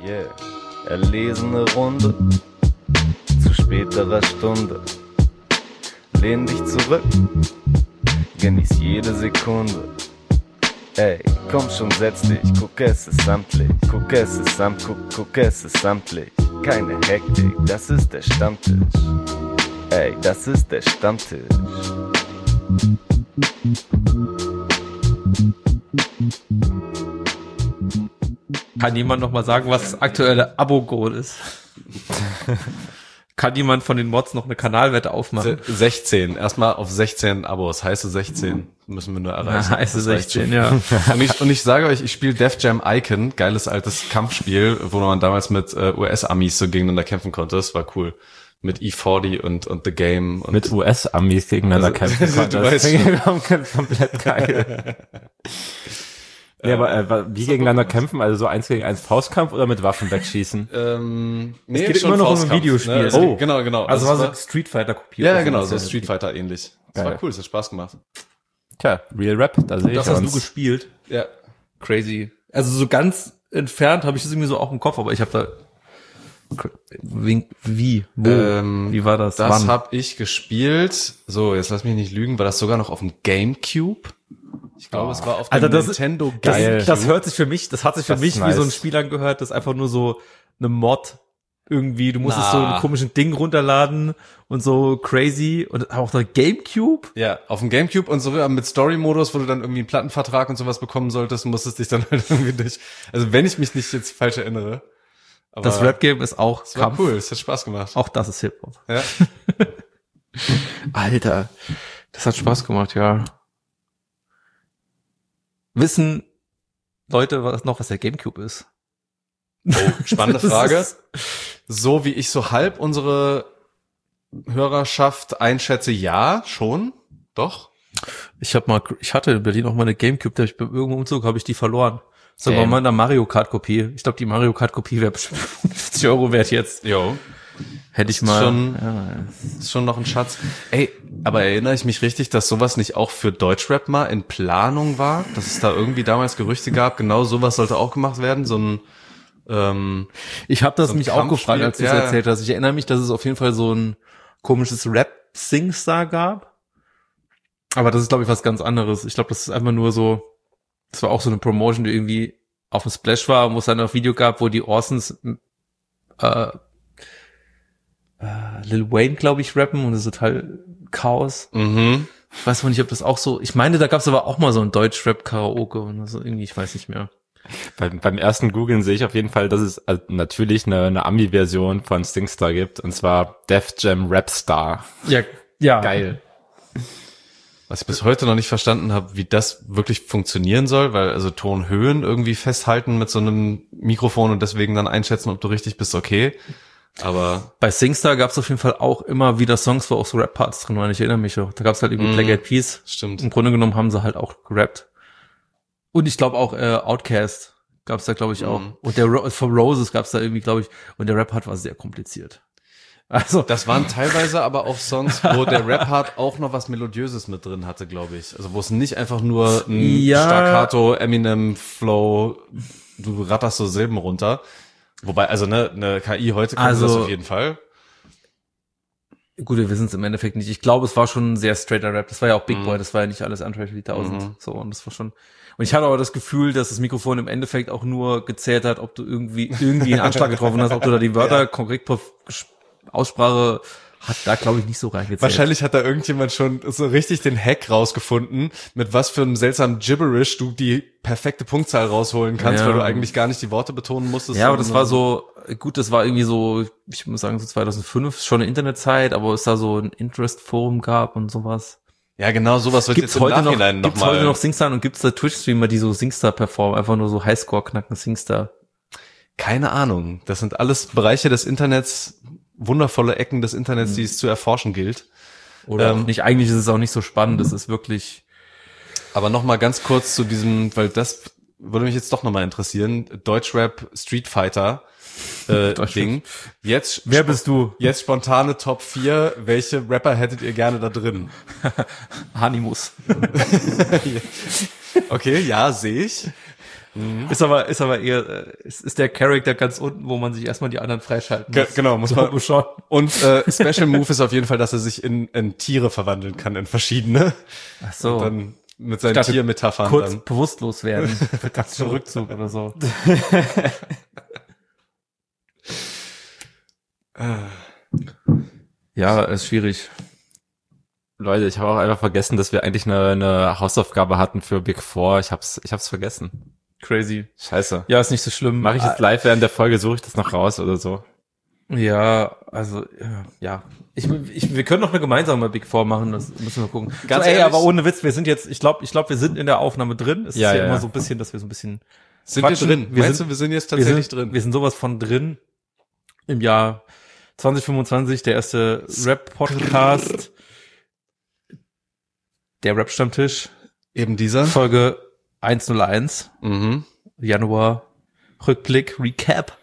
Yeah, erlesene Runde zu späterer Stunde. Lehn dich zurück, genieß jede Sekunde. Ey, komm schon, setz dich, guck, es ist samtlich. Guck, es ist guck, es ist samtlich. Keine Hektik, das ist der Stammtisch. Ey, das ist der Stammtisch. Kann jemand noch mal sagen, was das aktuelle Abo-Goal ist? Kann jemand von den Mods noch eine Kanalwette aufmachen? 16. Erstmal auf 16 Abos. Heiße 16 müssen wir nur erreichen. Ja, heiße 16, ja. Und ich sage euch, ich spiele Def Jam Icon. Geiles altes Kampfspiel, wo man damals mit US-Amis so gegeneinander kämpfen konnte. Das war cool. Mit E40 und The Game. Und mit US-Amis gegeneinander kämpfen konnte. Du weißt schon. Komplett geil. Ja, aber wie gegeneinander kämpfen? Also so 1 gegen 1 Faustkampf oder mit Waffen wegschießen? Nee, es geht immer noch um ein Videospiel. Ne? Genau. Also war so Street Fighter kopiert. Ja, genau, so Street Fighter ähnlich. Das war cool, es hat Spaß gemacht. Tja, Real Rap, da sehe ich das hast du gespielt? Ja. Crazy. Also so ganz entfernt habe ich das irgendwie so auch im Kopf, aber ich habe da wie war das? Das habe ich gespielt. So, jetzt lass mich nicht lügen, war das sogar noch auf dem GameCube? Ich glaube, es war auf dem Nintendo GameCube. Das hat sich für mich nice. Wie so ein Spiel angehört, das einfach nur so eine Mod irgendwie, du musstest so ein komischen Ding runterladen und so crazy und auch der GameCube? Ja, auf dem GameCube und so mit Story-Modus, wo du dann irgendwie einen Plattenvertrag und sowas bekommen solltest, musstest dich dann halt irgendwie durch, also wenn ich mich nicht jetzt falsch erinnere. Aber das Rap-Game ist auch Kampf. War cool, es hat Spaß gemacht. Auch das ist Hip-Hop. Ja. Alter, das hat Spaß gemacht, ja. Wissen Leute was der GameCube ist? Oh, spannende Frage. So wie ich so halb unsere Hörerschaft einschätze, ja, schon, doch. Ich hatte in Berlin auch mal eine GameCube, beim irgendeinem Umzug habe ich die verloren. Das war mal eine Mario Kart Kopie. Ich glaube, die Mario Kart Kopie wäre bestimmt 50 € wert jetzt. Jo. Hätte ich mal. Ist schon noch ein Schatz. Ey, aber erinnere ich mich richtig, dass sowas nicht auch für Deutschrap mal in Planung war? Dass es da irgendwie damals Gerüchte gab, genau sowas sollte auch gemacht werden? So ein, ich habe das mich auch gefragt, als du es erzählt hast. Ich erinnere mich, dass es auf jeden Fall so ein komisches Rap-Singstar gab. Aber das ist, glaube ich, was ganz anderes. Ich glaube, das ist einfach nur so, das war auch so eine Promotion, die irgendwie auf dem Splash war, wo es dann noch ein Video gab, wo die Orsons Lil Wayne, glaube ich, rappen und das ist total Chaos. Mhm. Ich weiß mal nicht, ob das auch so, ich meine, da gab es aber auch mal so ein Deutsch-Rap-Karaoke und so irgendwie, ich weiß nicht mehr. Beim ersten Googlen sehe ich auf jeden Fall, dass es natürlich eine Ami-Version von Singstar gibt, und zwar Def Jam Rapstar. Ja. Geil. Was ich bis heute noch nicht verstanden habe, wie das wirklich funktionieren soll, weil also Tonhöhen irgendwie festhalten mit so einem Mikrofon und deswegen dann einschätzen, ob du richtig bist, okay. Aber bei Singstar gab es auf jeden Fall auch immer wieder Songs, wo auch so Rap-Parts drin waren. Ich erinnere mich auch. Da gab es halt irgendwie Black Eyed Peas. Stimmt. Im Grunde genommen haben sie halt auch gerappt. Und ich glaube auch Outkast gab es da, glaube ich, auch. Und der von Roses gab es da irgendwie, glaube ich. Und der Rap-Part war sehr kompliziert. Also das waren teilweise aber auch Songs, wo der Rap-Part auch noch was Melodiöses mit drin hatte, glaube ich. Also wo es nicht einfach nur ein Staccato, Eminem-Flow, du ratterst so Silben runter. Wobei, also eine KI heute kann das auf jeden Fall. Gut, wir wissen es im Endeffekt nicht. Ich glaube, es war schon ein sehr straighter Rap. Das war ja auch Big Boy, das war ja nicht alles Andre 3000. So, und das war schon. Und ich hatte aber das Gefühl, dass das Mikrofon im Endeffekt auch nur gezählt hat, ob du irgendwie einen Anschlag getroffen hast, ob du da die Wörter korrekt Aussprache hat da, glaube ich, nicht so reingezählt. Wahrscheinlich hat da irgendjemand schon so richtig den Hack rausgefunden, mit was für einem seltsamen Gibberish du die perfekte Punktzahl rausholen kannst, weil du eigentlich gar nicht die Worte betonen musstest. Ja, aber das war so, gut, das war irgendwie so, ich muss sagen, so 2005, schon eine Internetzeit, aber es da so ein Interest-Forum gab und sowas. Ja, genau, sowas wird Gibt's jetzt im Nachhinein gibt's heute noch Singstar und gibt's da Twitch-Streamer, die so Singstar performen, einfach nur so Highscore knacken Singstar? Keine Ahnung. Das sind alles Bereiche des Internets, wundervolle Ecken des Internets, die es zu erforschen gilt. Oder nicht, eigentlich ist es auch nicht so spannend, es ist wirklich. Aber nochmal ganz kurz zu diesem, weil das würde mich jetzt doch nochmal interessieren, Deutschrap Street Fighter Ding. Jetzt, wer bist du? Jetzt spontane Top 4, welche Rapper hättet ihr gerne da drin? Hanimus. Okay, ja, sehe ich. Ist aber eher, ist der Charakter ganz unten, wo man sich erstmal die anderen freischalten muss. Genau, muss man schon. Und Special Move ist auf jeden Fall, dass er sich in Tiere verwandeln kann, in verschiedene. Ach so. Und dann mit seinen Tiermetaphern kurz dann bewusstlos werden. Für taktischen Rückzug oder so. Ja, ist schwierig. Leute, ich habe auch einfach vergessen, dass wir eigentlich eine Hausaufgabe hatten für Big Four. Ich hab's vergessen. Crazy. Scheiße. Ja, ist nicht so schlimm. Mache ich jetzt live während der Folge, suche ich das noch raus oder so. Ja, also, ja. Wir können noch eine gemeinsame Big Four machen, das müssen wir gucken. Ganz so, ehrlich, aber ohne Witz, wir sind jetzt, ich glaube, wir sind in der Aufnahme drin. Es ist ja immer so ein bisschen, dass wir so ein bisschen sind quatschen. wir drin. Meinst du, wir sind jetzt tatsächlich drin? Wir sind sowas von drin im Jahr 2025, der erste Rap-Podcast, der Rap-Stammtisch, Eben dieser. Folge 101, Mhm. Januar, Rückblick, Recap.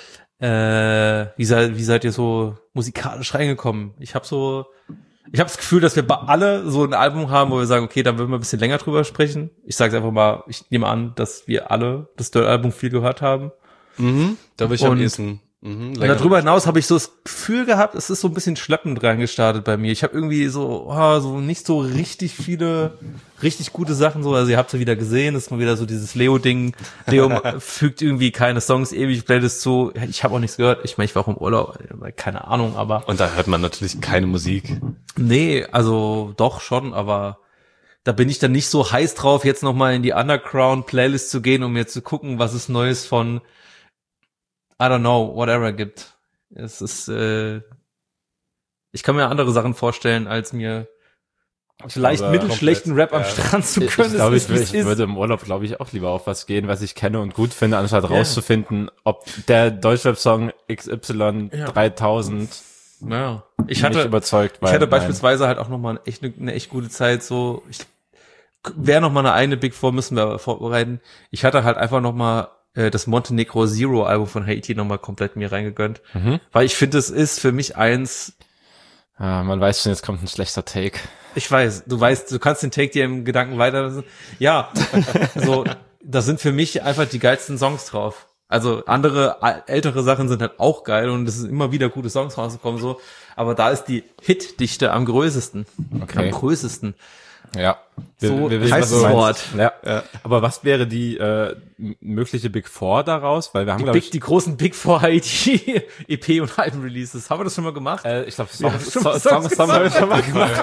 Wie seid ihr so musikalisch reingekommen? Ich habe das Gefühl, dass wir alle so ein Album haben, wo wir sagen, okay, da würden wir ein bisschen länger drüber sprechen. Ich sage es einfach mal, ich nehme an, dass wir alle das Dirt-Album viel gehört haben. Mhm. Da will ich am Und- ehesten. Und darüber hinaus habe ich so das Gefühl gehabt, es ist so ein bisschen schleppend reingestartet bei mir. Ich habe irgendwie so nicht so richtig viele, richtig gute Sachen so. Also ihr habt es ja wieder gesehen, das ist mal wieder so dieses Leo-Ding. Leo fügt irgendwie keine Songs ewig Playlist zu. Ich habe auch nichts gehört. Ich meine, ich war auch im Urlaub, keine Ahnung, aber Und da hört man natürlich keine Musik. nee, also doch schon, aber da bin ich dann nicht so heiß drauf, jetzt nochmal in die Underground-Playlist zu gehen, um mir zu gucken, was es Neues von I don't know, whatever gibt. Es ist, ich kann mir andere Sachen vorstellen, als mir vielleicht glaube, mittelschlechten Rap am Strand zu können. Ich glaube, Es ist, wie es ich ist. würde im Urlaub, glaube ich, auch lieber auf was gehen, was ich kenne und gut finde, anstatt rauszufinden, ob der Deutschrap-Song XY 3000 Naja. Ich mich hatte überzeugt. Ich hatte beispielsweise halt auch nochmal eine echt gute Zeit, so, wäre nochmal eine eigene Big Four, müssen wir aber vorbereiten. Ich hatte halt einfach nochmal das Montenegro Zero Album von Haiti nochmal komplett mir reingegönnt, weil ich finde, es ist für mich eins, man weiß schon, jetzt kommt ein schlechter Take. ich weiß, du kannst den Take dir im Gedanken weiter, ja, so, da sind für mich einfach die geilsten Songs drauf. Also andere, ältere Sachen sind halt auch geil und es sind immer wieder gute Songs rausgekommen, so, aber da ist die Hitdichte am größten. Okay. Am größten. Ja. So wissen, heißt was du das meinst. Wort. Ja. Aber was wäre die mögliche Big Four daraus? Weil wir haben, glaube ich, Die großen Big Four Haiti EP und Alben-Releases. Haben wir das schon mal gemacht? ich glaube, Ja, Songs Songs haben wir schon mal gemacht.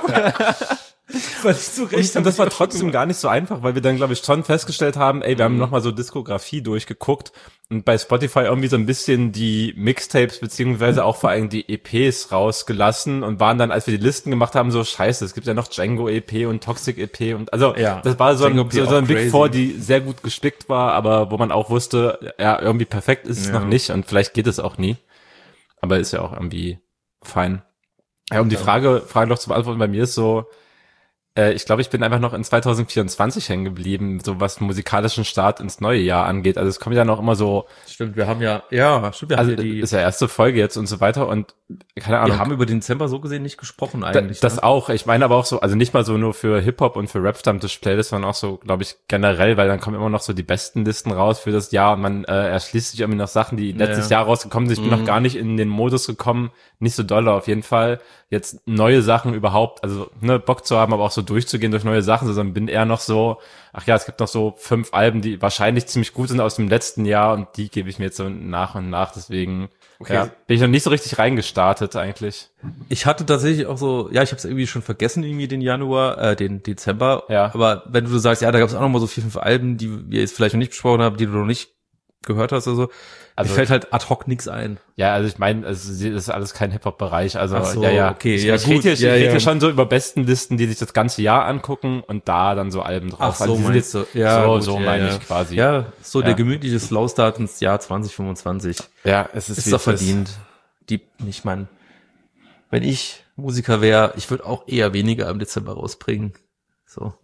Weil ich zu Recht Und das war trotzdem gar nicht so einfach, weil wir dann, glaube ich, schon festgestellt haben, ey, wir haben nochmal so Diskografie durchgeguckt und bei Spotify irgendwie so ein bisschen die Mixtapes beziehungsweise auch vor allem die EPs rausgelassen und waren dann, als wir die Listen gemacht haben, so scheiße, es gibt ja noch Django EP und Toxic EP und also Ja, das war so Django ein, EP so ein auch Big crazy. Four, die sehr gut gespickt war, aber wo man auch wusste, ja, irgendwie perfekt ist es noch nicht und vielleicht geht es auch nie. Aber ist ja auch irgendwie fein. Ja, um die Frage noch zu beantworten, bei mir ist so, ich glaube, ich bin einfach noch in 2024 hängen geblieben, so was musikalischen Start ins neue Jahr angeht. Also es kommt ja noch immer so, Stimmt, wir haben wir haben also ja ist ja erste Folge jetzt und so weiter und keine Ahnung. wir haben über den Dezember so gesehen nicht gesprochen eigentlich. Das ne? auch. Ich meine aber auch so, also nicht mal so nur für Hip-Hop und für Rap-Stammtisch-Playlists, sondern auch so, glaube ich, generell, weil dann kommen immer noch so die besten Listen raus für das Jahr und man erschließt sich irgendwie noch Sachen, die letztes Jahr rausgekommen sind. Ich bin noch gar nicht in den Modus gekommen, nicht so doll auf jeden Fall. Jetzt neue Sachen überhaupt, also Bock zu haben, aber auch so durchzugehen durch neue Sachen, sondern bin eher noch so, ach ja, es gibt noch so 5 Alben, die wahrscheinlich ziemlich gut sind aus dem letzten Jahr und die gebe ich mir jetzt so nach und nach, deswegen ja, bin ich noch nicht so richtig reingestartet eigentlich. Ich hatte tatsächlich auch so, ja, ich habe es irgendwie schon vergessen, irgendwie den Dezember. Ja. Aber wenn du sagst, ja, da gab es auch noch mal so 4, 5 Alben, die wir jetzt vielleicht noch nicht besprochen haben, die du noch nicht gehört hast oder so. Also, mir fällt halt ad hoc nix ein. Ja, also ich meine, das ist alles kein Hip-Hop-Bereich. Also Ach so, ja. okay, ich ja, rede gut. hier, Ja, rede ja. hier schon so über Bestenlisten, die sich das ganze Jahr angucken und da dann so Alben drauf. Also die sind jetzt so meine ich quasi. Ja, so Ja. der gemütliche Slow-Start ins Jahr 2025. Ja, es ist Ist wie doch es ist. verdient. Ich meine, wenn ich Musiker wäre, ich würde auch eher weniger im Dezember rausbringen. So.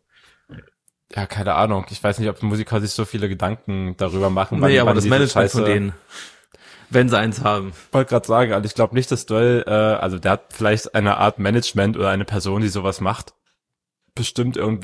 Ja, keine Ahnung. Ich weiß nicht, ob Musiker sich so viele Gedanken darüber machen. Nee, aber das diese Management von denen, wenn sie eins haben. Ich wollte gerade sagen, also ich glaube nicht, dass Duell, also der hat vielleicht eine Art Management oder eine Person, die sowas macht. Bestimmt irgendwie.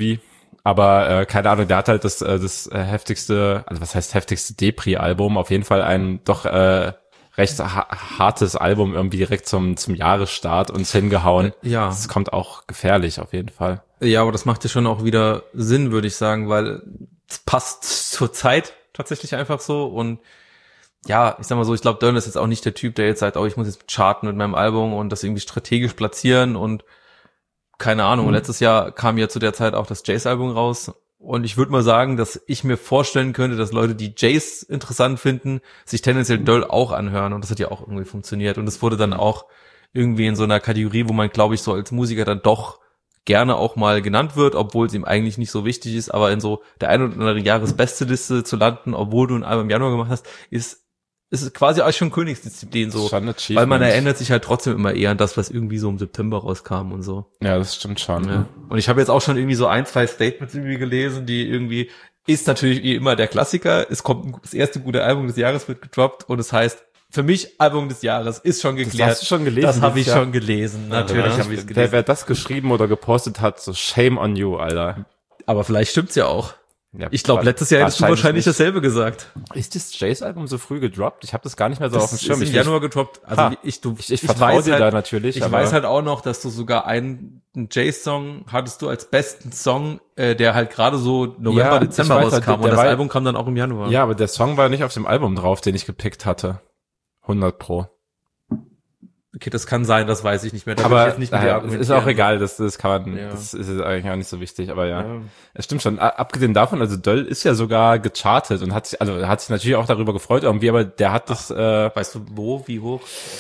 Aber keine Ahnung, der hat halt das heftigste, also was heißt heftigste Depri-Album, auf jeden Fall ein doch recht hartes Album irgendwie direkt zum Jahresstart uns hingehauen. Ja. Das kommt auch gefährlich auf jeden Fall. Ja, aber das macht ja schon auch wieder Sinn, würde ich sagen, weil es passt zur Zeit tatsächlich einfach so. Und ja, ich sag mal so, ich glaube, Dörner ist jetzt auch nicht der Typ, der jetzt sagt, oh, ich muss jetzt charten mit meinem Album und das irgendwie strategisch platzieren und keine Ahnung. Letztes Jahr kam ja zu der Zeit auch das Jace-Album raus. Und ich würde mal sagen, dass ich mir vorstellen könnte, dass Leute, die Jace interessant finden, sich tendenziell Döll auch anhören. Und das hat ja auch irgendwie funktioniert. Und es wurde dann auch irgendwie in so einer Kategorie, wo man, glaube ich, so als Musiker dann doch gerne auch mal genannt wird, obwohl es ihm eigentlich nicht so wichtig ist. Aber in so der ein oder andere Jahresbeste-Liste zu landen, obwohl du ein Album im Januar gemacht hast, ist quasi auch schon Königsdisziplin so, weil man erinnert sich halt trotzdem immer eher an das, was irgendwie so im September rauskam und so. Ja, das stimmt schon. Ja. Und ich habe jetzt auch schon irgendwie so 1-2 Statements irgendwie gelesen, die irgendwie, ist natürlich wie immer der Klassiker, es kommt das erste gute Album des Jahres wird gedroppt und es heißt, für mich Album des Jahres ist schon geklärt. Das hast du schon gelesen? Das habe ich schon gelesen, natürlich habe ich es gelesen. Wer das geschrieben oder gepostet hat, so shame on you, Alter. Aber vielleicht stimmt's ja auch. Ja, ich glaube, letztes Jahr hättest du wahrscheinlich dasselbe gesagt. Ist das Jace-Album so früh gedroppt? Ich habe das gar nicht mehr so auf dem Schirm. Ist im Januar gedroppt. Also ich vertraue dir da natürlich. Ich weiß halt auch noch, dass du sogar einen Jace-Song hattest du als besten Song, der halt gerade so November, Dezember rauskam. Halt, und das Album kam dann auch im Januar. Ja, aber der Song war nicht auf dem Album drauf, den ich gepickt hatte. 100%. Okay, das kann sein, das weiß ich nicht mehr. Da aber jetzt nicht ist auch egal, das kann man, das ist eigentlich auch nicht so wichtig, aber ja. Es stimmt schon. Abgesehen davon, also Döll ist ja sogar gechartet und hat sich natürlich auch darüber gefreut irgendwie, aber der hat das, weißt du wie hoch?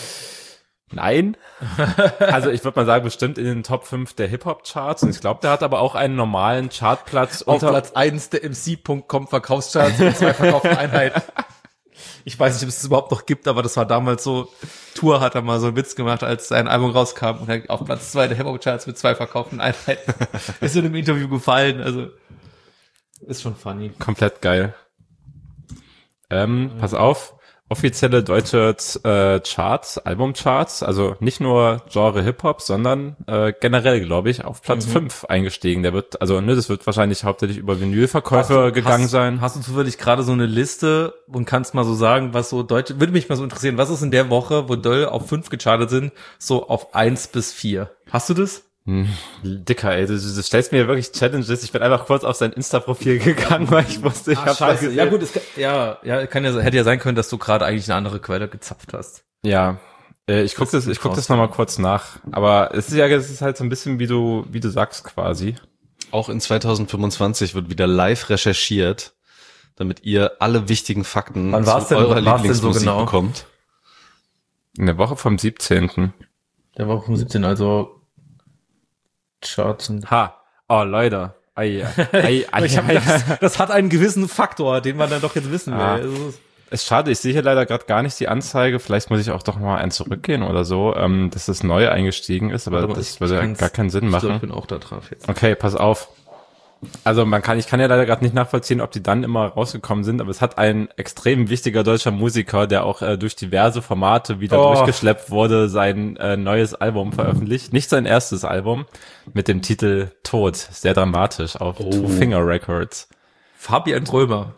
Nein. Also ich würde mal sagen, bestimmt in den Top 5 der Hip-Hop-Charts und ich glaube, der hat aber auch einen normalen Chartplatz auf Platz 1 der MC.com Verkaufscharts mit 2 verkauften Einheiten. Ich weiß nicht, ob es überhaupt noch gibt, aber das war damals so, Tour hat er mal so einen Witz gemacht, als sein Album rauskam und er auf Platz 2 der Hip-Hop-Charts mit 2 verkauften Einheiten. Ist in einem Interview gefallen, also ist schon funny. Komplett geil. Pass auf, offizielle deutsche Charts, Albumcharts, also nicht nur Genre Hip-Hop, sondern generell, glaube ich, auf Platz 5 eingestiegen. Der wird, das wird wahrscheinlich hauptsächlich über Vinylverkäufe gegangen sein. Hast du zufällig gerade so eine Liste und kannst mal so sagen, was so deutsche, würde mich mal so interessieren, was ist in der Woche, wo Döll auf 5 gechartet sind, so auf 1 bis 4? Hast du das? Dicker, ey, du stellst mir wirklich Challenges. Ich bin einfach kurz auf sein Insta-Profil gegangen, weil ich wusste, ich hab's gesehen. Ja gut, hätte ja sein können, dass du gerade eigentlich eine andere Quelle gezapft hast. Ja, ich guck das nochmal kurz nach. Aber es ist halt so ein bisschen wie du sagst quasi. Auch in 2025 wird wieder live recherchiert, damit ihr alle wichtigen Fakten zu eurer Lieblingsmusik bekommt. In der Woche vom 17. Der Woche vom 17, also Charts und Leute. Das hat einen gewissen Faktor, den man dann doch jetzt wissen will. Es ist schade, ich sehe hier leider gerade gar nicht die Anzeige. Vielleicht muss ich auch doch mal einen zurückgehen oder so, dass das neu eingestiegen ist, aber das würde ja gar keinen Sinn machen. Ich bin auch da drauf jetzt. Okay, pass auf. Also ich kann ja leider gerade nicht nachvollziehen, ob die dann immer rausgekommen sind, aber es hat ein extrem wichtiger deutscher Musiker, der auch durch diverse Formate wieder durchgeschleppt wurde, sein neues Album veröffentlicht. Nicht sein erstes Album, mit dem Titel Tod. Sehr dramatisch auf Two Finger Records. Fabian Trömer.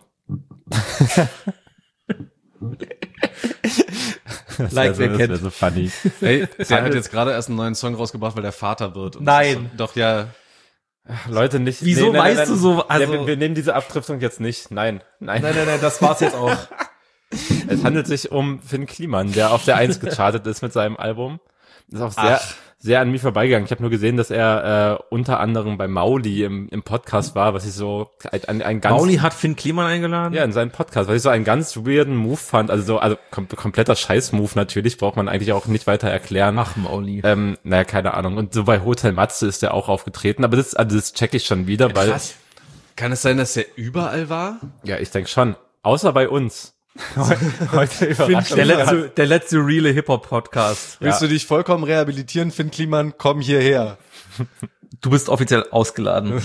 Das wäre so funny. Ey, der hat jetzt gerade erst einen neuen Song rausgebracht, weil der Vater wird. Und nein. Doch, ja. Leute, nicht. Wieso weißt du so? Also wir nehmen diese Abdriftung jetzt nicht. Nein, das war's jetzt auch. Es handelt sich um Finn Kliman, der auf der 1 gechartet ist mit seinem Album. Das ist auch sehr an mir vorbeigegangen. Ich habe nur gesehen, dass er unter anderem bei Mauli im Podcast war, was ich so ein ganz... Mauli hat Finn Kliman eingeladen? Ja, in seinem Podcast, was ich so einen ganz weirden Move fand. Also kompletter Scheiß-Move natürlich, braucht man eigentlich auch nicht weiter erklären. Ach, Mauli. Keine Ahnung. Und so bei Hotel Matze ist der auch aufgetreten, aber das check ich schon wieder, weil... Krass. Kann es sein, dass er überall war? Ja, ich denke schon. Außer bei uns. Heute der letzte reale Hip-Hop-Podcast. Willst du dich vollkommen rehabilitieren, Finn Kliman? Komm hierher. Du bist offiziell ausgeladen.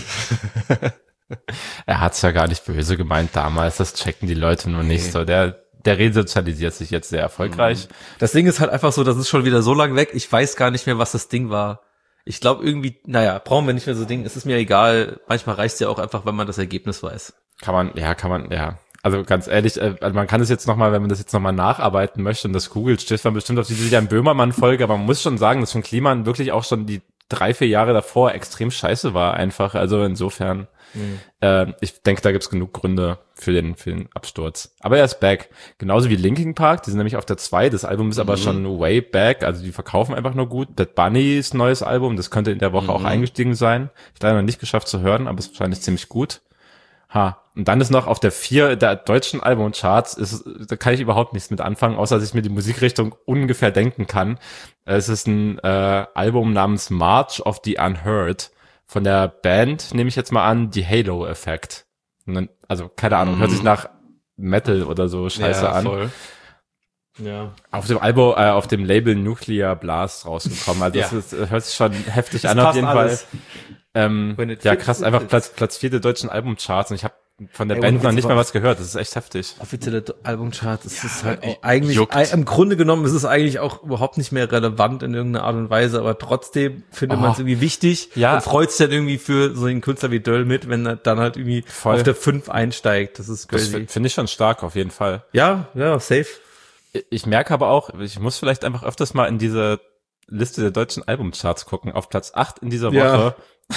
Er hat's ja gar nicht böse gemeint damals, das checken die Leute nur nicht so. Der resozialisiert sich jetzt sehr erfolgreich. Das Ding ist halt einfach so, das ist schon wieder so lang weg, ich weiß gar nicht mehr, was das Ding war. Ich glaube irgendwie, naja, brauchen wir nicht mehr so Ding. Es ist mir egal. Manchmal reicht's ja auch einfach, wenn man das Ergebnis weiß. Kann man. Also ganz ehrlich, also man kann es jetzt nochmal, wenn man das jetzt nochmal nacharbeiten möchte und das googelt, stößt man bestimmt auf diese Jan Böhmermann-Folge, aber man muss schon sagen, dass von Kliman wirklich auch schon die 3-4 Jahre davor extrem scheiße war einfach. Also insofern, ich denke, da gibt's genug Gründe für den Absturz. Aber er ist back. Genauso wie Linkin Park, die sind nämlich auf der 2. Das Album ist aber schon way back, also die verkaufen einfach nur gut. Bad Bunny's neues Album, das könnte in der Woche auch eingestiegen sein. Ich habe leider noch nicht geschafft zu hören, aber es ist wahrscheinlich ziemlich gut. Und dann ist noch auf der 4 der deutschen Albumcharts, da kann ich überhaupt nichts mit anfangen, außer dass ich mir die Musikrichtung ungefähr denken kann. Es ist ein Album namens March of the Unheard von der Band, nehme ich jetzt mal an, die Halo Effect. Also keine Ahnung, hört sich nach Metal oder so Scheiße an. Voll. Ja. Auf dem Album, auf dem Label Nuclear Blast rausgekommen. Also das hört sich schon heftig das an auf jeden alles. Fall. Ja, krass, einfach Platz 4 der deutschen Albumcharts und ich habe von der Band noch nicht mal was gehört. Das ist echt heftig. Offizielle Albumchart, das ist halt auch eigentlich, im Grunde genommen ist es eigentlich auch überhaupt nicht mehr relevant in irgendeiner Art und Weise, aber trotzdem findet man es irgendwie wichtig und freut sich dann irgendwie für so einen Künstler wie Döll mit, wenn er dann halt irgendwie auf der 5 einsteigt. Das ist crazy. Das finde ich schon stark, auf jeden Fall. Ja, safe. Ich merke aber auch, ich muss vielleicht einfach öfters mal in diese Liste der deutschen Albumcharts gucken. Auf Platz 8 in dieser Woche.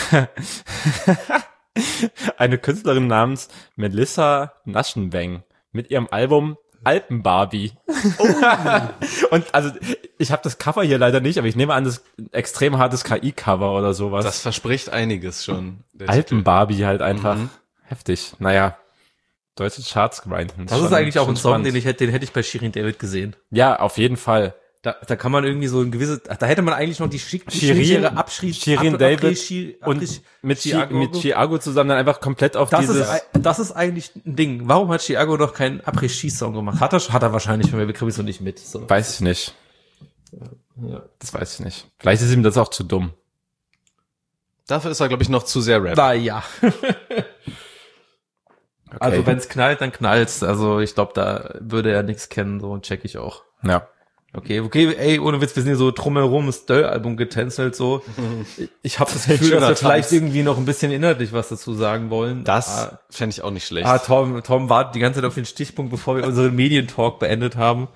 Eine Künstlerin namens Melissa Naschenbeng mit ihrem Album Alpenbarbie. Oh. Und also ich habe das Cover hier leider nicht, aber ich nehme an, das ist ein extrem hartes KI-Cover oder sowas. Das verspricht einiges schon. Alpenbarbie halt einfach. Heftig. Naja, deutsche Charts grinden. Das ist eigentlich auch ein Song, den hätte ich bei Shirin David gesehen. Ja, auf jeden Fall. Da kann man irgendwie so ein gewisses, da hätte man eigentlich noch die Shirin David und mit Chiago zusammen dann einfach komplett auf das ist eigentlich ein Ding. Warum hat Chiago noch keinen Après-Ski-Song gemacht? Hat er wahrscheinlich, wir kriegen es noch nicht mit. So. Weiß ich nicht. Ja. Das weiß ich nicht. Vielleicht ist ihm das auch zu dumm. Dafür ist er, glaube ich, noch zu sehr Rap. Na ja. Okay. Also wenn es knallt, dann knallt's. Also ich glaube, da würde er nichts kennen, so check ich auch. Ja. Okay, ey, ohne Witz, wir sind hier so drumherum das Döll-Album getänzelt, so. Ich habe das Gefühl, dass wir vielleicht irgendwie noch ein bisschen inhaltlich was dazu sagen wollen. Das fände ich auch nicht schlecht. Tom wartet die ganze Zeit auf den Stichpunkt, bevor wir unseren Medientalk beendet haben.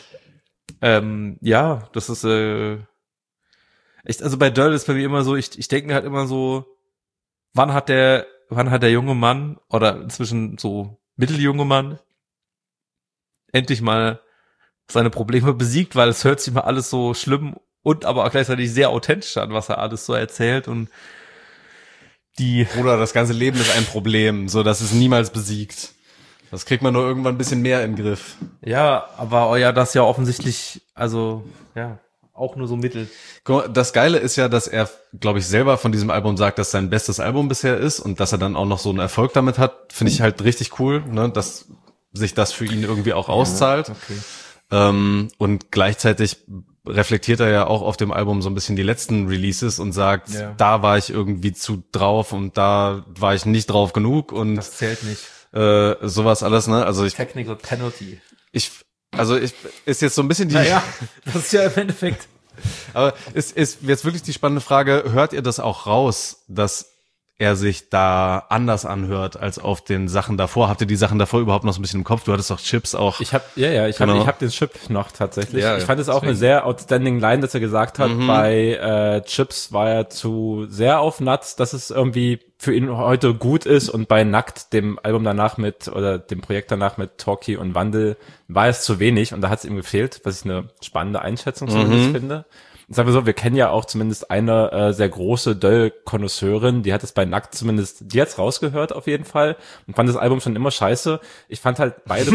Ja, das ist echt, also bei Döll ist bei mir immer so, ich denke mir halt immer so, wann hat der junge Mann oder inzwischen so mitteljunge Mann endlich mal seine Probleme besiegt, weil es hört sich mal alles so schlimm und aber auch gleichzeitig sehr authentisch an, was er alles so erzählt und Bruder, das ganze Leben ist ein Problem, so dass es niemals besiegt. Das kriegt man nur irgendwann ein bisschen mehr in den Griff. Ja, aber das ja offensichtlich, also ja, auch nur so mittel. Das Geile ist ja, dass er, glaube ich, selber von diesem Album sagt, dass sein bestes Album bisher ist und dass er dann auch noch so einen Erfolg damit hat, finde ich halt richtig cool, ne, dass sich das für ihn irgendwie auch auszahlt. Okay. Und gleichzeitig reflektiert er ja auch auf dem Album so ein bisschen die letzten Releases und sagt, da war ich irgendwie zu drauf und da war ich nicht drauf genug und das zählt nicht. Sowas alles, ne? Also Technical Penalty. Ist jetzt so ein bisschen die. Naja, das ist ja im Endeffekt. Aber ist jetzt wirklich die spannende Frage, hört ihr das auch raus, dass er sich da anders anhört als auf den Sachen davor? Habt ihr die Sachen davor überhaupt noch so ein bisschen im Kopf? Du hattest doch Chips auch. Ich hab den Chip noch tatsächlich. Ja, ich fand es auch eine sehr outstanding Line, dass er gesagt hat, bei Chips war er zu sehr auf Nuts, dass es irgendwie für ihn heute gut ist und bei Nackt, dem Album danach dem Projekt danach mit Talkie und Wandel, war es zu wenig und da hat es ihm gefehlt, was ich eine spannende Einschätzung zumindest finde. Sagen wir so, wir kennen ja auch zumindest eine sehr große Döll-Konnoisseurin, die hat es bei Nackt zumindest, die hat's rausgehört auf jeden Fall und fand das Album schon immer scheiße. Ich fand halt beide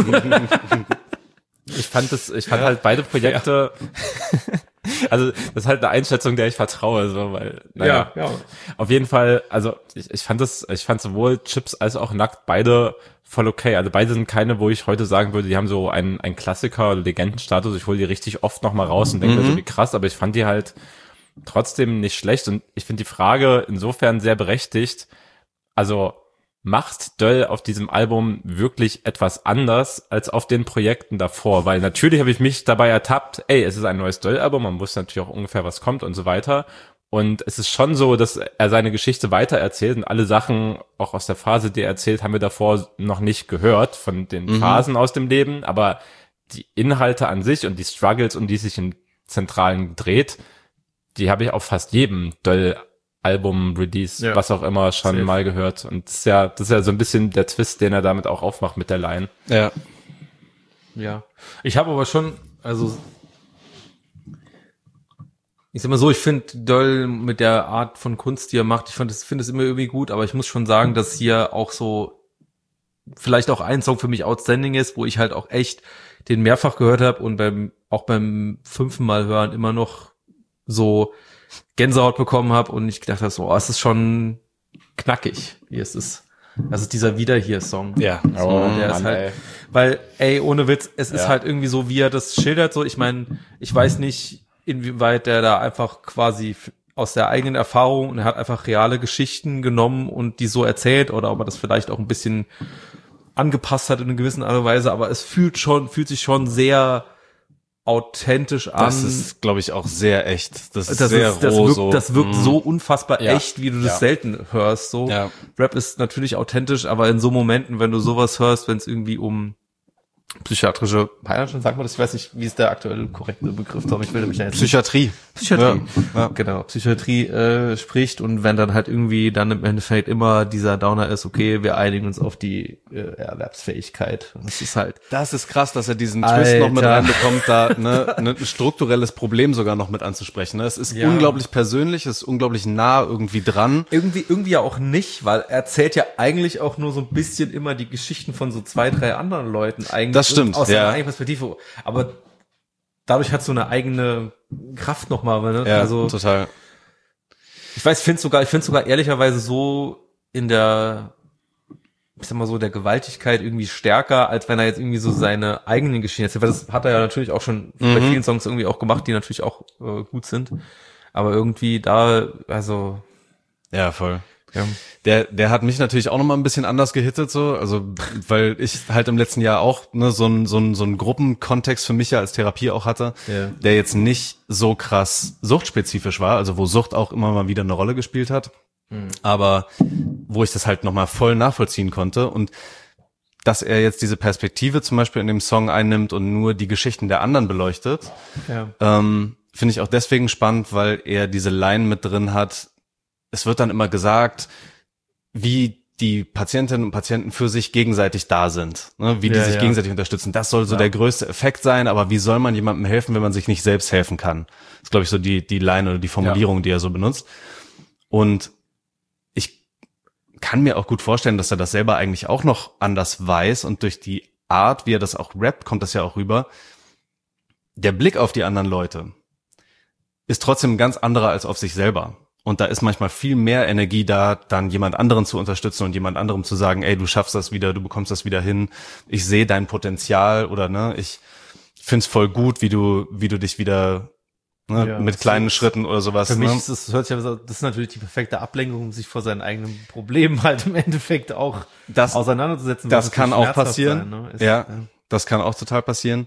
halt beide Projekte also das ist halt eine Einschätzung, der ich vertraue, so, weil ja. Auf jeden Fall, also ich fand sowohl Chips als auch Nackt beide voll okay. Also beide sind keine, wo ich heute sagen würde, die haben so einen Klassiker oder Legendenstatus. Ich hole die richtig oft noch mal raus und denke mir so, wie krass, aber ich fand die halt trotzdem nicht schlecht und ich finde die Frage insofern sehr berechtigt. Also macht Döll auf diesem Album wirklich etwas anders als auf den Projekten davor? Weil natürlich habe ich mich dabei ertappt, es ist ein neues Döll-Album, man wusste natürlich auch ungefähr, was kommt und so weiter. Und es ist schon so, dass er seine Geschichte weitererzählt und alle Sachen, auch aus der Phase, die er erzählt, haben wir davor noch nicht gehört, von den Phasen aus dem Leben, aber die Inhalte an sich und die Struggles, um die sich im Zentralen dreht, die habe ich auf fast jedem Album, Release, was auch immer, schon mal gehört. Und das ist ja so ein bisschen der Twist, den er damit auch aufmacht mit der Line. Ja. Ja. Ich habe aber schon, also ich sag mal so, ich finde Döll mit der Art von Kunst, die er macht, ich finde es immer irgendwie gut, aber ich muss schon sagen, dass hier auch so vielleicht auch ein Song für mich outstanding ist, wo ich halt auch echt den mehrfach gehört habe und beim 5. Mal hören immer noch so Gänsehaut bekommen habe und ich gedacht habe, so, es ist schon knackig, wie es ist. Das ist dieser Wieder hier Song. Ja. So, der ist halt, weil, ohne Witz, es ist halt irgendwie so, wie er das schildert, so, ich meine, ich weiß nicht, inwieweit der da einfach quasi aus der eigenen Erfahrung und er hat einfach reale Geschichten genommen und die so erzählt oder ob er das vielleicht auch ein bisschen angepasst hat in einer gewissen Art und Weise, aber es fühlt sich schon sehr authentisch an. Das ist, glaube ich, auch sehr echt. Das wirkt so unfassbar echt, wie du das selten hörst. So Rap ist natürlich authentisch, aber in so Momenten, wenn du sowas hörst, wenn es irgendwie um psychiatrische Heilerschein, sagt man das, ich weiß nicht, wie ist der aktuelle korrekte Begriff, Tom, ich will nämlich jetzt Psychiatrie. Ja. Genau, Psychiatrie spricht und wenn dann halt irgendwie dann im Endeffekt immer dieser Downer ist, okay, wir einigen uns auf die Erwerbsfähigkeit. Das ist halt. Das ist krass, dass er diesen Twist noch mit reinbekommt, da ein strukturelles Problem sogar noch mit anzusprechen. Ne? Es ist unglaublich persönlich, es ist unglaublich nah irgendwie dran. Irgendwie ja auch nicht, weil er erzählt ja eigentlich auch nur so ein bisschen immer die Geschichten von so 2, 3 anderen Leuten eigentlich. Das stimmt, aus seiner eigenen Perspektive. Aber dadurch hat so eine eigene Kraft nochmal, ne? Ja, also, total. Ich finde sogar ehrlicherweise so in der, ich sag mal so, der Gewaltigkeit irgendwie stärker, als wenn er jetzt irgendwie so seine eigenen Geschichten erzählt. Weil das hat er ja natürlich auch schon bei vielen Songs irgendwie auch gemacht, die natürlich auch gut sind. Aber irgendwie da, also. Ja, voll. Ja. Der hat mich natürlich auch noch mal ein bisschen anders gehittet, so, also weil ich halt im letzten Jahr auch so einen Gruppenkontext für mich ja als Therapie auch hatte, der jetzt nicht so krass suchtspezifisch war, also wo Sucht auch immer mal wieder eine Rolle gespielt hat, aber wo ich das halt noch mal voll nachvollziehen konnte und dass er jetzt diese Perspektive zum Beispiel in dem Song einnimmt und nur die Geschichten der anderen beleuchtet, finde ich auch deswegen spannend, weil er diese Line mit drin hat. Es wird dann immer gesagt, wie die Patientinnen und Patienten für sich gegenseitig da sind, ne? Wie die sich gegenseitig unterstützen. Das soll so der größte Effekt sein, aber wie soll man jemandem helfen, wenn man sich nicht selbst helfen kann? Das ist, glaube ich, so die Line oder die Formulierung, die er so benutzt. Und ich kann mir auch gut vorstellen, dass er das selber eigentlich auch noch anders weiß und durch die Art, wie er das auch rappt, kommt das ja auch rüber. Der Blick auf die anderen Leute ist trotzdem ein ganz anderer als auf sich selber. Und da ist manchmal viel mehr Energie da, dann jemand anderen zu unterstützen und jemand anderem zu sagen, ey, du schaffst das wieder, du bekommst das wieder hin, ich sehe dein Potenzial oder ich find's voll gut, wie du dich wieder mit kleinen Schritten oder sowas. Für mich ist das ist natürlich die perfekte Ablenkung, um sich vor seinen eigenen Problemen halt im Endeffekt auch auseinanderzusetzen. Das kann auch passieren. Sein, ne? Das kann auch total passieren.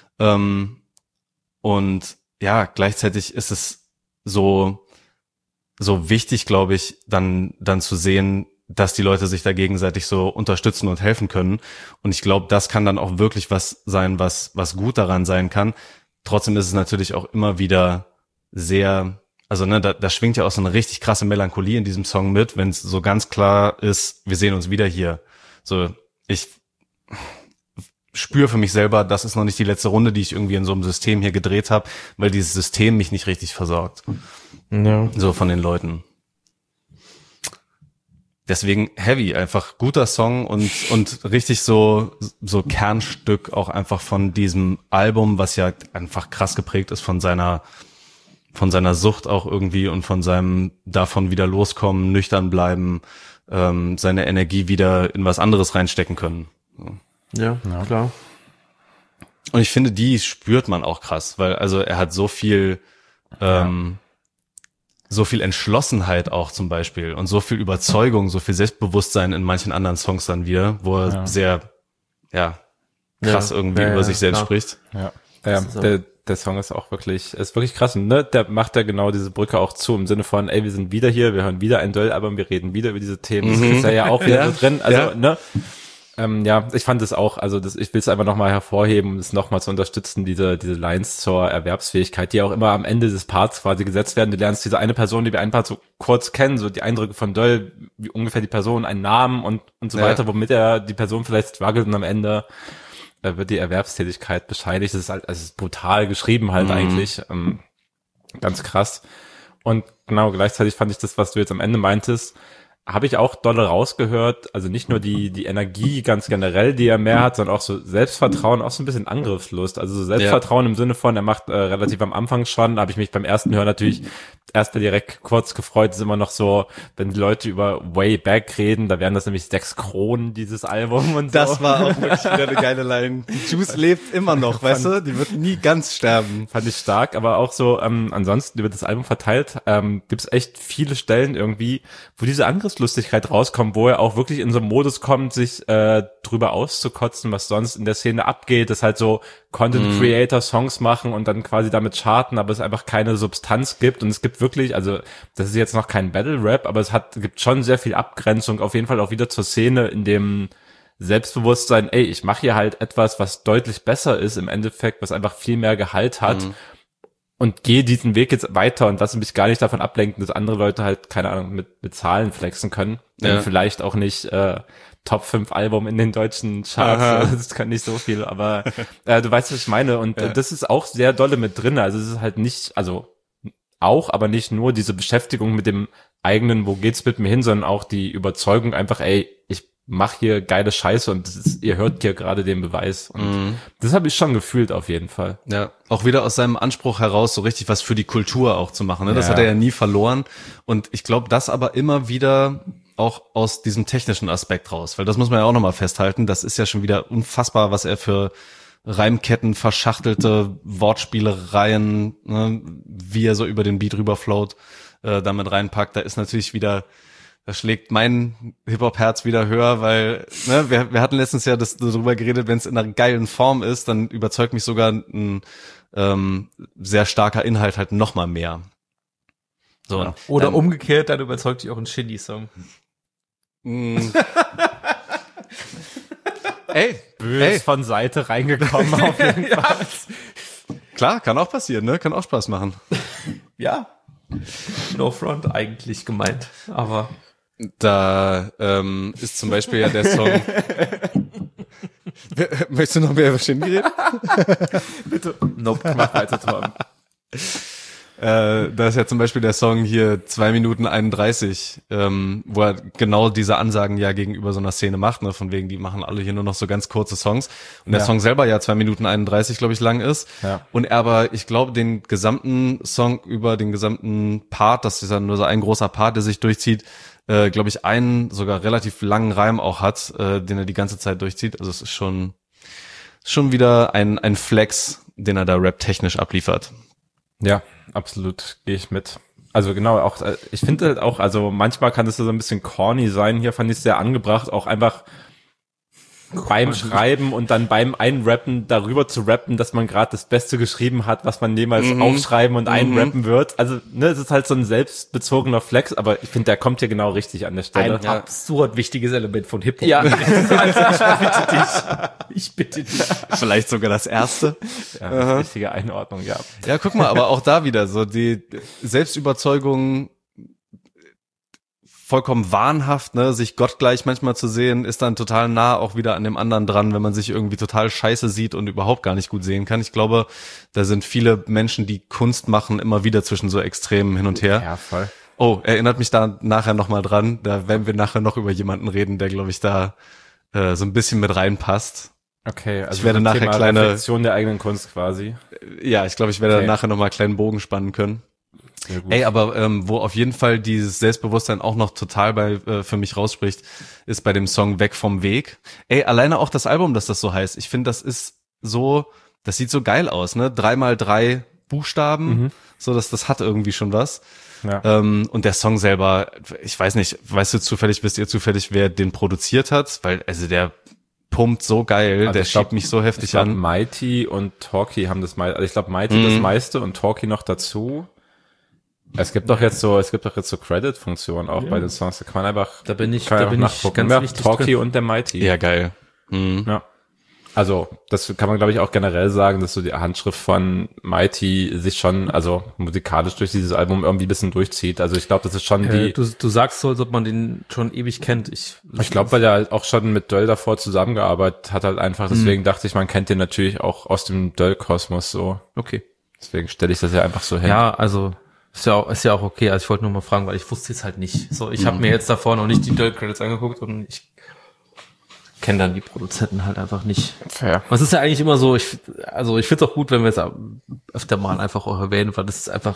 Und ja, gleichzeitig ist es so wichtig, glaube ich, dann zu sehen, dass die Leute sich da gegenseitig so unterstützen und helfen können. Und ich glaube, das kann dann auch wirklich was sein, was gut daran sein kann. Trotzdem ist es natürlich auch immer wieder sehr, also da schwingt ja auch so eine richtig krasse Melancholie in diesem Song mit, wenn es so ganz klar ist, wir sehen uns wieder hier. So, ich spüre für mich selber, das ist noch nicht die letzte Runde, die ich irgendwie in so einem System hier gedreht habe, weil dieses System mich nicht richtig versorgt. Ja. So von den Leuten. Deswegen Heavy, einfach guter Song und richtig so Kernstück auch einfach von diesem Album, was ja einfach krass geprägt ist von seiner Sucht auch irgendwie und von seinem davon wieder loskommen, nüchtern bleiben, seine Energie wieder in was anderes reinstecken können. So. Ja, klar. Und ich finde, die spürt man auch krass, weil also er hat so viel Entschlossenheit auch zum Beispiel und so viel Überzeugung, so viel Selbstbewusstsein in manchen anderen Songs dann wieder, wo er sehr krass irgendwie über sich selbst spricht. Ja. der Song ist wirklich krass. Und, ne, der macht ja genau diese Brücke auch zu, im Sinne von, ey, wir sind wieder hier, wir hören wieder ein Duell-Album, wir reden wieder über diese Themen. Das ist ja auch wieder so drin. Also, ne? Ich fand es auch, also ich will es einfach nochmal hervorheben, um es nochmal zu unterstützen, diese Lines zur Erwerbsfähigkeit, die auch immer am Ende des Parts quasi gesetzt werden. Du lernst diese eine Person, die wir ein Part so kurz kennen, so die Eindrücke von Döll, wie ungefähr die Person, einen Namen und so weiter, womit die Person vielleicht struggelt, und am Ende wird die Erwerbstätigkeit bescheinigt. Das ist halt, also es ist brutal geschrieben halt eigentlich, ganz krass. Und genau, gleichzeitig fand ich das, was du jetzt am Ende meintest, habe ich auch dolle rausgehört, also nicht nur die Energie ganz generell, die er mehr hat, sondern auch so Selbstvertrauen, auch so ein bisschen Angriffslust. Also so Selbstvertrauen im Sinne von, er macht relativ am Anfang schon, habe ich mich beim ersten Hören natürlich erstmal direkt kurz gefreut. Es ist immer noch so, wenn die Leute über Way Back reden, da wären das nämlich 6 Kronen, dieses Album und so. Das war auch wirklich wieder eine geile Line. Die Juice lebt immer noch, weißt du? Die wird nie ganz sterben. Fand ich stark, aber auch so ansonsten über das Album verteilt gibt's echt viele Stellen irgendwie, wo diese Angriffslustigkeit rauskommt, wo er auch wirklich in so einen Modus kommt, sich drüber auszukotzen, was sonst in der Szene abgeht, dass halt so Content Creator Songs machen und dann quasi damit charten, aber es einfach keine Substanz gibt, und es gibt wirklich, also das ist jetzt noch kein Battle Rap, aber gibt schon sehr viel Abgrenzung, auf jeden Fall auch wieder zur Szene, in dem Selbstbewusstsein, ey, ich mache hier halt etwas, was deutlich besser ist im Endeffekt, was einfach viel mehr Gehalt hat, und gehe diesen Weg jetzt weiter und lasse mich gar nicht davon ablenken, dass andere Leute halt, keine Ahnung, mit Zahlen flexen können. Vielleicht auch nicht Top 5 Album in den deutschen Charts, das kann nicht so viel, aber du weißt, was ich meine, und das ist auch sehr dolle mit drin, also es ist halt nicht, also auch, aber nicht nur diese Beschäftigung mit dem eigenen, wo geht's mit mir hin, sondern auch die Überzeugung einfach, ey, ich mach hier geile Scheiße und ihr hört hier gerade den Beweis, und das habe ich schon gefühlt auf jeden Fall. Ja, auch wieder aus seinem Anspruch heraus, so richtig was für die Kultur auch zu machen, ne? Das hat er ja nie verloren, und ich glaube, das aber immer wieder auch aus diesem technischen Aspekt raus, weil das muss man ja auch nochmal festhalten, das ist ja schon wieder unfassbar, was er für Reimketten, verschachtelte Wortspielereien, ne, wie er so über den Beat rüberfloat, damit reinpackt. Da ist natürlich wieder, da schlägt mein Hip-Hop-Herz wieder höher, weil ne, wir hatten letztens ja darüber geredet, wenn es in einer geilen Form ist, dann überzeugt mich sogar ein sehr starker Inhalt halt noch mal mehr. So, ja. Oder dann, umgekehrt, dann überzeugt dich auch ein Shindy-Song. Bös von Seite reingekommen auf jeden Fall. Klar, kann auch passieren, ne? Kann auch Spaß machen. Ja. No front eigentlich gemeint, aber da ist zum Beispiel ja der Song. Möchtest du noch mehr über Shindy reden? Bitte. Nope, mach weiter, Tom. Da ist ja zum Beispiel der Song hier 2 Minuten 31, wo er genau diese Ansagen ja gegenüber so einer Szene macht, ne, von wegen, die machen alle hier nur noch so ganz kurze Songs. Und der Song selber ja 2 Minuten 31, glaube ich, lang ist. Ja. Und er aber, ich glaube, den gesamten Song über den gesamten Part, das ist ja nur so ein großer Part, der sich durchzieht, glaube ich, einen sogar relativ langen Reim auch hat, den er die ganze Zeit durchzieht. Also es ist schon wieder ein Flex, den er da rap-technisch abliefert. Ja, absolut, gehe ich mit. Also genau, auch ich finde halt auch, also manchmal kann das so ein bisschen corny sein. Hier fand ich es sehr angebracht, auch einfach beim Schreiben und dann beim Einrappen darüber zu rappen, dass man gerade das Beste geschrieben hat, was man jemals aufschreiben und einrappen wird. Also ne, es ist halt so ein selbstbezogener Flex, aber ich finde, der kommt hier genau richtig an der Stelle. Ein absurd wichtiges Element von Hip-Hop. Ja. Ich bitte dich. Vielleicht sogar das erste. Ja, richtige Einordnung, ja. Ja, guck mal, aber auch da wieder so die Selbstüberzeugung, vollkommen wahnhaft, ne, sich gottgleich manchmal zu sehen, ist dann total nah auch wieder an dem anderen dran, wenn man sich irgendwie total scheiße sieht und überhaupt gar nicht gut sehen kann. Ich glaube, da sind viele Menschen, die Kunst machen, immer wieder zwischen so Extremen hin und her. Ja, voll. Oh, erinnert mich da nachher nochmal dran. Da werden wir nachher noch über jemanden reden, der, glaube ich, da so ein bisschen mit reinpasst. Okay, also ich werde nachher Thema kleine Reflexion der eigenen Kunst quasi. Ja, ich glaube, ich werde nachher nochmal einen kleinen Bogen spannen können. Ey, aber wo auf jeden Fall dieses Selbstbewusstsein auch noch total für mich rausspricht, ist bei dem Song Weg vom Weg. Ey, alleine auch das Album, dass das so heißt. Ich finde, das sieht so geil aus, ne? 3x3 Buchstaben, so dass das hat irgendwie schon was. Ja. Und der Song selber, ich weiß nicht, wisst ihr zufällig, wer den produziert hat? Weil, also der pumpt so geil, Also der schiebt mich so heftig an. Mighty und Talkie haben das meiste, also ich glaube Mighty das meiste und Talkie noch dazu. Es gibt doch jetzt so Credit-Funktionen auch bei den Songs. Da kann man einfach, Da bin ich ganz wichtig Talkie drin. und der Mighty. Ja, geil. Ja. Also, das kann man, glaube ich, auch generell sagen, dass so die Handschrift von Mighty sich schon, also musikalisch durch dieses Album irgendwie ein bisschen durchzieht. Also ich glaube, das ist schon Du sagst so, als ob man den schon ewig kennt. Ich glaube, weil er halt auch schon mit Döll davor zusammengearbeitet hat halt einfach. Deswegen dachte ich, man kennt den natürlich auch aus dem Döll-Kosmos so. okay. Deswegen stelle ich das ja einfach so hin. Ja, also ist ja auch okay. Also ich wollte nur mal fragen, weil ich wusste es halt nicht. So, ich habe mir jetzt davor noch nicht die Döll-Credits angeguckt und ich kenne dann die Produzenten halt einfach nicht. Fair. Was ist ja eigentlich immer so, ich finde es auch gut, wenn wir es öfter mal einfach auch erwähnen, weil das ist einfach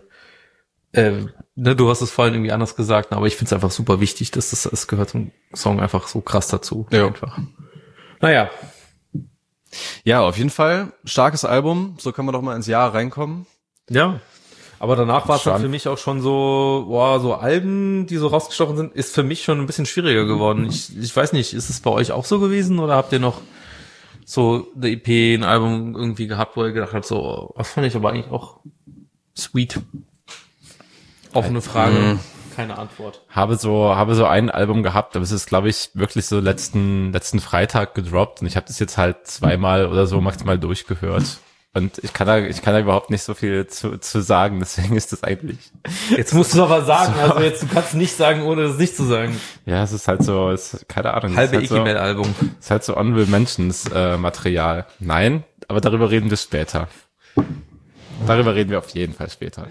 du hast es vorhin irgendwie anders gesagt, aber ich finde es einfach super wichtig, dass es gehört zum Song einfach so krass dazu. Ja. Einfach. Naja. Ja, auf jeden Fall. Starkes Album. So können wir doch mal ins Jahr reinkommen. Ja. Aber danach war es dann Schon. für mich auch schon so, so Alben, die so rausgestochen sind, ist für mich schon ein bisschen schwieriger geworden. Ich weiß nicht, ist es bei euch auch so gewesen oder habt ihr noch so eine EP, ein Album irgendwie gehabt, wo ihr gedacht habt, so, was fand ich aber eigentlich auch sweet? Offene Frage, keine Antwort. Habe so ein Album gehabt, aber es ist, glaube ich, wirklich so letzten Freitag gedroppt und ich habe das jetzt halt zweimal oder so maximal durchgehört. Und ich kann da überhaupt nicht so viel zu sagen, deswegen ist das eigentlich. Jetzt musst du aber sagen, also du kannst nicht sagen, ohne das nicht zu sagen. Ja, es ist halt so, keine Ahnung. Halbe es ist halt Equimel-Album. ist halt so Honorable Mentions Material. Nein, aber darüber reden wir später. Darüber reden wir auf jeden Fall später.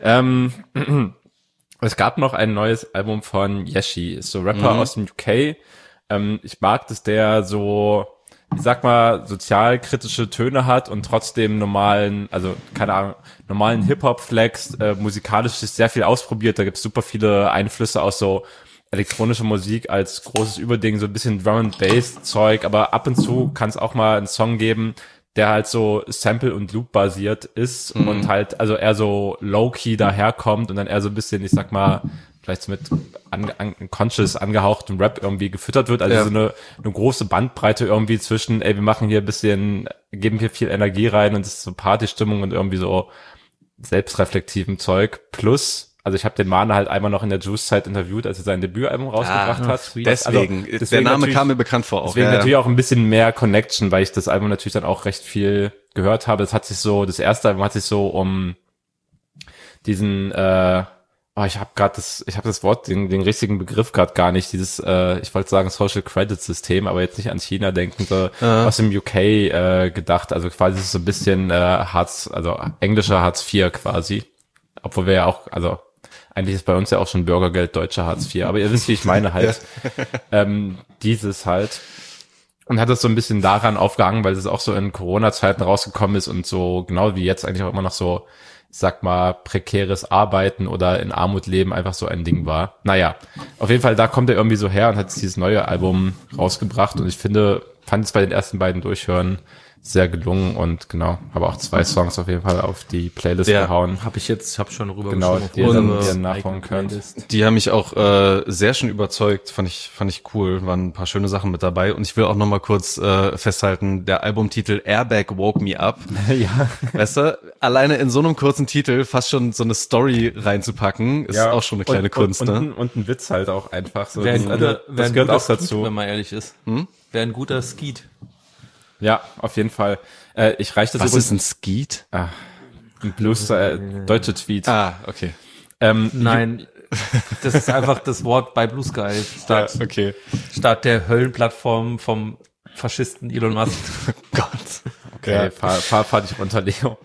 Es gab noch ein neues Album von Yeshi, ist so Rapper aus dem UK. Ich mag, dass der so, ich sag mal, sozialkritische Töne hat und trotzdem normalen Hip-Hop-Flex, musikalisch ist sehr viel ausprobiert. Da gibt's super viele Einflüsse aus so elektronischer Musik als großes Überding, so ein bisschen Drum-and-Bass-Zeug, aber ab und zu kann es auch mal einen Song geben, der halt so Sample- und Loop-basiert ist und halt also eher so low-key daherkommt und dann eher so ein bisschen, ich sag mal, vielleicht so mit conscious angehauchtem Rap irgendwie gefüttert wird. Also so eine große Bandbreite irgendwie zwischen, wir machen hier ein bisschen, geben hier viel Energie rein und es ist so Partystimmung und irgendwie so selbstreflektiven Zeug. Plus, also ich habe den Mana halt einmal noch in der Juice-Zeit interviewt, als er sein Debütalbum rausgebracht hat. Deswegen der Name kam mir bekannt vor. Deswegen natürlich auch ein bisschen mehr Connection, weil ich das Album natürlich dann auch recht viel gehört habe. Das erste Album hat sich so um diesen, ich habe das Wort, den richtigen Begriff gerade gar nicht, dieses, ich wollte sagen Social Credit System, aber jetzt nicht an China denken, so aus dem UK gedacht, also quasi ist es so ein bisschen englischer Hartz IV quasi, obwohl wir ja auch, also eigentlich ist bei uns ja auch schon Bürgergeld deutscher Hartz IV, aber ihr wisst, wie ich meine halt, dieses halt. Und hat das so ein bisschen daran aufgehangen, weil es auch so in Corona-Zeiten rausgekommen ist und so genau wie jetzt eigentlich auch immer noch so, ich sag mal, prekäres Arbeiten oder in Armut leben einfach so ein Ding war. Naja, auf jeden Fall, da kommt er irgendwie so her und hat dieses neue Album rausgebracht und ich fand es bei den ersten beiden Durchhören sehr gelungen und genau, habe auch 2 Songs auf jeden Fall auf die Playlist gehauen. Habe schon rüber Genau, geschoben. die ihr dann nachholen könnt. Die haben mich auch sehr schön überzeugt, fand ich cool, waren ein paar schöne Sachen mit dabei und ich will auch noch mal kurz festhalten, der Albumtitel Airbag Woke Me Up. Ja. Weißt du, alleine in so einem kurzen Titel fast schon so eine Story reinzupacken, ist auch schon eine kleine Kunst, ne? Und ein Witz halt auch einfach so. Das gehört auch dazu. Wenn man ehrlich ist. Wäre ein guter Skeet. Ja, auf jeden Fall. Ich reiche das Was ist ein Skeet? Ein Blues, deutsche Tweet. Ah, okay. Nein, das ist einfach das Wort bei Blue Sky statt der Höllenplattform vom Faschisten Elon Musk. Gott. Okay, fahr dich runter, Leo.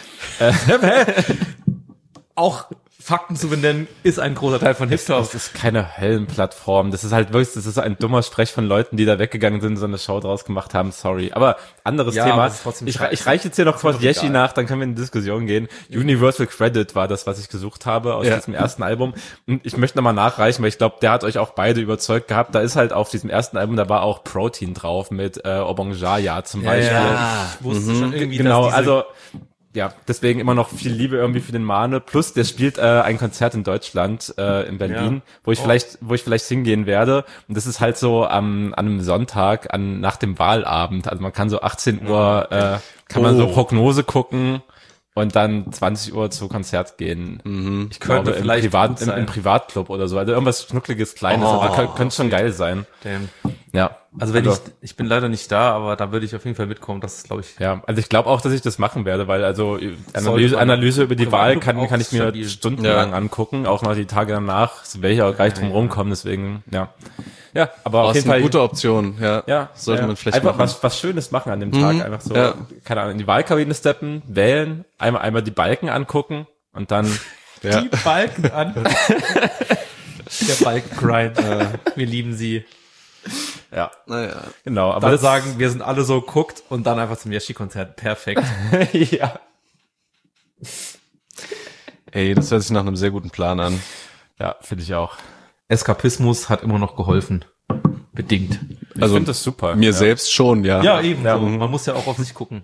Auch Fakten zu benennen, ist ein großer Teil von Hip-Hop. Das ist keine Höllenplattform. Das ist halt wirklich, das ist ein dummer Sprech von Leuten, die da weggegangen sind und so eine Show draus gemacht haben. Sorry. Aber anderes Thema. Ich reiche jetzt hier noch kurz Yeshi nach, dann können wir in die Diskussion gehen. Universal Credit war das, was ich gesucht habe aus diesem ersten Album. Und ich möchte nochmal nachreichen, weil ich glaube, der hat euch auch beide überzeugt gehabt. Da ist halt auf diesem ersten Album, da war auch Protein drauf mit Obongjaya zum Beispiel. Ja, ich wusste schon irgendwie, genau, dass also ja, deswegen immer noch viel Liebe irgendwie für den Mane. Plus, der spielt ein Konzert in Deutschland, in Berlin, wo ich vielleicht hingehen werde. Und das ist halt so an einem Sonntag, nach dem Wahlabend. Also man kann so 18 Uhr, kann man so Prognose gucken und dann 20 Uhr zu Konzert gehen. Ich könnte glaube, vielleicht im Privatclub oder so. Also irgendwas Schnuckliges, Kleines. Also könnte schon geil sein. Damn. Ja. Also ich bin leider nicht da, aber da würde ich auf jeden Fall mitkommen. Das ist, glaube ich. Ja, also ich glaube auch, dass ich das machen werde, weil also Analyse über die Wahl kann ich mir stundenlang angucken, auch noch die Tage danach, werde ich auch gleich drum rumkommen, deswegen, ja. Ja, aber auf jeden Fall. Eine gute Option, ja. Ja. Sollte man vielleicht einfach machen. was Schönes machen an dem Tag, einfach so, keine Ahnung, in die Wahlkabine steppen, wählen, einmal die Balken angucken und dann, die Balken an. Der Balkengrind. Wir lieben sie. ja. Naja. Genau, aber Dann das sagen, wir sind alle so guckt und dann einfach zum Yeshi-Konzert. Perfekt. ja. Ey, das hört sich nach einem sehr guten Plan an. Ja, finde ich auch. Eskapismus hat immer noch geholfen. Bedingt. Ich finde das super. Mir selbst schon, ja. Ja, eben. Ja. So. Man muss ja auch auf sich gucken.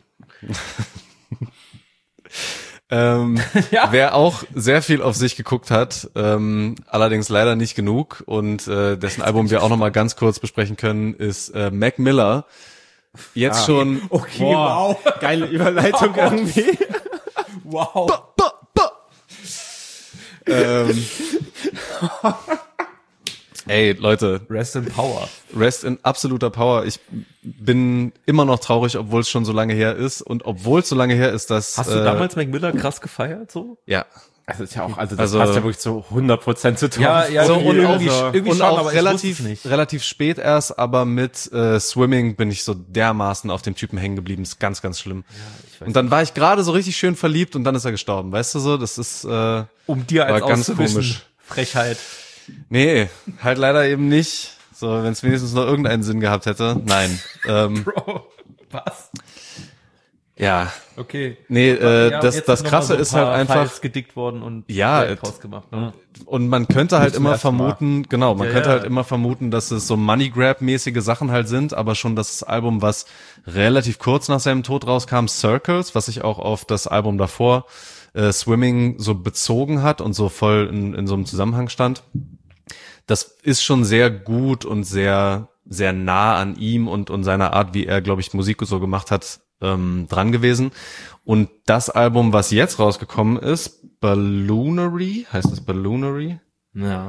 Wer auch sehr viel auf sich geguckt hat, allerdings leider nicht genug und dessen Album wir auch noch mal ganz kurz besprechen können, ist Mac Miller. Jetzt schon. Okay, wow. Geile Überleitung irgendwie. Wow. Ey, Leute. Rest in Power. Rest in absoluter Power. Ich bin immer noch traurig, obwohl es schon so lange her ist. Und obwohl es so lange her ist, dass... Hast du damals Mac Miller krass gefeiert, so? Ja. Also ist ja auch, das passt ja wirklich zu 100% zu Tom. Ja, so und irgendwie schon, auch aber relativ spät erst, aber mit Swimming bin ich so dermaßen auf dem Typen hängen geblieben. Ist ganz, ganz schlimm. Ja, und dann war ich gerade so richtig schön verliebt und dann ist er gestorben. Weißt du so, das ist um dir als ganz komisch. Frechheit. Nee, halt leider eben nicht. So, wenn es wenigstens noch irgendeinen Sinn gehabt hätte. Nein. Bro, was? Ja. Okay. Nee, das Krasse ist halt einfach gedickt worden und rausgemacht. Ne? Und man könnte halt immer vermuten, immer vermuten, dass es so Money Grab mäßige Sachen halt sind, aber schon das Album, was relativ kurz nach seinem Tod rauskam, Circles, was sich auch auf das Album davor Swimming so bezogen hat und so voll in so einem Zusammenhang stand. Das ist schon sehr gut und sehr, sehr nah an ihm und seiner Art, wie er, glaube ich, Musik so gemacht hat, dran gewesen. Und das Album, was jetzt rausgekommen ist, Balloonery, heißt es Balloonery? Ja.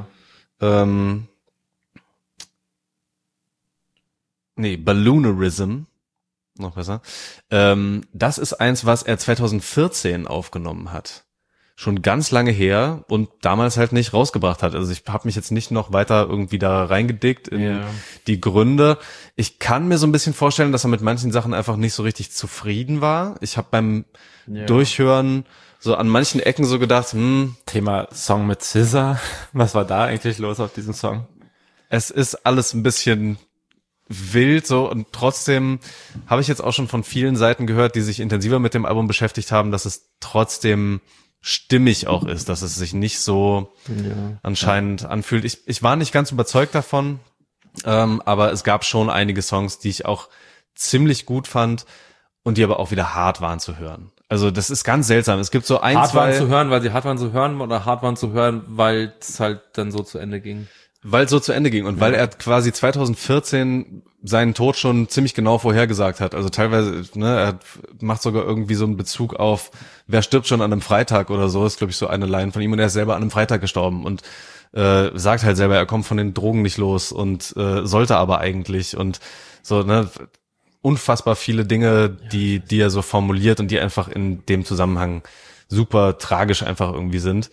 Balloonerism, noch besser. Das ist eins, was er 2014 aufgenommen hat. Schon ganz lange her und damals halt nicht rausgebracht hat. Also ich habe mich jetzt nicht noch weiter irgendwie da reingedickt in die Gründe. Ich kann mir so ein bisschen vorstellen, dass er mit manchen Sachen einfach nicht so richtig zufrieden war. Ich habe beim Durchhören so an manchen Ecken so gedacht, Thema Song mit SZA. Was war da eigentlich los auf diesem Song? Es ist alles ein bisschen wild so und trotzdem habe ich jetzt auch schon von vielen Seiten gehört, die sich intensiver mit dem Album beschäftigt haben, dass es trotzdem stimmig auch ist, dass es sich nicht so anscheinend anfühlt. Ich war nicht ganz überzeugt davon, aber es gab schon einige Songs, die ich auch ziemlich gut fand und die aber auch wieder hart waren zu hören. Also das ist ganz seltsam. Es gibt so hart waren zu hören, weil sie hart waren zu hören oder hart waren zu hören, weil es halt dann so zu Ende ging? Weil es so zu Ende ging und weil er quasi 2014 seinen Tod schon ziemlich genau vorhergesagt hat. Also teilweise, er macht sogar irgendwie so einen Bezug auf, wer stirbt schon an einem Freitag oder so, ist glaube ich so eine Line von ihm und er ist selber an einem Freitag gestorben und sagt halt selber, er kommt von den Drogen nicht los und sollte aber eigentlich und so, unfassbar viele Dinge, die er so formuliert und die einfach in dem Zusammenhang super tragisch einfach irgendwie sind.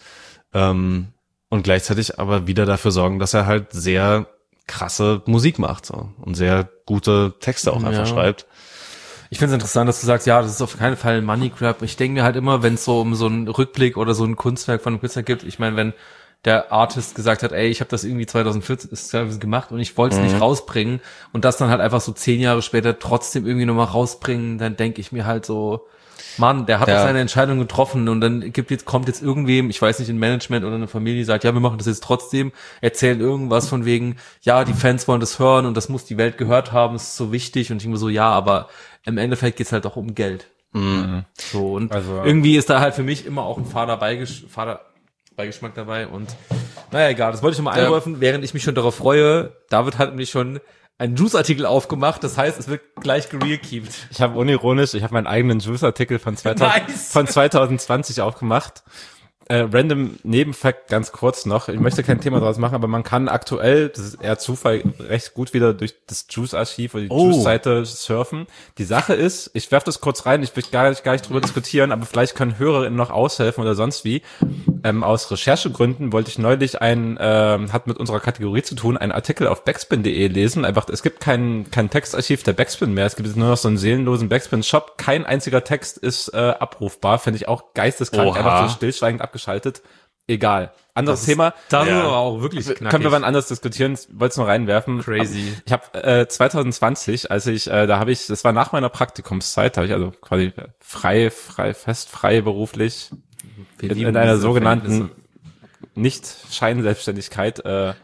Und gleichzeitig aber wieder dafür sorgen, dass er halt sehr krasse Musik macht so und sehr gute Texte auch einfach schreibt. Ich finde es interessant, dass du sagst, ja, das ist auf keinen Fall ein Money Grab. Ich denke mir halt immer, wenn es so um so einen Rückblick oder so ein Kunstwerk von einem Künstler gibt, ich meine, wenn der Artist gesagt hat, ey, ich habe das irgendwie 2014 gemacht und ich wollte es nicht rausbringen und das dann halt einfach so 10 Jahre später trotzdem irgendwie nochmal rausbringen, dann denke ich mir halt so, Mann, der hat doch seine Entscheidung getroffen und dann kommt jetzt irgendwem, ich weiß nicht, ein Management oder eine Familie, die sagt, ja, wir machen das jetzt trotzdem, erzählen irgendwas von wegen, ja, die Fans wollen das hören und das muss die Welt gehört haben, das ist so wichtig und ich immer so, ja, aber im Endeffekt geht's halt auch um Geld. So, und irgendwie ist da halt für mich immer auch ein fader Beigeschmack dabei und naja, egal, das wollte ich nochmal einwerfen, während ich mich schon darauf freue. David hat nämlich schon einen Juice-Artikel aufgemacht, das heißt, es wird gleich gerekeept. Ich habe unironisch, meinen eigenen Juice-Artikel von 2020 aufgemacht. Random Nebenfact ganz kurz noch. Ich möchte kein Thema draus machen, aber man kann aktuell, das ist eher Zufall, recht gut wieder durch das Juice-Archiv oder die Juice-Seite surfen. Die Sache ist, ich werfe das kurz rein, ich will gar nicht drüber diskutieren, aber vielleicht können HörerInnen noch aushelfen oder sonst wie. Aus Recherchegründen wollte ich neulich hat mit unserer Kategorie zu tun, einen Artikel auf backspin.de lesen. Einfach, es gibt kein Textarchiv der Backspin mehr. Es gibt jetzt nur noch so einen seelenlosen Backspin-Shop. Kein einziger Text ist abrufbar. Finde ich auch geisteskrank. Einfach so stillschweigend abgeschaltet. Egal. Anderes Thema. Das ist aber auch wirklich knackig. Können wir wann anders diskutieren? Ich wollte es nur reinwerfen. Crazy. Ich habe 2020, das war nach meiner Praktikumszeit, habe ich also quasi frei beruflich in einer sogenannten Nicht-Scheinselbstständigkeit für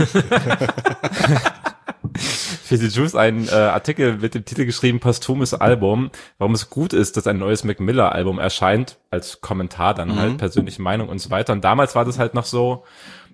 die Juice einen Artikel mit dem Titel geschrieben, Posthumes Album, warum es gut ist, dass ein neues Mac Miller Album erscheint, als Kommentar dann halt, persönliche Meinung und so weiter. Und damals war das halt noch so,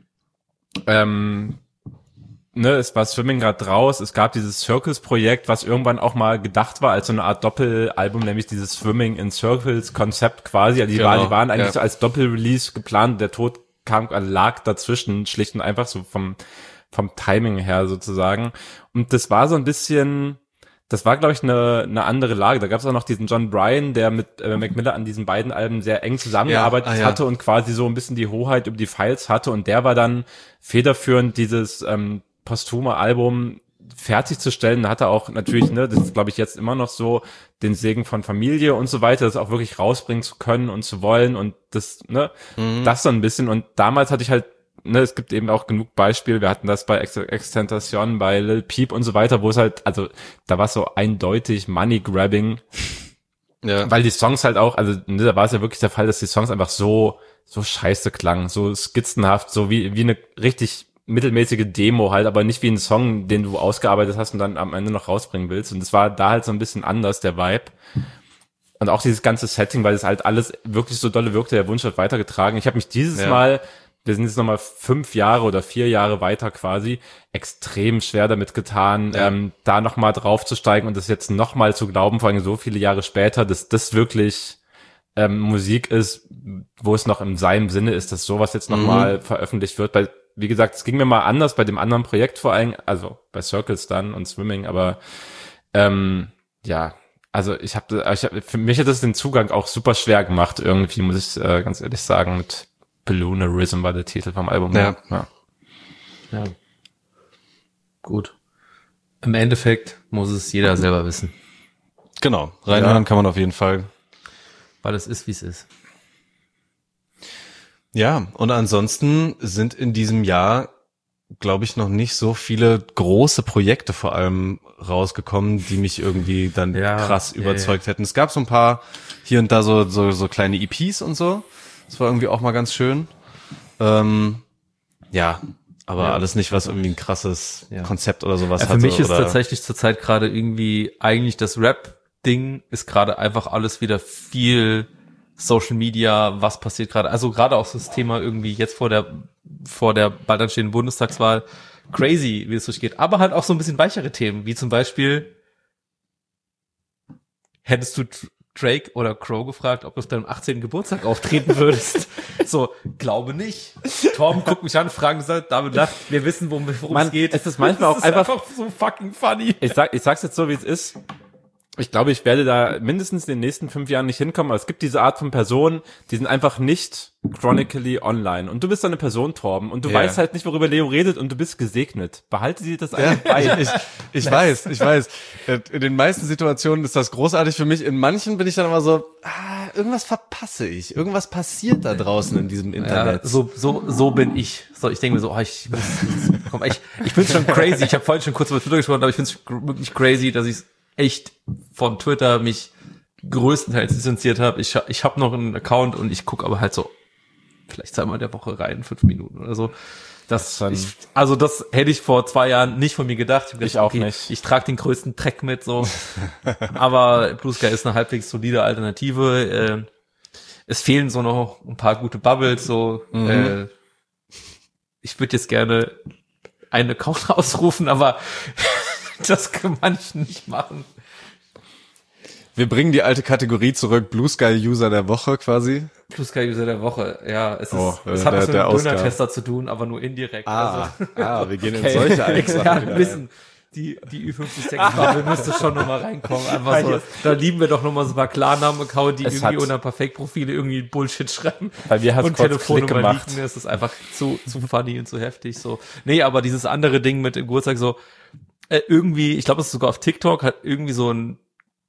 es war Swimming grad raus, es gab dieses Circles-Projekt, was irgendwann auch mal gedacht war als so eine Art Doppelalbum, nämlich dieses Swimming in Circles-Konzept quasi. Also die waren eigentlich so als Doppelrelease geplant, der Tod lag dazwischen, schlicht und einfach so vom Timing her sozusagen. Und das war so ein bisschen, das war, glaube ich, eine andere Lage. Da gab es auch noch diesen John Bryan, der mit Mac Miller an diesen beiden Alben sehr eng zusammengearbeitet hatte und quasi so ein bisschen die Hoheit über die Files hatte. Und der war dann federführend, dieses posthume Album fertigzustellen. Da hat er auch natürlich, das ist, glaube ich, jetzt immer noch so, den Segen von Familie und so weiter, das auch wirklich rausbringen zu können und zu wollen und das, das so ein bisschen. Und damals hatte ich halt, es gibt eben auch genug Beispiele, wir hatten das bei Extentation, bei Lil Peep und so weiter, wo es halt, also da war es so eindeutig Money-Grabbing, weil die Songs halt auch, also da war es ja wirklich der Fall, dass die Songs einfach so scheiße klangen, so skizzenhaft, so wie eine richtig mittelmäßige Demo halt, aber nicht wie ein Song, den du ausgearbeitet hast und dann am Ende noch rausbringen willst. Und das war da halt so ein bisschen anders, der Vibe. Und auch dieses ganze Setting, weil das halt alles wirklich so dolle wirkte, der Wunsch hat weitergetragen. Ich habe mich dieses Mal, wir sind jetzt nochmal 5 Jahre oder 4 Jahre weiter quasi, extrem schwer damit getan, da nochmal draufzusteigen und das jetzt nochmal zu glauben, vor allem so viele Jahre später, dass das wirklich Musik ist, wo es noch in seinem Sinne ist, dass sowas jetzt nochmal veröffentlicht wird, weil wie gesagt, es ging mir mal anders bei dem anderen Projekt vor allem, also bei Circles dann und Swimming, aber also für mich hat das den Zugang auch super schwer gemacht irgendwie, muss ich ganz ehrlich sagen, mit Balloonerism war der Titel vom Album. Ja. Gut. Im Endeffekt muss es jeder selber wissen. Genau, reinhören kann man auf jeden Fall. Weil es ist, wie es ist. Ja, und ansonsten sind in diesem Jahr, glaube ich, noch nicht so viele große Projekte vor allem rausgekommen, die mich irgendwie dann krass überzeugt hätten. Es gab so ein paar hier und da so kleine EPs und so. Das war irgendwie auch mal ganz schön. Aber alles nicht, was irgendwie ein krasses Konzept oder sowas hatte. Für mich ist tatsächlich zurzeit gerade irgendwie eigentlich das Rap-Ding ist gerade einfach alles wieder viel Social Media, was passiert gerade. Also gerade auch das Thema irgendwie jetzt vor der bald anstehenden Bundestagswahl crazy, wie es durchgeht. Aber halt auch so ein bisschen weichere Themen, wie zum Beispiel hättest du Drake oder Crow gefragt, ob du auf deinem 18. Geburtstag auftreten würdest. So, glaube nicht. Tom guckt mich an, fragen sagt, David lacht, wir wissen, worum es geht. Es ist manchmal auch einfach so fucking funny. Ich sag's jetzt so, wie es ist. Ich glaube, ich werde da mindestens in den nächsten 5 Jahren nicht hinkommen, aber es gibt diese Art von Personen, die sind einfach nicht chronically online. Und du bist dann eine Person, Torben, und du weißt halt nicht, worüber Leo redet, und du bist gesegnet. Behalte dir das einfach bei. Ich weiß. In den meisten Situationen ist das großartig für mich. In manchen bin ich dann immer so, irgendwas verpasse ich. Irgendwas passiert da draußen in diesem Internet. Ja, so bin ich. So, ich denke mir so, ich find's schon crazy. Ich habe vorhin schon kurz über Twitter gesprochen, aber ich find's wirklich crazy, dass ich echt von Twitter mich größtenteils distanziert habe. Ich habe noch einen Account und ich gucke aber halt so vielleicht 2-mal der Woche rein, 5 Minuten oder so. Das hätte ich vor 2 Jahren nicht von mir gedacht. Ich auch nicht. Ich trage den größten Dreck mit, so. Aber Blue Sky ist eine halbwegs solide Alternative. Es fehlen so noch ein paar gute Bubbles, so. Ich würde jetzt gerne einen Account ausrufen, aber das kann man nicht machen. Wir bringen die alte Kategorie zurück, Blue Sky User der Woche quasi. Blue Sky User der Woche, ja. Es hat was mit dem Döner-Tester zu tun, aber nur indirekt. Wir gehen in solche Experten wissen, die Ü50-Sex-Bubble müsste schon nochmal reinkommen. Einfach so, da lieben wir doch nochmal so ein paar Klarnamen-Account, die irgendwie unter Perfektprofile irgendwie Bullshit schreiben. Bei mir hat's und kurz Klick gemacht. Liegen. Das ist einfach zu funny und zu heftig, so. Nee, aber dieses andere Ding mit dem Geburtstag so, irgendwie, ich glaube, es ist sogar auf TikTok, hat irgendwie so eine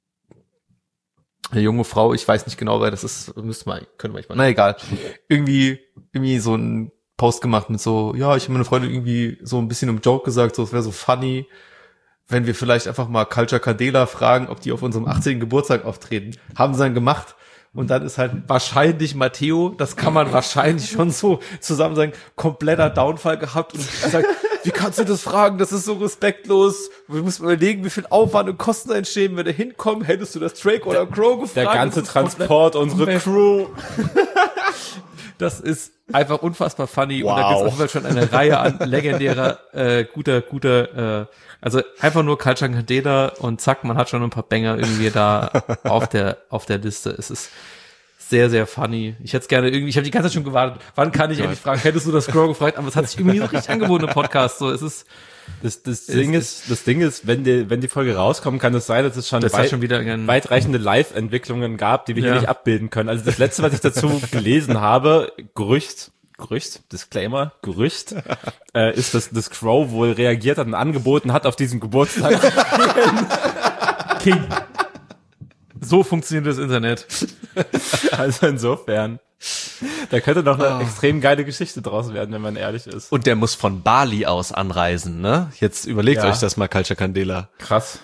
junge Frau, ich weiß nicht genau, wer das ist, können wir mal, na egal, irgendwie so ein Post gemacht mit so, ja, ich habe meine Freundin irgendwie so ein bisschen im Joke gesagt, so, es wäre so funny, wenn wir vielleicht einfach mal Culture Candela fragen, ob die auf unserem 18. Geburtstag auftreten. Haben sie dann gemacht. Und dann ist halt wahrscheinlich Matteo, das kann man wahrscheinlich schon so zusammen sagen, kompletter Downfall gehabt und sagt, wie kannst du das fragen? Das ist so respektlos. Wir müssen überlegen, wie viel Aufwand und Kosten entstehen, wenn wir hinkommen. Hättest du das Drake oder Crow gefragt? Der ganze Transport, unsere Crew. Das ist einfach unfassbar funny. Wow. Und da gibt es auf jeden Fall schon eine Reihe an legendärer, guter, also einfach nur Culture Candela und zack, man hat schon ein paar Banger irgendwie da auf der Liste. Es ist sehr, sehr funny. Ich hätte es gerne irgendwie, ich habe die ganze Zeit schon gewartet, wann kann ich endlich fragen, hättest du das Crow gefragt, aber es hat sich irgendwie so richtig angeboten im Podcast, so, es ist, Das Ding ist, wenn die Folge rauskommt, kann es sein, dass es schon weitreichende Live-Entwicklungen gab, die wir hier nicht abbilden können. Also das letzte, was ich dazu gelesen habe, Gerücht, Disclaimer, Gerücht, ist, dass das Crow wohl reagiert hat und angeboten hat auf diesen Geburtstag. King. So funktioniert das Internet. Also insofern. Da könnte doch eine extrem geile Geschichte draus werden, wenn man ehrlich ist. Und der muss von Bali aus anreisen, ne? Jetzt überlegt euch das mal, Culture Candela. Krass.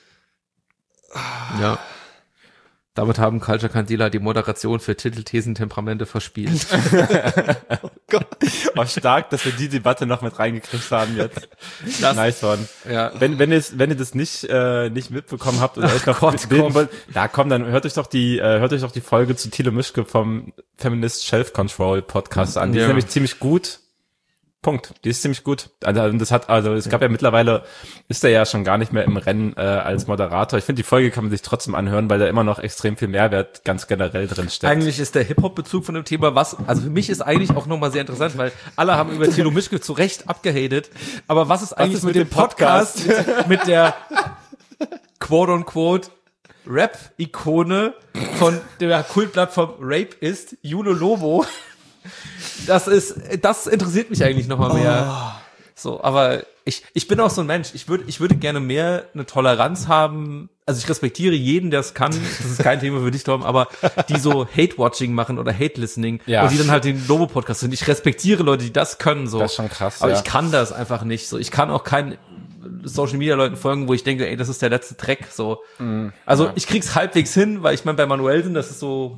Ja. Damit haben Culture Candela die Moderation für Titel, Thesen, Temperamente verspielt. Oh Gott. Oh, stark, dass wir die Debatte noch mit reingekriegt haben jetzt. Nice one. Ja. Wenn ihr das nicht mitbekommen habt oder euch noch bilden wollt, dann hört euch doch die Folge zu Thilo Mischke vom Feminist Self Control Podcast an. Die ist nämlich ziemlich gut. Punkt. Die ist ziemlich gut. Es gab ja mittlerweile, ist er ja schon gar nicht mehr im Rennen als Moderator. Ich finde, die Folge kann man sich trotzdem anhören, weil da immer noch extrem viel Mehrwert ganz generell drin steckt. Eigentlich ist der Hip-Hop-Bezug von dem Thema also für mich ist eigentlich auch nochmal sehr interessant, weil alle haben über Thilo Mischke zu Recht abgehatet. Aber was ist eigentlich mit dem Podcast, mit der quote-unquote Rap-Ikone von der Kultplattform Rape ist, Juno Lobo? Das interessiert mich eigentlich noch mal mehr. So, aber ich bin auch so ein Mensch. Ich würde gerne mehr eine Toleranz haben. Also ich respektiere jeden, der es kann. Das ist kein Thema für dich, Tom, aber die so Hate-Watching machen oder Hate-Listening und die dann halt den Lobo-Podcast sind. Ich respektiere Leute, die das können, so. Das ist schon krass, aber ich kann das einfach nicht, so. Ich kann auch keinen Social-Media-Leuten folgen, wo ich denke, ey, das ist der letzte Dreck, so. Also ich krieg's halbwegs hin, weil ich meine, bei Manuelsen, das ist so,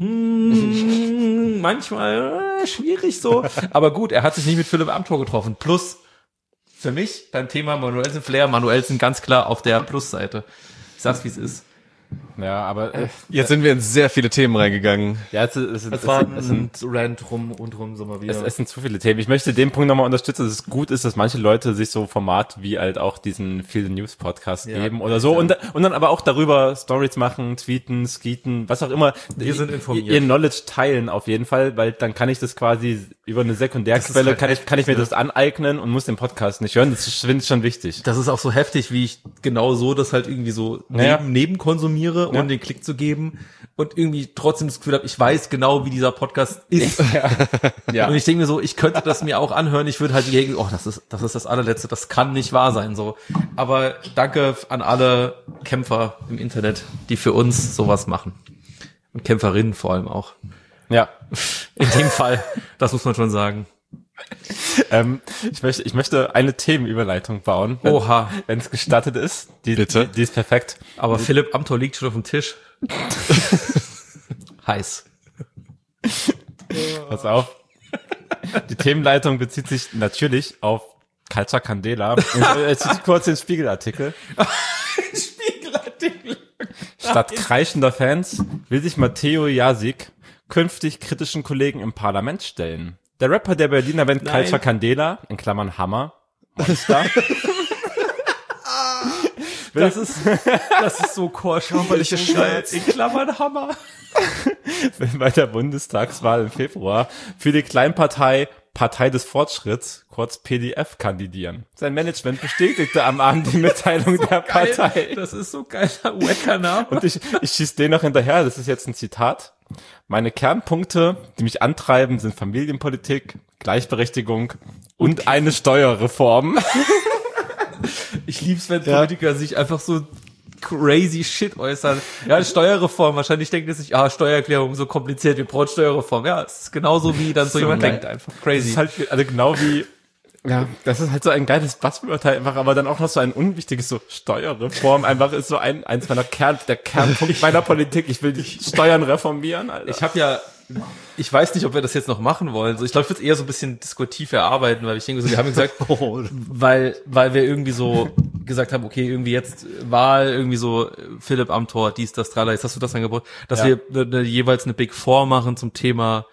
manchmal schwierig so. Aber gut, er hat sich nicht mit Philipp Amthor getroffen. Plus, für mich, beim Thema Manuelsen-Flair, Manuelsen ganz klar auf der Plus-Seite. Ich sag's, wie es ist. Ja, aber jetzt sind wir in sehr viele Themen reingegangen. Ja, es sind Rant rum so mal wieder. Es sind zu viele Themen. Ich möchte den Punkt nochmal unterstützen, dass es gut ist, dass manche Leute sich so Format wie halt auch diesen Feel the News Podcast geben oder so und dann aber auch darüber Stories machen, tweeten, skeeten, was auch immer. Wir sind informiert. Ihr Knowledge teilen auf jeden Fall, weil dann kann ich das quasi über eine Sekundärquelle, halt kann ich mir das aneignen und muss den Podcast nicht hören. Das finde ich schon wichtig. Das ist auch so heftig, wie ich genau so das halt irgendwie so neben konsumiere, um den Klick zu geben und irgendwie trotzdem das Gefühl habe, ich weiß genau, wie dieser Podcast ist. Ja. Und ich denke mir so, ich könnte das mir auch anhören, ich würde halt denken, das ist das allerletzte, das kann nicht wahr sein, so. Aber danke an alle Kämpfer im Internet, die für uns sowas machen. Und Kämpferinnen vor allem auch. Ja. In dem Fall, das muss man schon sagen. Ich möchte eine Themenüberleitung bauen, wenn es gestattet ist. Bitte. Die ist perfekt. Aber Philipp Amthor liegt schon auf dem Tisch. Heiß. Pass auf. Die Themenleitung bezieht sich natürlich auf Culture Candela. Jetzt kurz den Spiegelartikel. Spiegelartikel. Statt kreischender Fans will sich Matteo Jasik künftig kritischen Kollegen im Parlament stellen. Der Rapper der Berliner Band Culture Candela, in Klammern Hammer, Monster. Das ist so korschamperliche Scheiß. In Klammern Hammer. Will bei der Bundestagswahl im Februar für die Kleinpartei Partei des Fortschritts, kurz PDF, kandidieren. Sein Management bestätigte am Abend die Mitteilung der Partei. Das ist so geil, Wacker-Name. Und ich schieß den noch hinterher, das ist jetzt ein Zitat. Meine Kernpunkte, die mich antreiben, sind Familienpolitik, Gleichberechtigung und eine Steuerreform. Ich lieb's, wenn Politiker sich einfach so crazy shit äußern. Ja, Steuerreform, wahrscheinlich denkt er sich, Steuererklärung so kompliziert, wir brauchen Steuerreform. Ja, es ist genauso wie dann so jemand denkt, einfach crazy. Das ist halt also genau wie, ja, das ist halt so ein geiles Buzzword halt einfach, aber dann auch noch so ein unwichtiges so Steuerreform einfach ist so eins meiner der Kernpunkt meiner Politik. Ich will die Steuern reformieren, Alter. Ich weiß nicht, ob wir das jetzt noch machen wollen. So, ich glaube, ich würde es eher so ein bisschen diskutiv erarbeiten, weil ich denke, so, wir haben gesagt, weil wir irgendwie so gesagt haben, okay, irgendwie jetzt Wahl, irgendwie so Philipp Amthor, dies, das, tralala, jetzt hast du das angebracht, dass wir jeweils eine Big Four machen zum Thema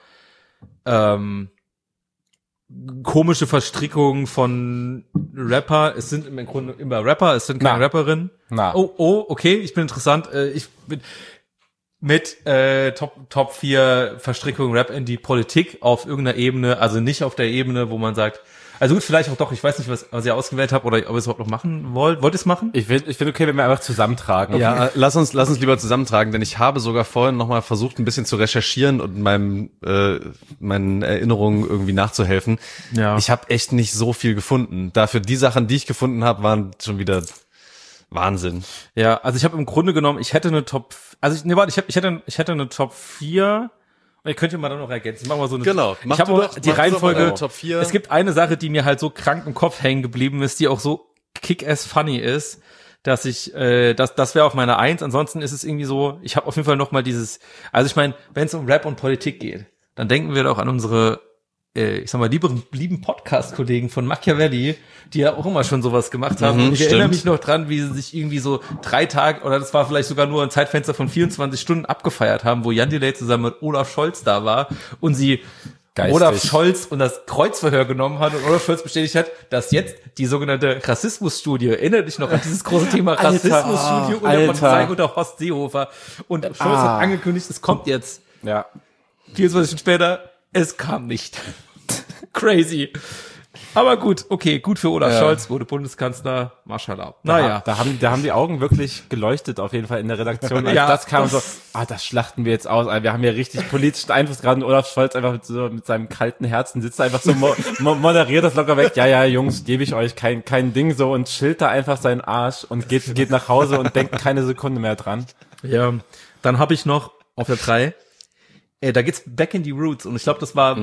komische Verstrickungen von Rapper. Es sind im Grunde immer Rapper, es sind keine Rapperinnen. Oh, okay, ich bin interessant. Ich bin mit Top 4 Verstrickungen Rap in die Politik auf irgendeiner Ebene, also nicht auf der Ebene, wo man sagt, also gut, vielleicht auch doch, ich weiß nicht, was ihr ausgewählt habt oder ob ihr es überhaupt noch machen wollt. Wollt ihr es machen? Ich finde okay, wenn wir einfach zusammentragen. Okay. Ja, lass uns lieber zusammentragen, denn ich habe sogar vorhin nochmal versucht, ein bisschen zu recherchieren und meinen Erinnerungen irgendwie nachzuhelfen. Ja. Ich habe echt nicht so viel gefunden. Dafür die Sachen, die ich gefunden habe, waren schon wieder Wahnsinn. Ja, also ich habe im Grunde genommen, ich hätte eine Top 4. Ihr könnt ja mal dann noch ergänzen. Machen wir so eine. Genau. Ich habe auch die Reihenfolge. Top 4. Es gibt eine Sache, die mir halt so krank im Kopf hängen geblieben ist, die auch so kick-ass funny ist, dass ich, das wäre auf meiner 1. Ansonsten ist es irgendwie so, ich habe auf jeden Fall noch mal dieses, also ich meine, wenn es um Rap und Politik geht, dann denken wir doch an unsere, ich sag mal, lieben Podcast-Kollegen von Machiavelli, die ja auch immer schon sowas gemacht haben. Und ich erinnere mich noch dran, wie sie sich irgendwie so 3 Tage, oder das war vielleicht sogar nur ein Zeitfenster von 24 Stunden abgefeiert haben, wo Jan Delay zusammen mit Olaf Scholz da war und sie Olaf Scholz und das Kreuzverhör genommen hat und Olaf Scholz bestätigt hat, dass jetzt die sogenannte Rassismusstudie, erinnert dich noch an dieses große Thema Rassismusstudie unter Polizei unter Horst Seehofer, und Scholz hat angekündigt, es kommt jetzt. Ja. 24 Stunden später, es kam nicht. Crazy. Aber gut, okay, gut für Olaf Scholz, wurde Bundeskanzler, Maschallah. Naja. Da haben die Augen wirklich geleuchtet, auf jeden Fall in der Redaktion. Als das kam so, das schlachten wir jetzt aus. Wir haben ja richtig politischen Einfluss gerade, und Olaf Scholz einfach mit seinem kalten Herzen sitzt einfach so, moderiert das locker weg. Ja, Jungs, gebe ich euch kein Ding so, und chillt da einfach seinen Arsch und geht nach Hause und denkt keine Sekunde mehr dran. Ja, dann habe ich noch auf der 3, da geht's back in the roots, und ich glaube, das war,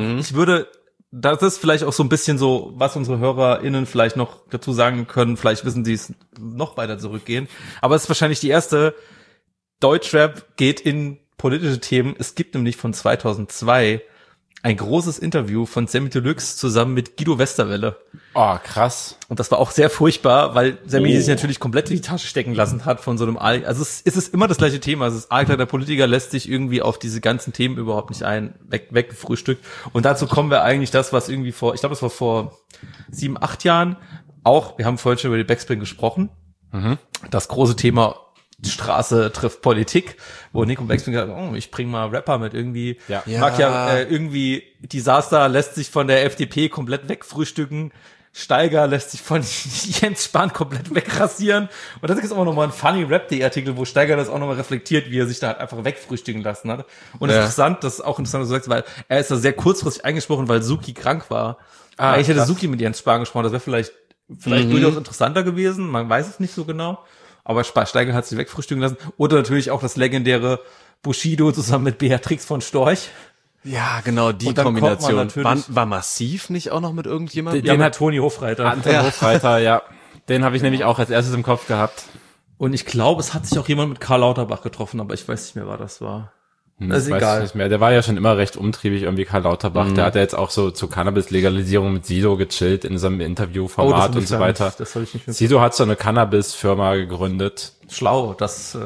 das ist vielleicht auch so ein bisschen so, was unsere HörerInnen vielleicht noch dazu sagen können. Vielleicht wissen sie es noch weiter zurückgehen. Aber es ist wahrscheinlich die erste Deutschrap geht in politische Themen. Es gibt nämlich von 2002 ein großes Interview von Samy Deluxe zusammen mit Guido Westerwelle. Oh, krass. Und das war auch sehr furchtbar, weil Samy sich natürlich komplett in die Tasche stecken lassen hat von so einem also es ist immer das gleiche Thema. Also das Alter der Politiker lässt sich irgendwie auf diese ganzen Themen überhaupt nicht weggefrühstückt. Und dazu kommen wir eigentlich das, was irgendwie ich glaube, das war vor 7, 8 Jahren auch, wir haben vorhin schon über die Backspin gesprochen. Das große Thema Straße trifft Politik, wo Nico Backspin gesagt hat, ich bring mal Rapper mit, irgendwie irgendwie Disaster lässt sich von der FDP komplett wegfrühstücken, Steiger lässt sich von Jens Spahn komplett wegrasieren, und das ist auch nochmal ein funny Rap.de-Artikel, wo Steiger das auch nochmal reflektiert, wie er sich da halt einfach wegfrühstücken lassen hat. Und das ist auch interessant, was du sagst, weil er ist da sehr kurzfristig eingesprochen, weil Suki krank war. Ich hätte Suki mit Jens Spahn gesprochen, das wäre vielleicht durchaus interessanter gewesen, man weiß es nicht so genau. Aber Steiger hat sich wegfrühstücken lassen. Oder natürlich auch das legendäre Bushido zusammen mit Beatrix von Storch. Ja, genau, die Kombination. War Massiv nicht auch noch mit irgendjemandem? Den hat Toni Hofreiter. Anton Hofreiter, ja. Den habe ich nämlich auch als erstes im Kopf gehabt. Und ich glaube, es hat sich auch jemand mit Karl Lauterbach getroffen, aber ich weiß nicht mehr, wer das war. Das ist weiß egal. ich nicht mehr. Der war ja schon immer recht umtriebig, irgendwie Karl Lauterbach. Der hat ja jetzt auch so zur Cannabis-Legalisierung mit Sido gechillt in seinem Interviewformat und so weiter. Das habe ich nicht mehr. Sido hat so eine Cannabis-Firma gegründet. Schlau,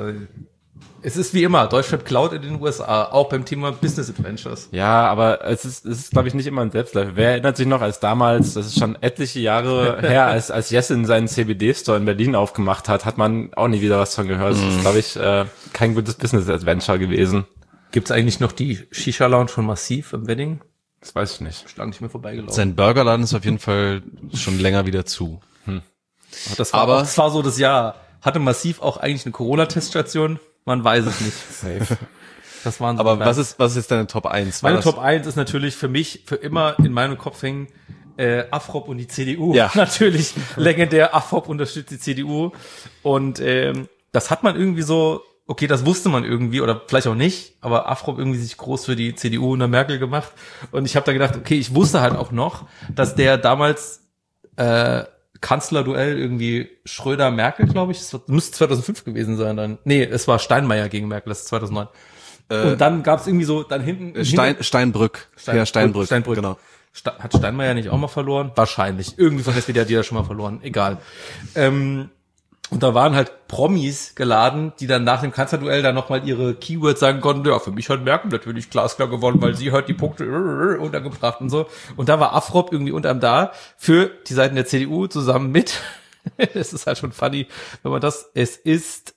es ist wie immer, Deutschrap klaut in den USA, auch beim Thema Business Adventures. Ja, aber es ist glaube ich, nicht immer ein Selbstläufer. Wer erinnert sich noch, als damals, das ist schon etliche Jahre her, als Jessin seinen CBD-Store in Berlin aufgemacht hat man auch nie wieder was von gehört. Das ist, glaube ich, kein gutes Business Adventure gewesen. Gibt's eigentlich noch die Shisha-Lounge von Massiv im Wedding? Das weiß ich nicht. Ist lang nicht mehr vorbeigelaufen. Sein Burgerladen ist auf jeden Fall schon länger wieder zu. Das war so das Jahr. Hatte Massiv auch eigentlich eine Corona-Teststation? Man weiß es nicht. Safe. Das waren so Aber was ist jetzt deine Top 1? Meine Top 1 ist natürlich für mich, für immer in meinem Kopf hängen, Afrop und die CDU. Ja. Natürlich legendär, Afrop unterstützt die CDU. Und das hat man irgendwie so, okay, das wusste man irgendwie oder vielleicht auch nicht, aber Afrop irgendwie sich groß für die CDU unter Merkel gemacht. Und ich habe da gedacht, okay, ich wusste halt auch noch, dass der damals Kanzlerduell irgendwie Schröder-Merkel, glaube ich, das müsste 2005 gewesen sein dann. Nee, es war Steinmeier gegen Merkel, das ist 2009. Und dann gab's irgendwie so, dann hinten... Steinbrück. Ja, Steinbrück, genau. Hat Steinmeier nicht auch mal verloren? Wahrscheinlich. Irgendwie von der SPD hat jeder schon mal verloren. Egal. Und da waren halt Promis geladen, die dann nach dem Kanzlerduell dann nochmal ihre Keywords sagen konnten, ja, für mich hat Merkel natürlich glasklar gewonnen, weil sie halt die Punkte untergebracht und so. Und da war Afrop irgendwie unter einem da für die Seiten der CDU zusammen mit, es ist halt schon funny, wenn man das, es ist,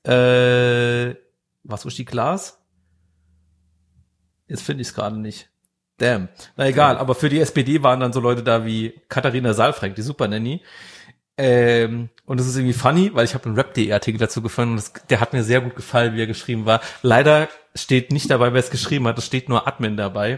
was ist die Glas? Jetzt finde ich es gerade nicht. Damn. Na egal, aber für die SPD waren dann so Leute da wie Katharina Saalfrank, die Supernanny. Und das ist irgendwie funny, weil ich habe einen Rap.de-Artikel dazu gefunden und der hat mir sehr gut gefallen, wie er geschrieben war. Leider steht nicht dabei, wer es geschrieben hat, es steht nur Admin dabei.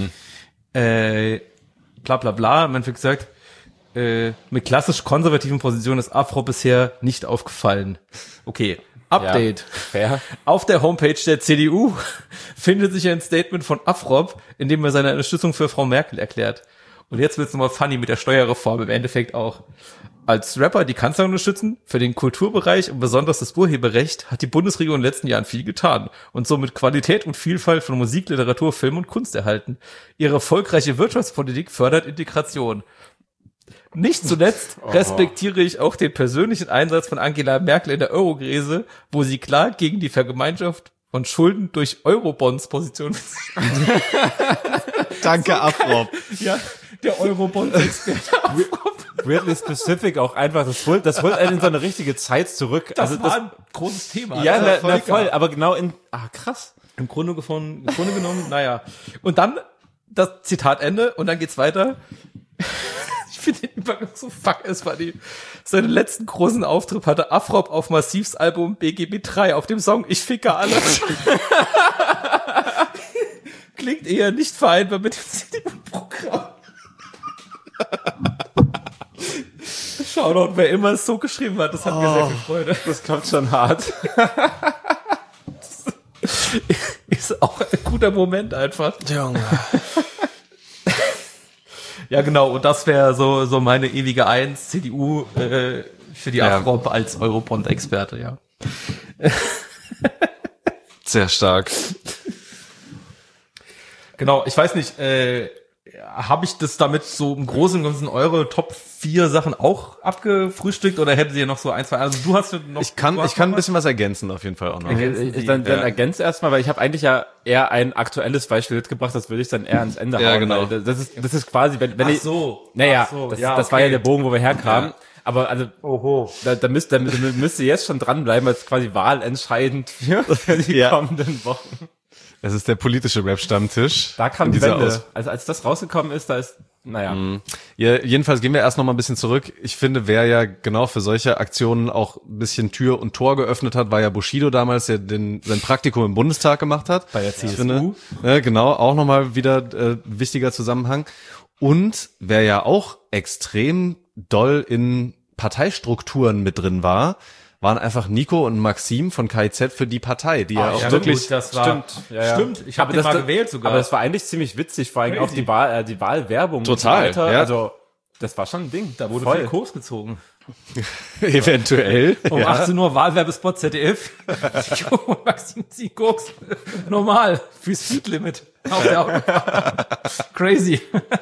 Bla bla bla, man wird gesagt, mit klassisch konservativen Positionen ist Afro bisher nicht aufgefallen. Okay, Update. Ja, fair. Auf der Homepage der CDU findet sich ein Statement von Afrop, in dem er seine Unterstützung für Frau Merkel erklärt. Und jetzt wird's nochmal funny mit der Steuerreform im Endeffekt auch. Als Rapper die Kanzlerin unterstützen, für den Kulturbereich und besonders das Urheberrecht hat die Bundesregierung in den letzten Jahren viel getan und somit Qualität und Vielfalt von Musik, Literatur, Film und Kunst erhalten. Ihre erfolgreiche Wirtschaftspolitik fördert Integration. Nicht zuletzt respektiere ich auch den persönlichen Einsatz von Angela Merkel in der Euro-Krise, wo sie klar gegen die Vergemeinschaft von Schulden durch Eurobonds positioniert. Danke, Afrop. Ja, der Eurobonds-Experte Afrop. Weirdly specific auch einfach, das holt einen in so eine richtige Zeit zurück. Das war ein großes Thema. Ja, na voll, aber genau krass. Im Grunde genommen, naja. Und dann das Zitat Ende und dann geht's weiter. Ich finde den Übergang so es war seinen letzten großen Auftritt hatte Afrop auf Massivs Album BGB 3 auf dem Song Ich ficke alles. Klingt eher nicht vereinbar mit dem CDU-Programm. Shoutout, wer immer es so geschrieben hat, das hat mir sehr viel Freude. Das kommt schon hart. Ist auch ein guter Moment einfach. Junge. Ja, genau, und das wäre so meine ewige Eins, CDU für die Afrop als Eurobond-Experte, ja. Sehr stark. Genau, ich weiß nicht, habe ich das damit so im Großen und Ganzen eure Top 4 Sachen auch abgefrühstückt oder hättet ihr noch so ein, zwei, also du hast noch... Ich kann ein bisschen was ergänzen auf jeden Fall auch noch. Dann ergänzt erstmal, weil ich habe eigentlich ja eher ein aktuelles Beispiel mitgebracht, das würde ich dann eher ans Ende hauen. Ja, genau. Das ist quasi, wenn ich... Naja, das war ja der Bogen, wo wir herkamen. Ja. Aber also, da müsst ihr jetzt schon dranbleiben, als quasi wahlentscheidend für die kommenden Wochen. Es ist der politische Rap-Stammtisch. Da kam die Wende. Also als das rausgekommen ist, naja. Ja, jedenfalls gehen wir erst noch mal ein bisschen zurück. Ich finde, wer ja genau für solche Aktionen auch ein bisschen Tür und Tor geöffnet hat, war ja Bushido damals, der sein Praktikum im Bundestag gemacht hat. Bei der CSU. Ich finde, genau, auch noch mal wieder wichtiger Zusammenhang. Und wer ja auch extrem doll in Parteistrukturen mit drin waren einfach Nico und Maxim von KIZ für die Partei, die ja auch wirklich... Gut, das war, stimmt, ich habe den mal gewählt sogar. Aber das war eigentlich ziemlich witzig, vor allem auch die Wahlwerbung. Total, und so weiter. Ja. Also Das war schon ein Ding. Da wurde viel Koks gezogen. Eventuell. Um 18 Uhr Wahlwerbespot ZDF. Maxim zieht Koks. Normal. Für Speedlimit. Auf der Autobahn. Crazy.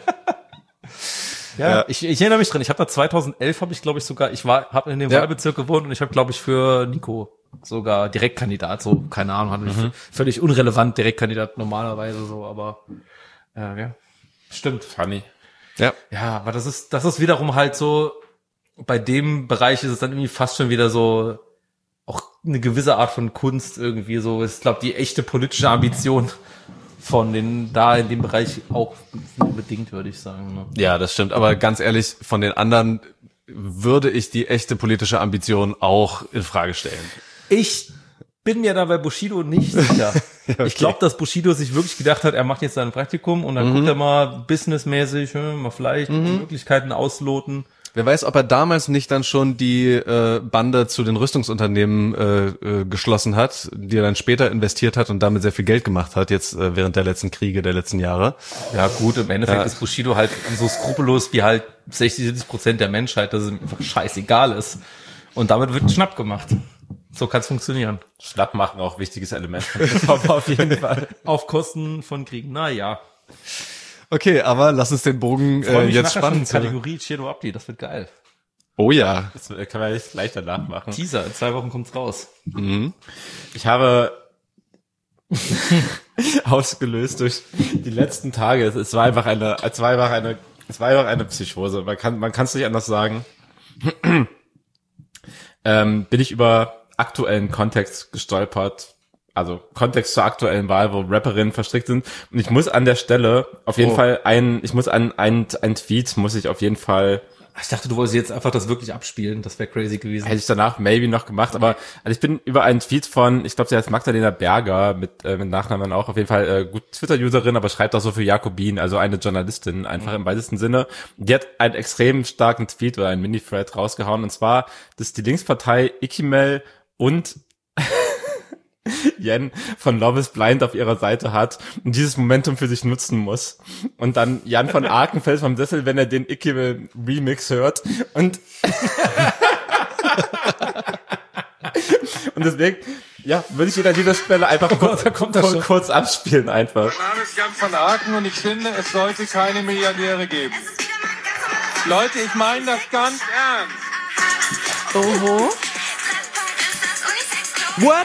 Ja, ich erinnere mich dran. Ich habe da 2011 habe in dem Wahlbezirk gewohnt und ich habe, glaube ich, für Nico sogar Direktkandidat, so, keine Ahnung, hatte völlig unrelevant Direktkandidat normalerweise so, aber ja, stimmt. Funny. Ja. Ja, aber das ist wiederum halt so, bei dem Bereich ist es dann irgendwie fast schon wieder so auch eine gewisse Art von Kunst irgendwie so. Ich glaube, die echte politische Ambition von den da in dem Bereich auch nur bedingt, würde ich sagen. Ne? Ja, das stimmt. Aber ganz ehrlich, von den anderen würde ich die echte politische Ambition auch in Frage stellen. Ich bin mir da bei Bushido nicht sicher. Okay. Ich glaube, dass Bushido sich wirklich gedacht hat, er macht jetzt sein Praktikum und dann guckt er mal businessmäßig, mal vielleicht Möglichkeiten ausloten. Wer weiß, ob er damals nicht dann schon die Bande zu den Rüstungsunternehmen geschlossen hat, die er dann später investiert hat und damit sehr viel Geld gemacht hat, jetzt während der letzten Kriege der letzten Jahre. Ja gut, im Endeffekt ist Bushido halt so skrupellos wie halt 60-70% der Menschheit, dass es ihm einfach scheißegal ist. Und damit wird ein Schnapp gemacht. So kann es funktionieren. Schnapp machen auch wichtiges Element von Hip-Hop auf jeden Fall. Auf Kosten von Kriegen, naja. Okay, aber lass uns den Bogen jetzt spannend. Kategorie Chino Abdi, das wird geil. Oh ja. Das kann man jetzt gleich danach machen. Teaser, in 2 Wochen kommt's raus. Ich habe ausgelöst durch die letzten Tage. Es war einfach eine Psychose. Man kann es nicht anders sagen. Bin ich über aktuellen Kontext gestolpert. Also Kontext zur aktuellen Wahl, wo Rapperinnen verstrickt sind. Und ich muss an der Stelle auf jeden Fall ein Tweet muss ich auf jeden Fall. Ich dachte, du wolltest jetzt einfach das wirklich abspielen. Das wäre crazy gewesen. Hätte ich danach maybe noch gemacht, aber also ich bin über einen Tweet von, ich glaube, sie heißt Magdalena Berger, mit Nachnamen auch, auf jeden Fall gut Twitter-Userin, aber schreibt auch so für Jakobin, also eine Journalistin, einfach im weitesten Sinne. Die hat einen extrem starken Tweet oder einen Mini-Thread rausgehauen, und zwar, dass die Linkspartei Ikimel und Yen von Love is Blind auf ihrer Seite hat und dieses Momentum für sich nutzen muss. Und dann Jan von Aken fällt vom Sessel, wenn er den Ikimel Remix hört. Und deswegen, ja, würde ich an dieser Stelle einfach kurz abspielen einfach. Mein Name ist Jan von Aken und ich finde, es sollte keine Milliardäre geben. Leute, ich meine das ganz ernst. Oho. What?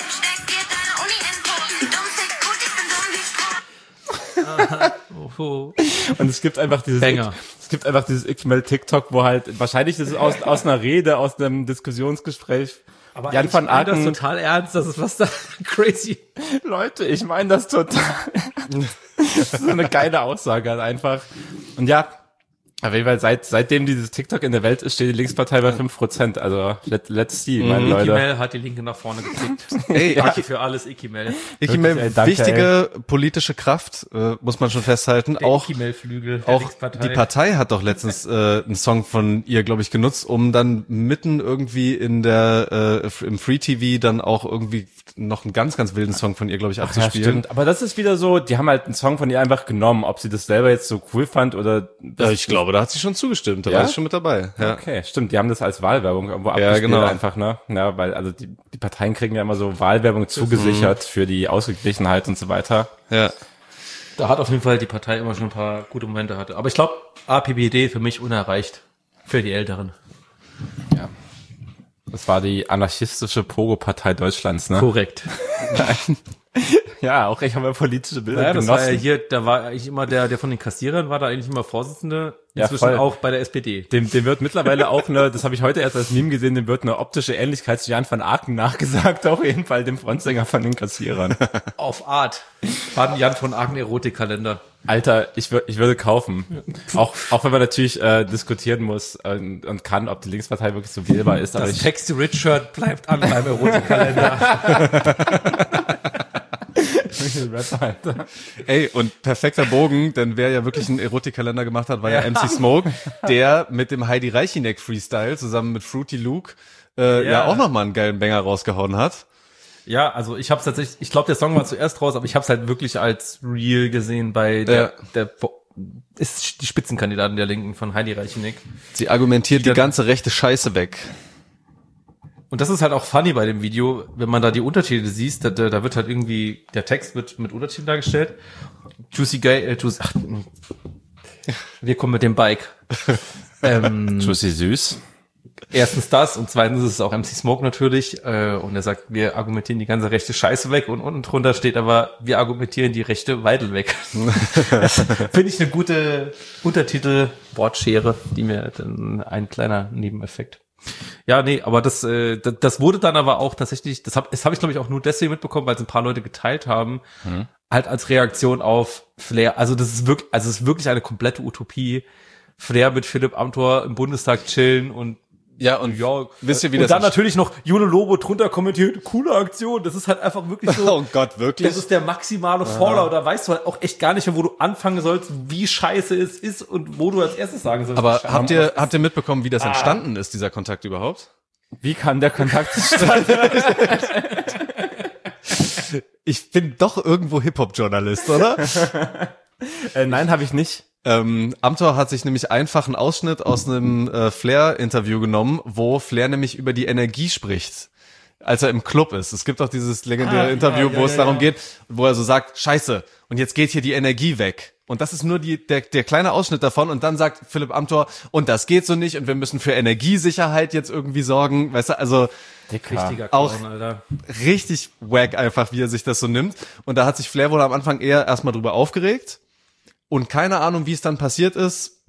Und es gibt einfach dieses Ikimel TikTok, wo halt wahrscheinlich das ist aus einer Rede, aus einem Diskussionsgespräch. Aber Jan von Aken, das total ernst, das ist was da crazy. Leute, ich meine das total. Das ist so eine geile Aussage halt einfach. Und ja, auf jeden Fall seitdem dieses TikTok in der Welt ist, steht die Linkspartei bei 5%. Also let's see, meine Leute. Ikimel hat die Linke nach vorne gekickt. Ey, Danke für alles, Ikimel. Ikimel, danke, wichtige politische Kraft, muss man schon festhalten. Der Auch Ikimel-Flügel der Auch Linkspartei. die Partei hat doch letztens einen Song von ihr, glaube ich, genutzt, um dann mitten irgendwie in der im Free TV dann auch irgendwie noch einen ganz, ganz wilden Song von ihr, glaube ich, abzuspielen. Ja, stimmt. Aber das ist wieder so, die haben halt einen Song von ihr einfach genommen. Ob sie das selber jetzt so cool fand oder... Ich glaube, da hat sie schon zugestimmt. Da war sie schon mit dabei. Ja. Okay, stimmt. Die haben das als Wahlwerbung irgendwo abgespielt genau. einfach, ne? Ja, weil also die Parteien kriegen ja immer so Wahlwerbung zugesichert für die Ausgeglichenheit und so weiter. Ja. Da hat auf jeden Fall die Partei immer schon ein paar gute Momente hatte. Aber ich glaube, APBD für mich unerreicht. Für die Älteren. Ja. Das war die anarchistische Pogo-Partei Deutschlands, ne? Korrekt. Ja, auch ich habe ja politische Bilder Ja, das genossen. war ja hier, da war eigentlich immer der von den Kassierern war da eigentlich immer Vorsitzende. Inzwischen voll. auch bei der SPD. Dem wird mittlerweile auch das habe ich heute erst als Meme gesehen, dem wird eine optische Ähnlichkeit zu Jan van Aken nachgesagt, auf jeden Fall dem Frontsänger von den Kassierern. Auf Art. War ein Jan von Aken Erotikkalender. Alter, ich würde kaufen. Auch wenn man natürlich diskutieren muss und kann, ob die Linkspartei wirklich so wählbar ist. Aber Das Text to Richard bleibt an beim Erotikkalender. Ey, und perfekter Bogen, denn wer ja wirklich einen Erotikkalender gemacht hat, war ja MC Smoke, der mit dem Heidi Reichineck Freestyle zusammen mit Fruity Luke ja auch nochmal einen geilen Banger rausgehauen hat. Ja, also ich hab's tatsächlich, ich glaube, der Song war zuerst raus, aber ich hab's halt wirklich als Real gesehen bei der ist die Spitzenkandidatin der Linken von Heidi Reicheneck. Sie argumentiert die ganze rechte Scheiße weg. Und das ist halt auch funny bei dem Video, wenn man da die Untertitel siehst, da wird halt irgendwie, der Text wird mit Untertiteln dargestellt. Wir kommen mit dem Bike. Juicy süß. Erstens das und zweitens ist es auch MC Smoke natürlich und er sagt, wir argumentieren die ganze rechte Scheiße weg und unten drunter steht aber, wir argumentieren die rechte Weidel weg. Das finde ich eine gute Untertitel-Wortschere, die mir dann ein kleiner Nebeneffekt. Ja, nee, aber das wurde dann aber auch tatsächlich, das hab ich glaube ich auch nur deswegen mitbekommen, weil es ein paar Leute geteilt haben, halt als Reaktion auf Flair. Also das ist wirklich eine komplette Utopie. Flair mit Philipp Amthor im Bundestag chillen und wisst ihr, wie und das dann natürlich noch Jule Lobo drunter kommentiert, coole Aktion, das ist halt einfach wirklich so. Oh Gott, wirklich? Das ist der maximale Fallout, da weißt du halt auch echt gar nicht mehr, wo du anfangen sollst, wie scheiße es ist und wo du als erstes sagen sollst. Aber habt ihr mitbekommen, wie das entstanden ist, dieser Kontakt überhaupt? Wie kann der Kontakt zustande? Ich bin doch irgendwo Hip-Hop-Journalist, oder? Nein, habe ich nicht. Amthor hat sich nämlich einfach einen Ausschnitt aus einem Flair-Interview genommen, wo Flair nämlich über die Energie spricht, als er im Club ist. Es gibt auch dieses legendäre Interview, wo es darum geht, wo er so sagt, Scheiße, und jetzt geht hier die Energie weg. Und das ist nur der kleine Ausschnitt davon. Und dann sagt Philipp Amthor, und das geht so nicht, und wir müssen für Energiesicherheit jetzt irgendwie sorgen. Weißt du, also richtiger auch Clown, Alter. richtig wack einfach, wie er sich das so nimmt. Und da hat sich Flair wohl am Anfang eher erstmal drüber aufgeregt. Und keine Ahnung, wie es dann passiert ist.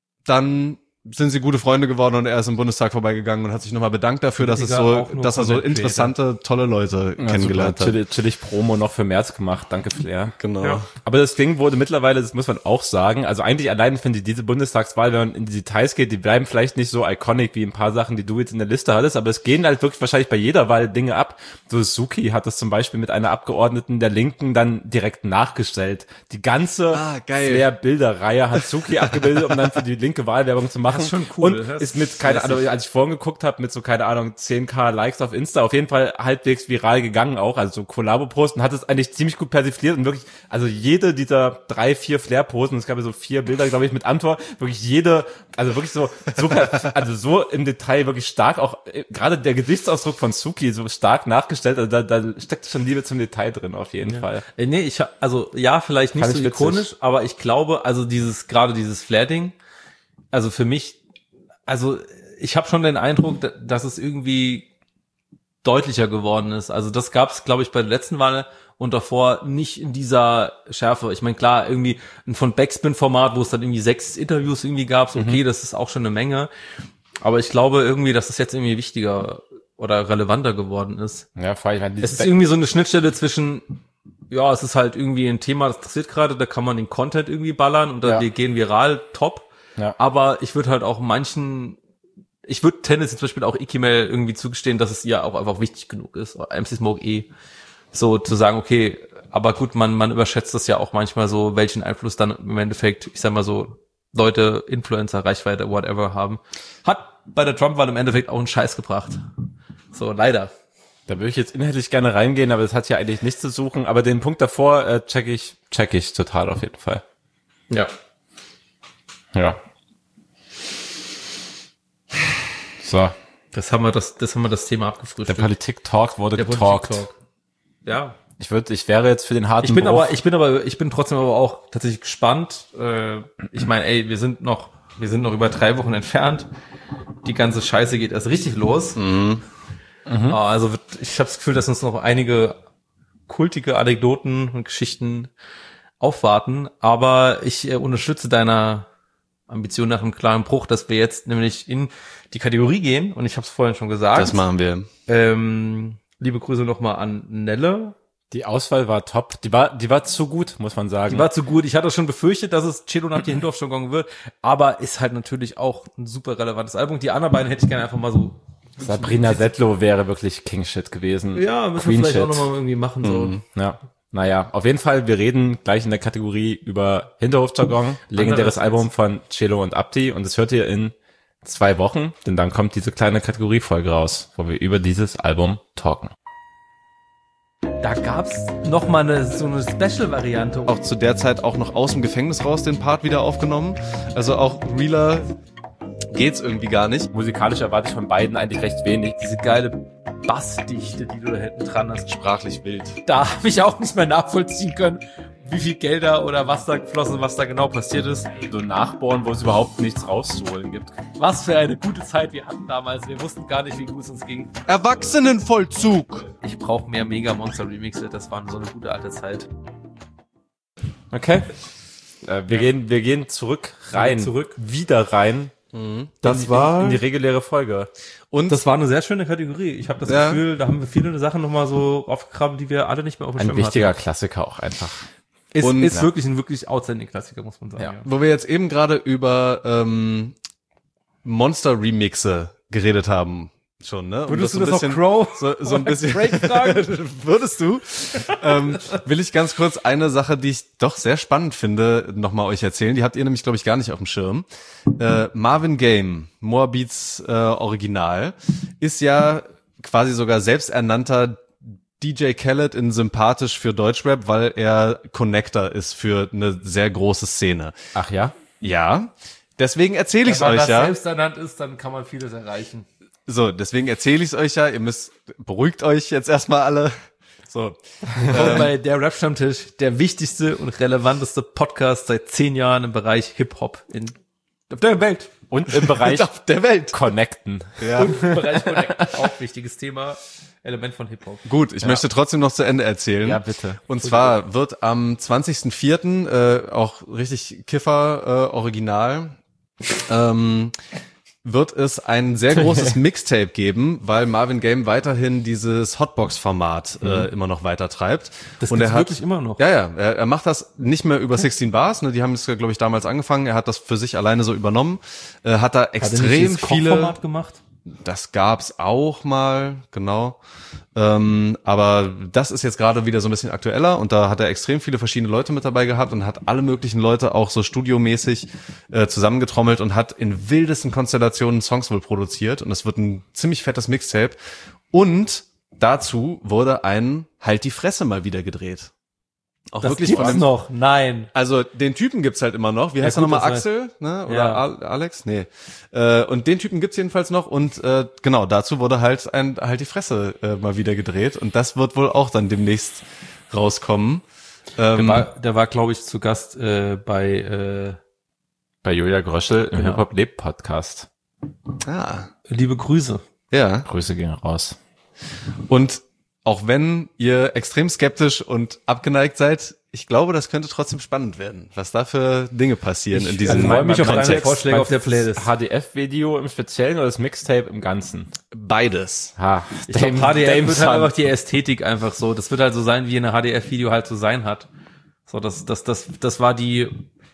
Dann sind sie gute Freunde geworden und er ist im Bundestag vorbeigegangen und hat sich nochmal bedankt dafür, dass er so interessante, tolle Leute kennengelernt hat. Chillig Promo noch für März gemacht. Danke, Flair. Genau. Ja. Aber das Ding wurde mittlerweile, das muss man auch sagen, also eigentlich allein finde ich diese Bundestagswahl, wenn man in die Details geht, die bleiben vielleicht nicht so iconic wie ein paar Sachen, die du jetzt in der Liste hattest, aber es gehen halt wirklich wahrscheinlich bei jeder Wahl Dinge ab. So Suki hat das zum Beispiel mit einer Abgeordneten der Linken dann direkt nachgestellt. Die ganze Flair-Bilderreihe hat Suki abgebildet, um dann für die linke Wahlwerbung zu machen. Das ist schon cool. Und ist mit, keine Ahnung, als ich vorhin geguckt habe, mit so, keine Ahnung, 10.000 Likes auf Insta, auf jeden Fall halbwegs viral gegangen auch, also so Kollabo-Posten, hat es eigentlich ziemlich gut persifliert und wirklich, also jede dieser 3-4 Flair-Posten, es gab ja so 4 Bilder, glaube ich, mit Amthor, wirklich jede, also wirklich so also so im Detail wirklich stark, auch gerade der Gesichtsausdruck von Suki so stark nachgestellt, also da steckt schon Liebe zum Detail drin, auf jeden Fall. Nee, vielleicht nicht so ikonisch, aber ich glaube, also dieses Flair-Ding, also für mich, also ich habe schon den Eindruck, dass es irgendwie deutlicher geworden ist. Also das gab es, glaube ich, bei der letzten Wahl und davor nicht in dieser Schärfe. Ich meine, klar, irgendwie ein von Backspin-Format, wo es dann irgendwie 6 Interviews irgendwie gab, okay, das ist auch schon eine Menge. Aber ich glaube irgendwie, dass es jetzt irgendwie wichtiger oder relevanter geworden ist. Ja, vor allem, es ist irgendwie so eine Schnittstelle zwischen, ja, es ist halt irgendwie ein Thema, das interessiert gerade, da kann man den Content irgendwie ballern und dann gehen viral, top. Ja. Aber ich würde halt auch ich würde tendenziell zum Beispiel auch Ikimel irgendwie zugestehen, dass es ihr auch einfach wichtig genug ist, MC Smoke so zu sagen, okay, aber gut, man überschätzt das ja auch manchmal so, welchen Einfluss dann im Endeffekt, ich sag mal so, Leute, Influencer, Reichweite, whatever haben. Hat bei der Trump-Wahl im Endeffekt auch einen Scheiß gebracht. So, leider. Da würde ich jetzt inhaltlich gerne reingehen, aber das hat ja eigentlich nichts zu suchen. Aber den Punkt davor check ich total auf jeden Fall. Ja. Ja. So. Das haben wir das Thema abgefrühstückt. Der Politik-Talk wurde getalkt. Ja. Ich wäre jetzt für den harten Ich bin trotzdem aber auch tatsächlich gespannt. Ich meine, wir sind noch über 3 Wochen entfernt. Die ganze Scheiße geht erst richtig los. Also ich habe das Gefühl, dass uns noch einige kultige Anekdoten und Geschichten aufwarten. Aber ich unterstütze deiner Ambition nach einem klaren Bruch, dass wir jetzt nämlich in die Kategorie gehen. Und ich habe es vorhin schon gesagt. Das machen wir. Liebe Grüße nochmal an Nelle. Die Auswahl war top. Die war zu gut, muss man sagen. Die war zu gut. Ich hatte schon befürchtet, dass es Cello nach die Hindorf-Jargon wird. Aber ist halt natürlich auch ein super relevantes Album. Die anderen beiden hätte ich gerne einfach mal so. Sabrina Settler wäre wirklich King-Shit gewesen. Ja, müssen wir vielleicht auch nochmal irgendwie machen. So. Ja. Naja, auf jeden Fall, wir reden gleich in der Kategorie über Hinterhof-Jargon, legendäres Album von Cello und Abdi. Und das hört ihr in 2 Wochen, denn dann kommt diese kleine Kategoriefolge raus, wo wir über dieses Album talken. Da gab's noch mal so eine Special-Variante. Auch zu der Zeit auch noch aus dem Gefängnis raus den Part wieder aufgenommen. Also auch realer geht's irgendwie gar nicht. Musikalisch erwarte ich von beiden eigentlich recht wenig. Diese geile Bassdichte, die du da hinten dran hast. Sprachlich wild. Da habe ich auch nicht mehr nachvollziehen können, wie viel Gelder oder was da geflossen, was da genau passiert ist. So nachbohren, wo es überhaupt nichts rauszuholen gibt. Was für eine gute Zeit wir hatten damals. Wir wussten gar nicht, wie gut es uns ging. Erwachsenenvollzug. Ich brauche mehr Mega Monster Remixe. Das war so eine gute alte Zeit. Okay. Wir gehen zurück rein. Wieder rein. Das war in die reguläre Folge. Und das war eine sehr schöne Kategorie. Ich habe das Gefühl, da haben wir viele Sachen nochmal so aufgegraben, die wir alle nicht mehr auf dem Schirm hatten. Ein wichtiger Klassiker auch einfach. Ist wirklich ein wirklich outstanding Klassiker, muss man sagen. Ja. Wo wir jetzt eben gerade über Monster-Remixe geredet haben. Schon, ne? Würdest du das noch Crow? So ein bisschen. Würdest du? Will ich ganz kurz eine Sache, die ich doch sehr spannend finde, nochmal euch erzählen. Die habt ihr nämlich, glaube ich, gar nicht auf dem Schirm. Marvin Game, Moabits Original, ist ja quasi sogar selbsternannter DJ Khaled in sympathisch für Deutschrap, weil er Connector ist für eine sehr große Szene. Ach ja? Ja. Deswegen erzähle ich es euch ja. Wenn man selbst ernannt ist, dann kann man vieles erreichen. So, deswegen erzähle ich es euch ja. Beruhigt euch jetzt erstmal alle. So. Bei der Rap-Stammtisch, der wichtigste und relevanteste Podcast seit 10 Jahren im Bereich Hip-Hop auf der Welt. Und im Bereich auf der Welt. Connecten. Ja. Und im Bereich Connecten. Auch wichtiges Thema. Element von Hip-Hop. Gut, ich möchte trotzdem noch zu Ende erzählen. Ja, bitte. Und zwar wird am 20.04. Auch richtig Kiffer Original wird es ein sehr großes Mixtape geben, weil Marvin Game weiterhin dieses Hotbox-Format immer noch weiter treibt. Das und gibt's er hat wirklich immer noch. Ja, er macht das nicht mehr über 16 Bars, ne, die haben es, glaube ich, damals angefangen. Er hat das für sich alleine so übernommen. Hat da extrem viele Kochformat gemacht. Das gab's auch mal, genau. Aber das ist jetzt gerade wieder so ein bisschen aktueller und da hat er extrem viele verschiedene Leute mit dabei gehabt und hat alle möglichen Leute auch so studiomäßig zusammengetrommelt und hat in wildesten Konstellationen Songs wohl produziert und es wird ein ziemlich fettes Mixtape. Und dazu wurde ein Halt die Fresse mal wieder gedreht. Auch das wirklich gibt's noch? Nein. Also den Typen gibt's halt immer noch. Wie heißt er nochmal? Axel? Ne? Oder Alex? Nee. Und den Typen gibt's jedenfalls noch. Und genau, dazu wurde halt Halt die Fresse mal wieder gedreht. Und das wird wohl auch dann demnächst rauskommen. Der war glaube ich, zu Gast bei Julia Gröschel im Hip-Hop Leb Podcast. Liebe Grüße. Ja. Grüße gehen raus. Und auch wenn ihr extrem skeptisch und abgeneigt seid, ich glaube, das könnte trotzdem spannend werden, was da für Dinge passieren in diesem freue mich auf deine Vorschläge auf der Playlist. HDF-Video im Speziellen oder das Mixtape im Ganzen? Beides. Ich glaube, HDF wird halt einfach die Ästhetik einfach so. Das wird halt so sein, wie eine HDF-Video halt zu sein hat. So, das war die.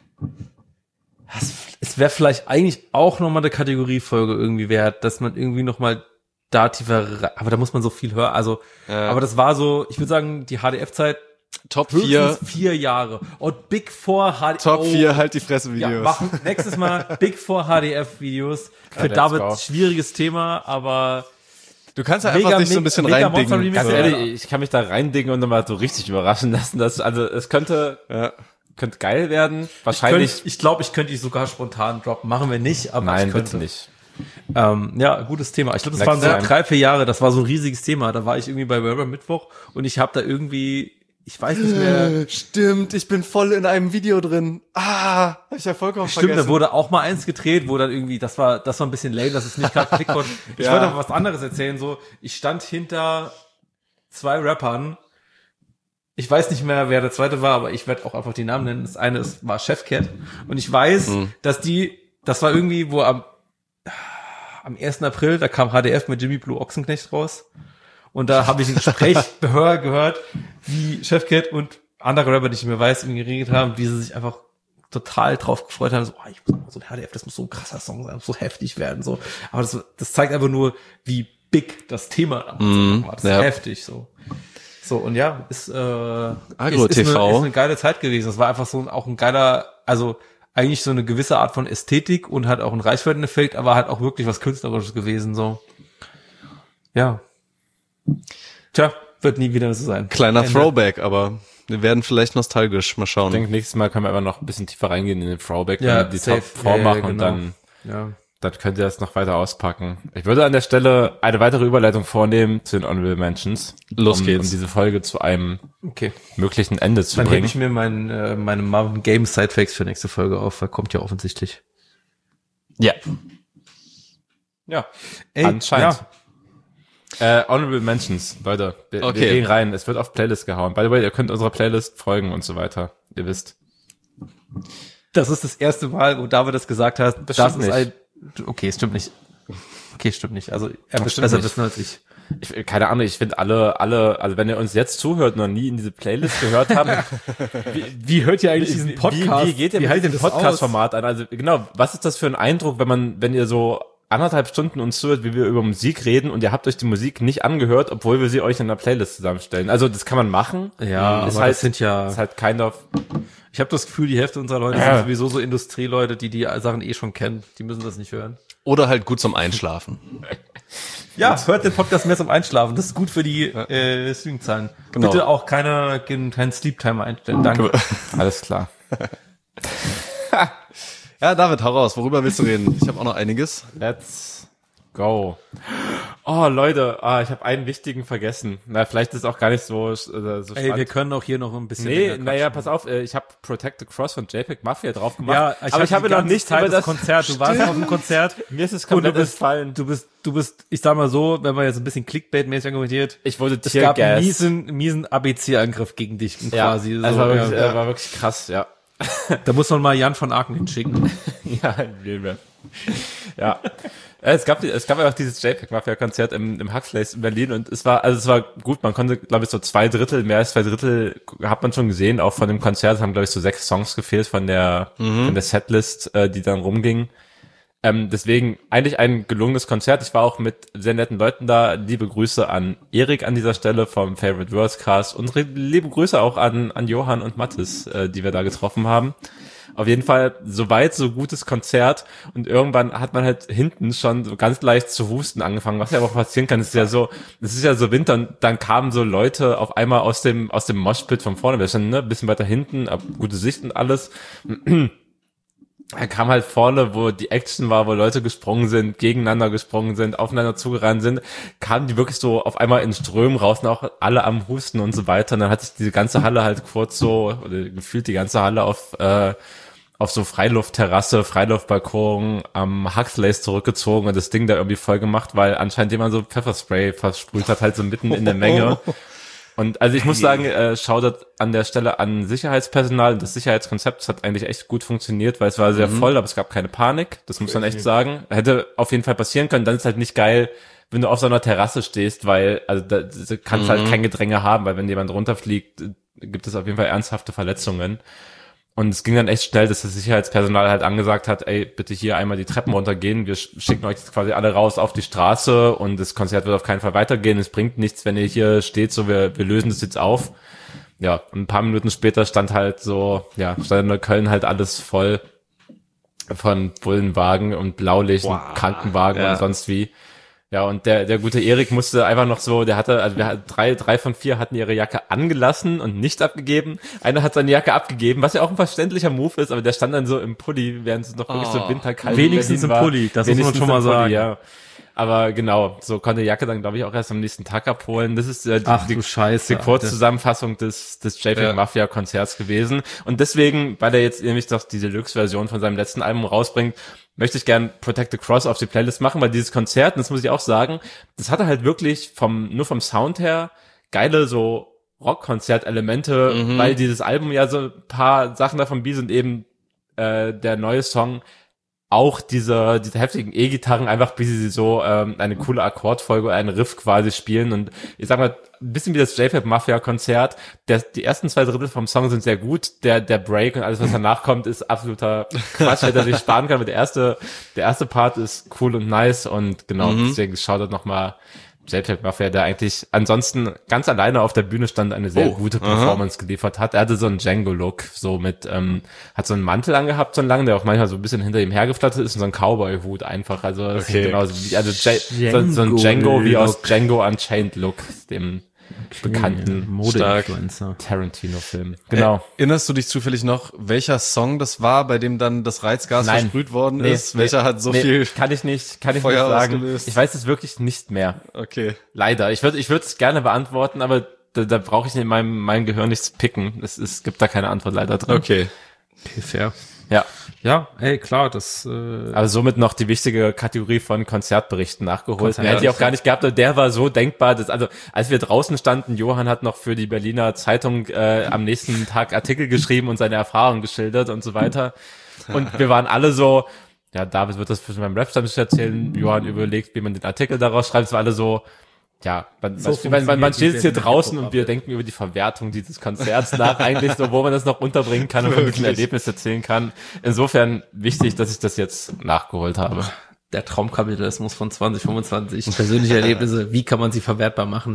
Es wäre vielleicht eigentlich auch nochmal eine Kategoriefolge irgendwie wert, dass man irgendwie nochmal da tiefer, aber da muss man so viel hören. Also, aber das war so, ich würde sagen, die HDF-Zeit Top 4. 4 Jahre. Und Big 4 HDF. Top 4 Halt die Fresse Videos. Ja, machen nächstes Mal Big 4 HDF Videos. Für David schwieriges Thema, aber du kannst ja einfach dich so ein bisschen reindingen. Ganz ehrlich, ich kann mich da reindingen und nochmal so richtig überraschen lassen. Es könnte geil werden. Wahrscheinlich. Ich glaube, ich könnte die sogar spontan droppen. Machen wir nicht, aber nein, ich könnte bitte nicht. Ja, gutes Thema. Ich glaube, das waren so 3-4 Jahre. Das war so ein riesiges Thema. Da war ich irgendwie bei Rubber Mittwoch und ich habe da irgendwie, ich weiß nicht mehr. Stimmt, ich bin voll in einem Video drin. Hab ich ja vollkommen vergessen. Stimmt, da wurde auch mal eins gedreht, wo dann irgendwie, das war ein bisschen lame, das ist nicht gerade geklickt worden. Ich wollte aber was anderes erzählen, so, ich stand hinter 2 Rappern. Ich weiß nicht mehr, wer der zweite war, aber ich werde auch einfach die Namen nennen. Das eine war Chefcat und ich weiß, dass das war irgendwie, wo am 1. April, da kam HDF mit Jimmy Blue Ochsenknecht raus und da habe ich ein Gespräch gehört, wie Chefcat und andere Rapper, die ich nicht mehr weiß, irgendwie geredet haben, wie sie sich einfach total drauf gefreut haben, so, ich muss mal so ein HDF, das muss so ein krasser Song sein, so heftig werden, so. Aber das zeigt einfach nur, wie big das Thema damals war. Das ist heftig, so. So, und ja, ist eine geile Zeit gewesen. Das war einfach so auch ein geiler, also eigentlich so eine gewisse Art von Ästhetik und hat auch einen Reichweiteneffekt, aber halt auch wirklich was Künstlerisches gewesen, so. Ja. Tja, wird nie wieder so sein. Kleiner Throwback, aber wir werden vielleicht nostalgisch. Mal schauen. Ich denke, nächstes Mal können wir aber noch ein bisschen tiefer reingehen in den Throwback, Ja, wenn wir die safe. Top 4 machen und genau. dann Ja. könnt ihr das noch weiter auspacken. Ich würde an der Stelle eine weitere Überleitung vornehmen zu den Honorable Mentions. Los geht's. Um diese Folge zu einem Okay. möglichen Ende zu Dann hebe bringen. ich mir meine Marvin Games Sidefacts für nächste Folge auf, weil kommt ja offensichtlich. Ja. Ja. Anscheinend. Honorable Mentions, Leute. Wir gehen rein. Es wird auf Playlist gehauen. By the way, ihr könnt unserer Playlist folgen und so weiter. Ihr wisst. Das ist das erste Mal, wo David das gesagt hat. Das stimmt nicht. Okay, stimmt nicht. Also er wird stimmt besser nicht. wissen als ich. Keine Ahnung, ich finde alle, also wenn ihr uns jetzt zuhört und noch nie in diese Playlist gehört habt, Wie hört ihr eigentlich diesen Podcast? Wie geht ihr mit diesem Podcast-Format an? Also genau, was ist das für ein Eindruck, wenn ihr so 1,5 Stunden uns zuhört, wie wir über Musik reden und ihr habt euch die Musik nicht angehört, obwohl wir sie euch in einer Playlist zusammenstellen. Also das kann man machen. Ja, ist aber halt, das sind ja... ist halt kind of... Ich habe das Gefühl, die Hälfte unserer Leute sind sowieso so Industrieleute, die Sachen eh schon kennen. Die müssen das nicht hören. Oder halt gut zum Einschlafen. Ja, hört den Podcast mehr zum Einschlafen. Das ist gut für die Streamzahlen. Genau. Bitte auch keinen Sleep-Timer einstellen. Danke. Alles klar. Ja, David, hau raus. Worüber willst du reden? Ich habe auch noch einiges. Let's go. Oh, Leute, ich habe einen wichtigen vergessen. Na, vielleicht ist es auch gar nicht so spannend. Ey, wir können auch hier noch ein bisschen Nee, länger naja, quatschen. pass auf, ich habe Protect the Cross von JPEG Mafia drauf gemacht. Ja, aber ich habe noch nicht Zeit über das das Konzert. Du warst auf dem Konzert. Mir ist es Und komplett entfallen. du bist, ich sag mal so, wenn man jetzt ein bisschen Clickbait-mäßig argumentiert, Ich wurde es gab einen Teargas. miesen ABC-Angriff gegen dich quasi. Also So, war wirklich krass, ja. Da muss man mal Jan von Aken hinschicken. Ja, in Real Rap. Ja. Es gab ja auch dieses JPEG-Mafia-Konzert im Huxleys in Berlin und es war gut, man konnte, glaube ich, so mehr als 2/3 hat man schon gesehen, auch von dem Konzert, es haben, glaube ich, so 6 Songs gefehlt von der Setlist, die dann rumging. Deswegen eigentlich ein gelungenes Konzert. Ich war auch mit sehr netten Leuten da. Liebe Grüße an Erik an dieser Stelle vom Favorite Words Cast und liebe Grüße auch an Johann und Mathis, die wir da getroffen haben. Auf jeden Fall soweit so gutes Konzert und irgendwann hat man halt hinten schon so ganz leicht zu husten angefangen, was ja auch passieren kann. Es ist ja so Winter und dann kamen so Leute auf einmal aus dem Moshpit von vorne. Wir standen ein bisschen weiter hinten, gute Sicht und alles. Er kam halt vorne, wo die Action war, wo Leute gesprungen sind, gegeneinander gesprungen sind, aufeinander zugerannt sind, kamen die wirklich so auf einmal in Strömen raus und auch alle am Husten und so weiter. Und dann hat sich diese ganze Halle halt kurz so, oder gefühlt die ganze Halle auf so Freiluftterrasse, Freiluftbalkon am Huxleys zurückgezogen und das Ding da irgendwie voll gemacht, weil anscheinend jemand so Pfefferspray versprüht hat, halt so mitten in der Menge. Und also ich muss sagen, Shoutout an der Stelle an Sicherheitspersonal. Das Sicherheitskonzept hat eigentlich echt gut funktioniert, weil es war sehr voll, aber es gab keine Panik. Das muss man echt sagen. Hätte auf jeden Fall passieren können. Dann ist halt nicht geil, wenn du auf so einer Terrasse stehst, weil also da kannst halt kein Gedränge haben, weil wenn jemand runterfliegt, gibt es auf jeden Fall ernsthafte Verletzungen. Und es ging dann echt schnell, dass das Sicherheitspersonal halt angesagt hat, ey, bitte hier einmal die Treppen runtergehen, wir schicken euch jetzt quasi alle raus auf die Straße und das Konzert wird auf keinen Fall weitergehen, es bringt nichts, wenn ihr hier steht, so wir lösen das jetzt auf. Ja, und ein paar Minuten später stand in Neukölln halt alles voll von Bullenwagen und Blaulicht und Krankenwagen und sonst wie. Ja, und der gute Erik musste einfach noch so, drei von 4 hatten ihre Jacke angelassen und nicht abgegeben. Einer hat seine Jacke abgegeben, was ja auch ein verständlicher Move ist, aber der stand dann so im Pulli, während es noch wirklich so winterkalt Wenigstens im Pulli, das muss man schon mal sagen. Ja. Aber genau, so konnte die Jacke dann, glaube ich, auch erst am nächsten Tag abholen. Das ist die Kurzzusammenfassung des JPEG Mafia Konzerts gewesen. Und deswegen, weil er jetzt nämlich doch die Deluxe-Version von seinem letzten Album rausbringt, möchte ich gern Protect the Cross auf die Playlist machen, weil dieses Konzert, und das muss ich auch sagen, das hatte halt wirklich nur vom Sound her geile so Rock-Konzert-Elemente, weil dieses Album ja so ein paar Sachen davon bietet und eben der neue Song auch diese heftigen E-Gitarren einfach, wie sie so eine coole Akkordfolge oder einen Riff quasi spielen und ich sag mal, ein bisschen wie das JPEG Mafia Konzert, die ersten 2/3 vom Song sind sehr gut, der Break und alles, was danach kommt, ist absoluter Quatsch, hätte er sich sparen können, aber der erste Part ist cool und nice und genau, deswegen schaut dort nochmal JPEG Mafia, der eigentlich ansonsten ganz alleine auf der Bühne stand, eine sehr gute Performance geliefert hat. Er hatte so einen Django-Look, so mit, hat so einen Mantel angehabt, so einen langen, der auch manchmal so ein bisschen hinter ihm hergeflattert ist und so ein Cowboy-Hut einfach. Also das ist genauso wie, so ein Django wie aus Django Unchained Look, dem bekannten Mode-Influencer. Tarantino-Film. Genau. Erinnerst du dich zufällig noch, welcher Song das war, bei dem dann das Reizgas versprüht worden ist? Welcher hat so viel kann ich nicht Feuer sagen. ausgelöst? Ich weiß es wirklich nicht mehr. Okay. Leider. Ich würde es gerne beantworten, aber da brauche ich in meinem Gehirn nichts picken. Es gibt da keine Antwort leider drin. Okay. Fair. Ja. Ja, ey, klar, das Aber somit noch die wichtige Kategorie von Konzertberichten nachgeholt. Konzert, Hätte ich auch gar nicht gehabt, und der war so denkbar, dass, also als wir draußen standen, Johann hat noch für die Berliner Zeitung am nächsten Tag Artikel geschrieben und seine Erfahrungen geschildert und so weiter. Und wir waren alle so, ja, David wird das für meinen Rap-Stammtisch erzählen, Johann überlegt, wie man den Artikel daraus schreibt. Es war alle so, ja, man steht jetzt hier draußen und wir denken über die Verwertung dieses Konzerts nach, eigentlich so, wo man das noch unterbringen kann und von diesem Erlebnis erzählen kann. Insofern wichtig, dass ich das jetzt nachgeholt habe. der Traumkapitalismus von 2025, persönliche Erlebnisse, wie kann man sie verwertbar machen?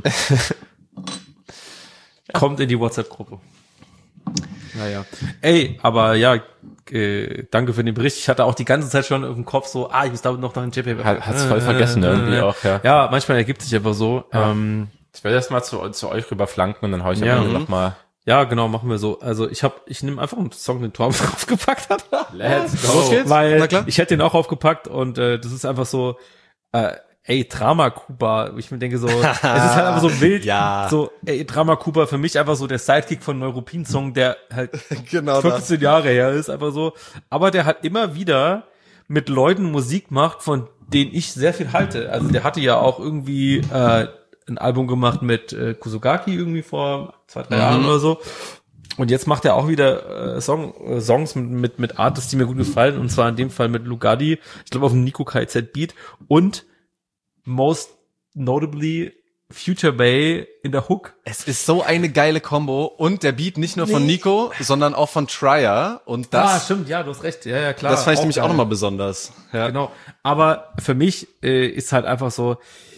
Kommt in die WhatsApp-Gruppe. Naja. Ey, aber ja, danke für den Bericht. Ich hatte auch die ganze Zeit schon im Kopf so, ich muss damit noch nach dem JP. Hat's voll vergessen irgendwie auch, ja. Ja, manchmal ergibt sich einfach so. Ja. Ich werde erst mal zu euch rüber flanken und dann hau ich aber noch mal. Ja, genau, machen wir so. Also ich nehme einfach einen Song, den Torben aufgepackt hat. Let's go. Weil ich hätte den auch aufgepackt und das ist einfach so, Drama Kuba, wo ich mir denke so, es ist halt einfach so wild, so, Drama Kuba für mich einfach so der Sidekick von Neuruppin Song, der halt genau 15 Jahre her ist, einfach so, aber der hat immer wieder mit Leuten Musik gemacht, von denen ich sehr viel halte. Also der hatte ja auch irgendwie ein Album gemacht mit Kusugaki irgendwie vor 2-3 Jahren oder so. Und jetzt macht er auch wieder Songs mit Artists, die mir gut gefallen, und zwar in dem Fall mit Lugardi, ich glaube auf dem Nico KZ Beat und most notably Future Bay in der Hook. Es ist so eine geile Kombo und der Beat nicht nur von Nico, sondern auch von Trier und das. Stimmt, ja, du hast recht. Ja, klar. Das fand ich nämlich auch nochmal besonders. Ja. Genau. Aber für mich ist halt einfach so,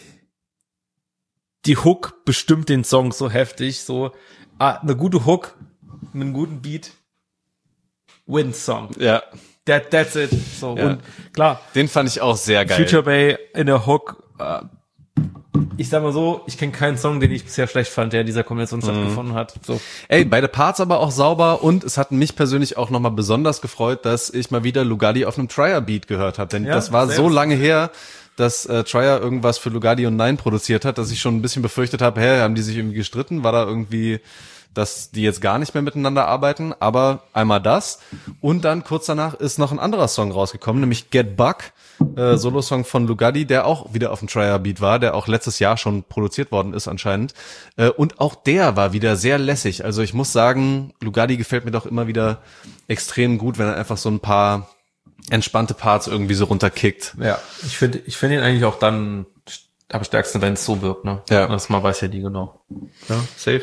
die Hook bestimmt den Song so heftig, so eine gute Hook mit einem guten Beat wins Song. Ja. That's it. So, und klar. Den fand ich auch sehr geil. Future Bay in der Hook, ich sag mal so, ich kenne keinen Song, den ich bisher schlecht fand, der in dieser Kombination stattgefunden hat. So. Beide Parts aber auch sauber und es hat mich persönlich auch nochmal besonders gefreut, dass ich mal wieder Lugardi auf einem Trier-Beat gehört habe, denn das war so lange her, dass Trier irgendwas für Lugardi und Nein produziert hat, dass ich schon ein bisschen befürchtet habe, haben die sich irgendwie gestritten? War da irgendwie, dass die jetzt gar nicht mehr miteinander arbeiten? Aber einmal das und dann kurz danach ist noch ein anderer Song rausgekommen, nämlich Get Buck, Solo-Song von Lugardi, der auch wieder auf dem Trier-Beat war, der auch letztes Jahr schon produziert worden ist anscheinend. Und auch der war wieder sehr lässig. Also ich muss sagen, Lugardi gefällt mir doch immer wieder extrem gut, wenn er einfach so ein paar entspannte Parts irgendwie so runterkickt. Ja, ich finde ihn eigentlich auch dann am stärksten, wenn es so wirkt, ne? Ja. Das man weiß ja nie genau. Ja, safe.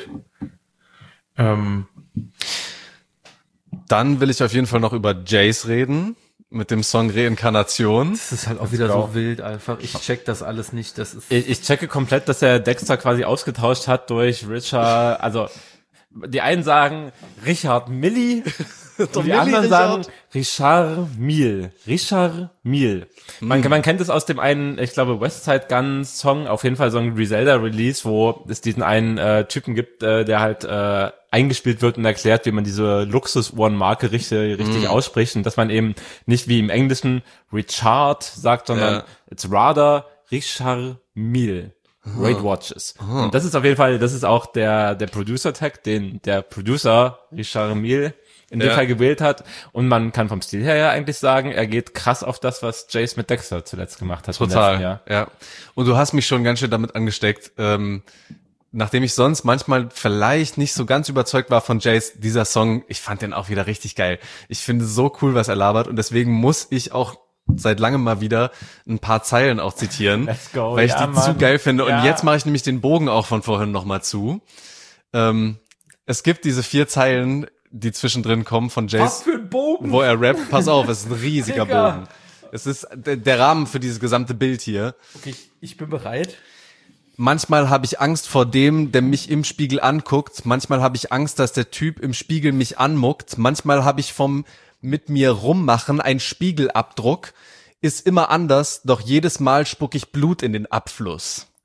Dann will ich auf jeden Fall noch über Jace reden, mit dem Song Reinkarnation. Das ist halt auch wieder so wild einfach. Ich check das alles nicht. Das ist Ich checke komplett, dass er Dexter quasi ausgetauscht hat durch Richard, also die einen sagen Richard Milli und die anderen sagen Richard Mille. Richard Mille. Man kennt es aus dem einen, ich glaube, Westside Gun Song, auf jeden Fall so ein Griselda Release, wo es diesen einen Typen gibt, der halt eingespielt wird und erklärt, wie man diese Luxus-One-Marke richtig ausspricht und dass man eben nicht wie im Englischen Richard sagt, sondern it's rather Richard Mille. Weight Watches. Und das ist auf jeden Fall, das ist auch der Producer-Tag, den der Producer Richard Mille in dem Fall gewählt hat. Und man kann vom Stil her ja eigentlich sagen, er geht krass auf das, was Jace mit Dexter zuletzt gemacht hat. Total, im letzten Jahr. Ja. Und du hast mich schon ganz schön damit angesteckt, nachdem ich sonst manchmal vielleicht nicht so ganz überzeugt war von Jace, dieser Song, ich fand den auch wieder richtig geil. Ich finde so cool, was er labert und deswegen muss ich auch seit langem mal wieder ein paar Zeilen auch zitieren, weil ich die zu geil finde. Und jetzt mache ich nämlich den Bogen auch von vorhin nochmal zu. Es gibt diese 4 Zeilen, die zwischendrin kommen von Jace. Was für ein Bogen? Wo er rappt. Pass auf, es ist ein riesiger Bogen. Es ist der Rahmen für dieses gesamte Bild hier. Okay, ich bin bereit. Manchmal habe ich Angst vor dem, der mich im Spiegel anguckt. Manchmal habe ich Angst, dass der Typ im Spiegel mich anmuckt. Manchmal habe ich vom mit mir rummachen ein Spiegelabdruck. Ist immer anders, doch jedes Mal spuck ich Blut in den Abfluss.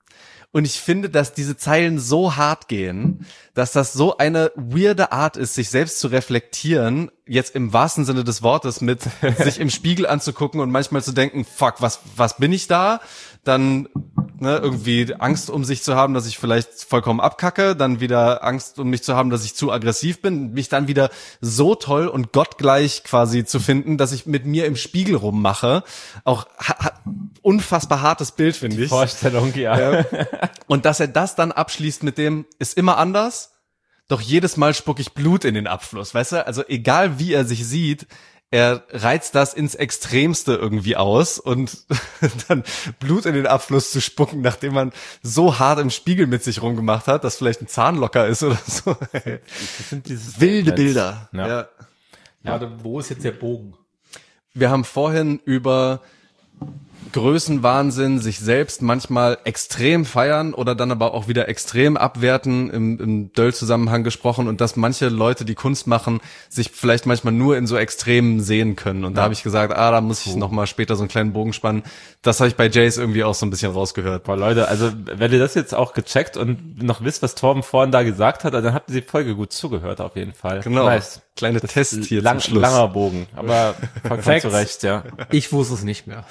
Und ich finde, dass diese Zeilen so hart gehen, dass das so eine weirde Art ist, sich selbst zu reflektieren, jetzt im wahrsten Sinne des Wortes, mit sich im Spiegel anzugucken und manchmal zu denken, fuck, was bin ich da? Dann irgendwie Angst um sich zu haben, dass ich vielleicht vollkommen abkacke, dann wieder Angst um mich zu haben, dass ich zu aggressiv bin, mich dann wieder so toll und gottgleich quasi zu finden, dass ich mit mir im Spiegel rummache. Auch unfassbar hartes Bild, finde ich. Vorstellung, ja. Und dass er das dann abschließt mit dem, ist immer anders, doch jedes Mal spuck ich Blut in den Abfluss, weißt du? Also egal wie er sich sieht, er reizt das ins Extremste irgendwie aus und dann Blut in den Abfluss zu spucken, nachdem man so hart im Spiegel mit sich rumgemacht hat, dass vielleicht ein Zahn locker ist oder so. Das sind dieses Wilde Bilder. Ja. Warte, wo ist jetzt der Bogen? Wir haben vorhin über Größenwahnsinn, sich selbst manchmal extrem feiern oder dann aber auch wieder extrem abwerten im Döll-Zusammenhang gesprochen und dass manche Leute, die Kunst machen, sich vielleicht manchmal nur in so Extremen sehen können. Und da habe ich gesagt, da muss ich noch mal später so einen kleinen Bogen spannen. Das habe ich bei Jace irgendwie auch so ein bisschen rausgehört. Boah, Leute, also wenn ihr das jetzt auch gecheckt und noch wisst, was Torben vorhin da gesagt hat, dann habt ihr die Folge gut zugehört auf jeden Fall. Genau. Nice. Kleine Test hier zum Schluss. Langer Bogen, aber vollkommen zu Recht, ja. Ich wusste es nicht mehr.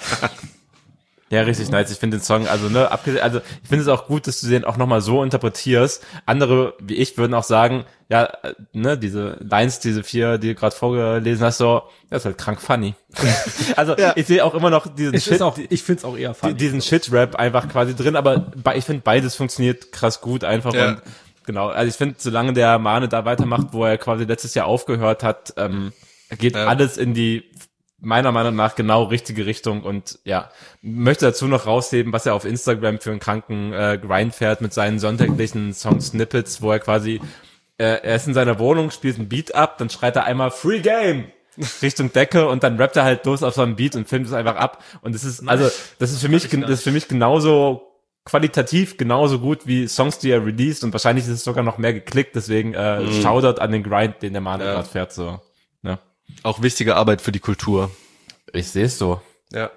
Ja, richtig nice. Ich finde den Song, also ich finde es auch gut, dass du den auch nochmal so interpretierst. Andere, wie ich, würden auch sagen, ja, diese Lines, diese 4, die du gerade vorgelesen hast, so, das ist halt krank funny. Also ich sehe auch immer noch diesen ich finde es auch eher funny. Diesen Shit-Rap einfach quasi drin, aber ich finde beides funktioniert krass gut einfach und genau, also ich finde, solange der Mane da weitermacht, wo er quasi letztes Jahr aufgehört hat, geht alles in die meiner Meinung nach genau richtige Richtung und ja, möchte dazu noch rausheben, was er auf Instagram für einen kranken Grind fährt mit seinen sonntäglichen Song-Snippets, wo er quasi, er ist in seiner Wohnung, spielt ein Beat ab, dann schreit er einmal Free Game Richtung Decke und dann rappt er halt los auf so einem Beat und filmt es einfach ab und das ist für mich genauso qualitativ genauso gut wie Songs, die er released und wahrscheinlich ist es sogar noch mehr geklickt, deswegen Shoutout an den Grind, den der Mane gerade fährt, so. Ja. Auch wichtige Arbeit für die Kultur. Ich sehe es so. Ja.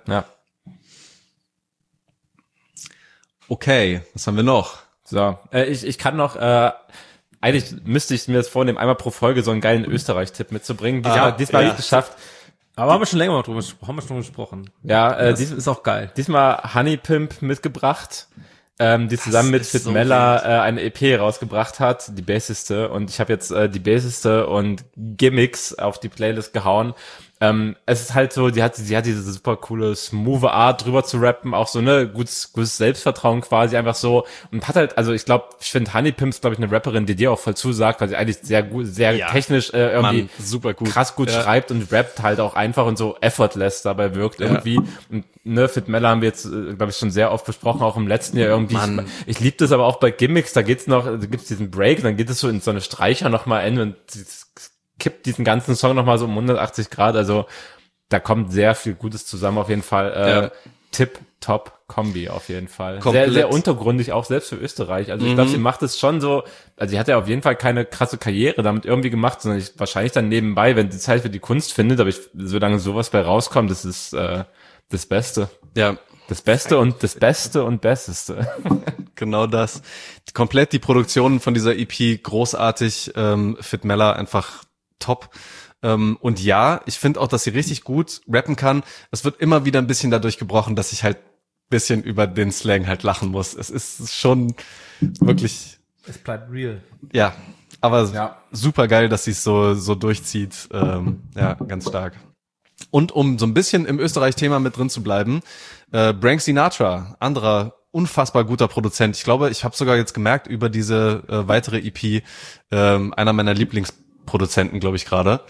Okay, was haben wir noch? So, ich kann noch, eigentlich müsste ich mir das vornehmen, einmal pro Folge so einen geilen Österreich-Tipp mitzubringen. Diesmal habe ich es geschafft. Aber haben wir schon länger mal drüber gesprochen. Ja, das ist auch geil. Diesmal Honey Pimp mitgebracht. Die zusammen mit Fit Mella eine EP rausgebracht hat, die Bassiste. Und ich habe jetzt die Bassiste und Gimmicks auf die Playlist gehauen. Es ist halt so, die hat diese super coole, smooth Art drüber zu rappen, auch so gutes Selbstvertrauen quasi einfach so und hat halt, also ich finde Honey Pimp ist, glaube ich, eine Rapperin, die dir auch voll zusagt, weil sie eigentlich sehr gut, sehr technisch irgendwie super gut. krass gut schreibt und rappt halt auch einfach und so effortless dabei wirkt irgendwie. Und Fit Mella haben wir jetzt, glaube ich, schon sehr oft besprochen, auch im letzten Jahr irgendwie. Ich liebe das aber auch bei Gimmicks, da gibt's diesen Break, dann geht es so in so eine Streicher nochmal ein und kippt diesen ganzen Song nochmal so um 180 Grad, also da kommt sehr viel Gutes zusammen auf jeden Fall. Tip-Top-Kombi auf jeden Fall. Komplett. Sehr, sehr untergründig, auch selbst für Österreich. Also ich glaube, sie macht es schon so, also sie hat ja auf jeden Fall keine krasse Karriere damit irgendwie gemacht, sondern wahrscheinlich dann nebenbei, wenn sie Zeit für die Kunst findet, aber solange sowas bei rauskommt, das ist das Beste. Ja. Das Beste und das Beste und Besteste. Genau das. Komplett die Produktion von dieser EP großartig, Fit Mella einfach top. Und ja, ich finde auch, dass sie richtig gut rappen kann. Es wird immer wieder ein bisschen dadurch gebrochen, dass ich halt ein bisschen über den Slang halt lachen muss. Es ist schon wirklich... Es bleibt real. Ja, aber super geil, dass sie es so durchzieht. Ganz stark. Und um so ein bisschen im Österreich-Thema mit drin zu bleiben, Frank Sinatra, anderer unfassbar guter Produzent. Ich glaube, ich habe sogar jetzt gemerkt über diese weitere EP, einer meiner Lieblingsproduzenten, glaube ich gerade.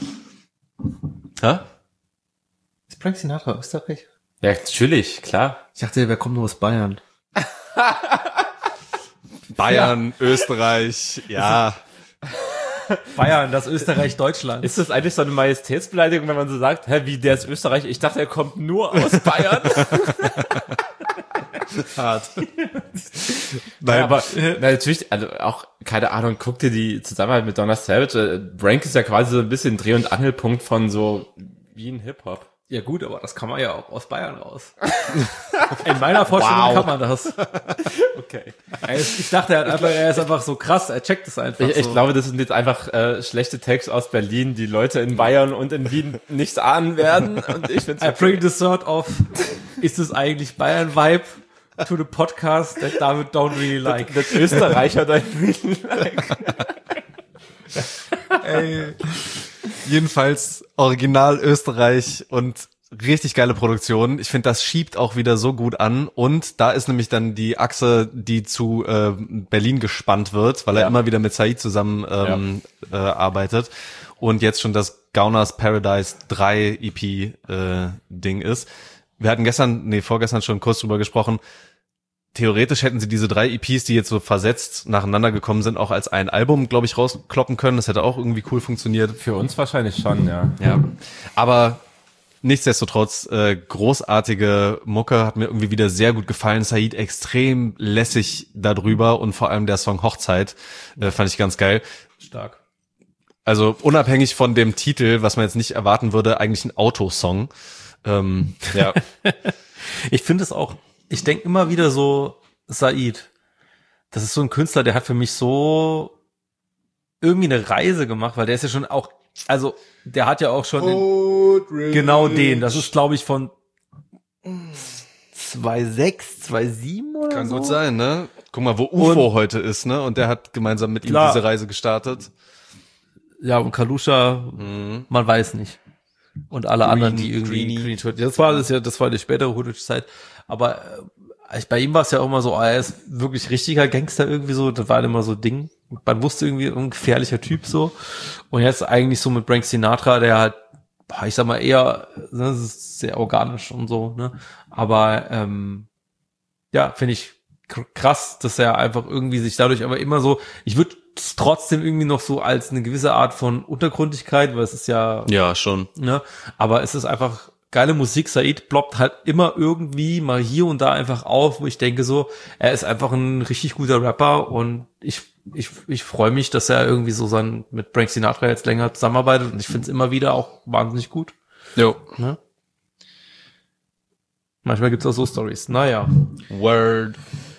Hä? Ist Frank Sinatra Österreich? Ja, natürlich, klar. Ich dachte, wer kommt nur aus Bayern? Bayern, Österreich, ja. Bayern, das Österreich Deutschland. Ist das eigentlich so eine Majestätsbeleidigung, wenn man so sagt, wie, der ist Österreich? Ich dachte, er kommt nur aus Bayern. Hart. Nein, aber natürlich, also auch, keine Ahnung, guck dir die Zusammenarbeit mit Donna Savage. Brank ist ja quasi so ein bisschen Dreh- und Angelpunkt von so Wien Hip-Hop. Ja gut, aber das kann man ja auch aus Bayern raus. In meiner Vorstellung kann man das. Okay. Ich dachte er ist einfach so krass, er checkt es einfach Ich so. glaube, das sind jetzt einfach schlechte Tags aus Berlin, die Leute in Bayern und in Wien nicht ahnen werden. Und ich finde I bring the sort of, ist es eigentlich Bayern-Vibe to the podcast that David don't really like. das Österreicher da in Wien like. Ey. Jedenfalls Original Österreich und richtig geile Produktion. Ich finde, das schiebt auch wieder so gut an. Und da ist nämlich dann die Achse, die zu Berlin gespannt wird, weil er immer wieder mit Said zusammen arbeitet. Und jetzt schon das Gauners Paradise 3 EP Ding ist. Wir hatten vorgestern schon kurz drüber gesprochen. Theoretisch hätten sie diese 3 EPs, die jetzt so versetzt nacheinander gekommen sind, auch als ein Album, glaube ich, rauskloppen können. Das hätte auch irgendwie cool funktioniert. Für uns wahrscheinlich schon, ja. Ja, aber nichtsdestotrotz, großartige Mucke, hat mir irgendwie wieder sehr gut gefallen. Said extrem lässig darüber und vor allem der Song Hochzeit fand ich ganz geil. Stark. Also unabhängig von dem Titel, was man jetzt nicht erwarten würde, eigentlich ein Autosong. Ja. Ich finde es auch, ich denke immer wieder so, Said, das ist so ein Künstler, der hat für mich so irgendwie eine Reise gemacht, weil der ist ja schon auch, also der hat ja auch schon genau den, das ist glaube ich von 2006, 2007 oder Kann so. gut sein, ne? Guck mal, wo UFO heute ist, ne? Und der hat gemeinsam mit ihm diese Reise gestartet. Ja, und Kalusha, man weiß nicht. Und alle anderen, die irgendwie Green, das war die spätere Hoodage-Zeit. Aber bei ihm war es ja auch immer so, er ist wirklich richtiger Gangster irgendwie so, das war immer so Ding. Man wusste irgendwie, ein gefährlicher Typ so. Und jetzt eigentlich so mit Frank Sinatra, der halt, ich sag mal eher, das ist sehr organisch und so, ne? Aber ja, finde ich krass, dass er einfach irgendwie sich dadurch aber immer so, ich würde es trotzdem irgendwie noch so als eine gewisse Art von Untergründigkeit, weil es ist ja schon. ne, aber es ist einfach geile Musik. Said ploppt halt immer irgendwie mal hier und da einfach auf, wo ich denke so, er ist einfach ein richtig guter Rapper und ich freue mich, dass er irgendwie so mit Frank Sinatra jetzt länger zusammenarbeitet und ich finde es immer wieder auch wahnsinnig gut. Jo. Ne? Manchmal gibt's auch so Stories. Naja. Word.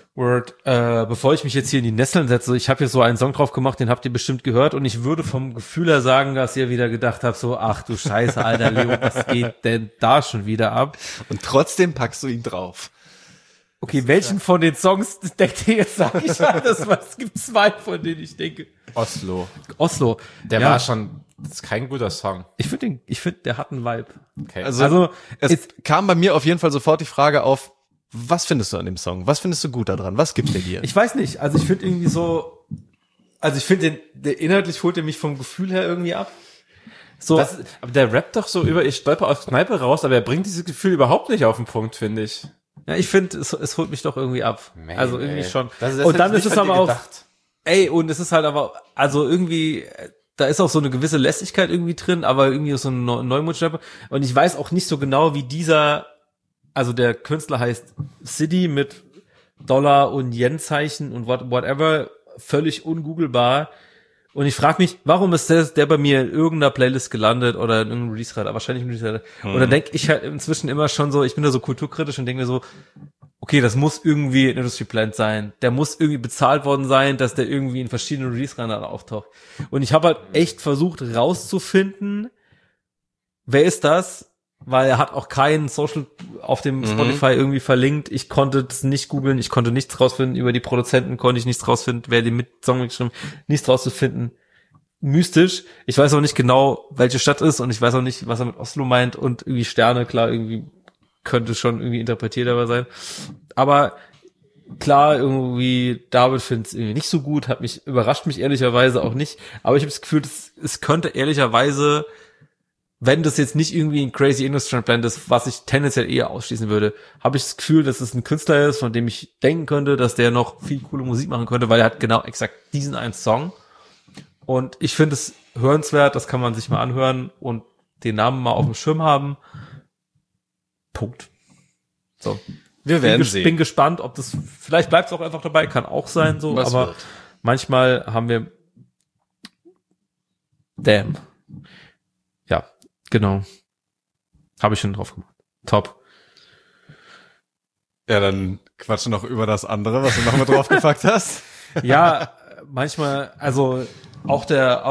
Bevor ich mich jetzt hier in die Nesseln setze, ich habe hier so einen Song drauf gemacht, den habt ihr bestimmt gehört und ich würde vom Gefühl her sagen, dass ihr wieder gedacht habt, so, ach du Scheiße, Alter, Leo, was geht denn da schon wieder ab? Und trotzdem packst du ihn drauf. Okay, welchen von den Songs denkt ihr jetzt, sag ich mal, es gibt 2, von denen ich denke. Oslo. Der War schon, das ist kein guter Song. Ich finde, der hat einen Vibe. Okay. Also es kam bei mir auf jeden Fall sofort die Frage auf, was findest du an dem Song? Was findest du gut daran? Was gibt der dir? Ich weiß nicht, also ich finde irgendwie so, also ich finde der inhaltlich holt er mich vom Gefühl her irgendwie ab. So, Aber der rappt doch so über, ich stolper aus Kneipe raus, aber er bringt dieses Gefühl überhaupt nicht auf den Punkt, finde ich. ja, ich finde, es holt mich doch irgendwie ab. Man, also irgendwie schon. Das und dann ist es aber auch, gedacht. und es ist halt aber, also irgendwie, da ist auch so eine gewisse Lässigkeit irgendwie drin, aber irgendwie so ein Neumutschnapper. Und ich weiß auch nicht so genau, wie also der Künstler heißt City mit Dollar und Yen-Zeichen und whatever, völlig ungoogelbar. Und ich frage mich, warum ist der bei mir in irgendeiner Playlist gelandet oder in irgendeinem Release-Radar, wahrscheinlich im Release-Radar. Und dann denke ich halt inzwischen immer schon so, ich bin da so kulturkritisch und denke mir so, okay, das muss irgendwie ein Industry Plant sein. Der muss irgendwie bezahlt worden sein, dass der irgendwie in verschiedenen Release-Radar auftaucht. Und ich habe halt echt versucht rauszufinden, wer ist das? Weil er hat auch keinen Social auf dem Spotify irgendwie verlinkt. Ich konnte es nicht googeln, ich konnte nichts rausfinden. Über die Produzenten konnte ich nichts rausfinden, wer den mit Song geschrieben hat, nichts rauszufinden. Mystisch. Ich weiß auch nicht genau, welche Stadt ist und ich weiß auch nicht, was er mit Oslo meint und irgendwie Sterne, klar, irgendwie könnte schon irgendwie interpretierbar sein. Aber klar, irgendwie, David findet es irgendwie nicht so gut, überrascht mich ehrlicherweise auch nicht. Aber ich habe das Gefühl, es könnte ehrlicherweise, wenn das jetzt nicht irgendwie ein crazy Industry Plant ist, was ich tendenziell eher ausschließen würde, habe ich das Gefühl, dass es ein Künstler ist, von dem ich denken könnte, dass der noch viel coole Musik machen könnte, weil er hat genau exakt diesen einen Song. Und ich finde es hörenswert, das kann man sich mal anhören und den Namen mal auf dem Schirm haben. Punkt. So. Wir werden sehen. Bin gespannt, ob das, vielleicht bleibt es auch einfach dabei, kann auch sein, so, Was aber wird? manchmal haben wir, damn. Ja, genau. Habe ich schon drauf gemacht. Top. Ja, dann quatsch noch über das andere, was du noch mit draufgepackt hast. Ja, manchmal, also auch der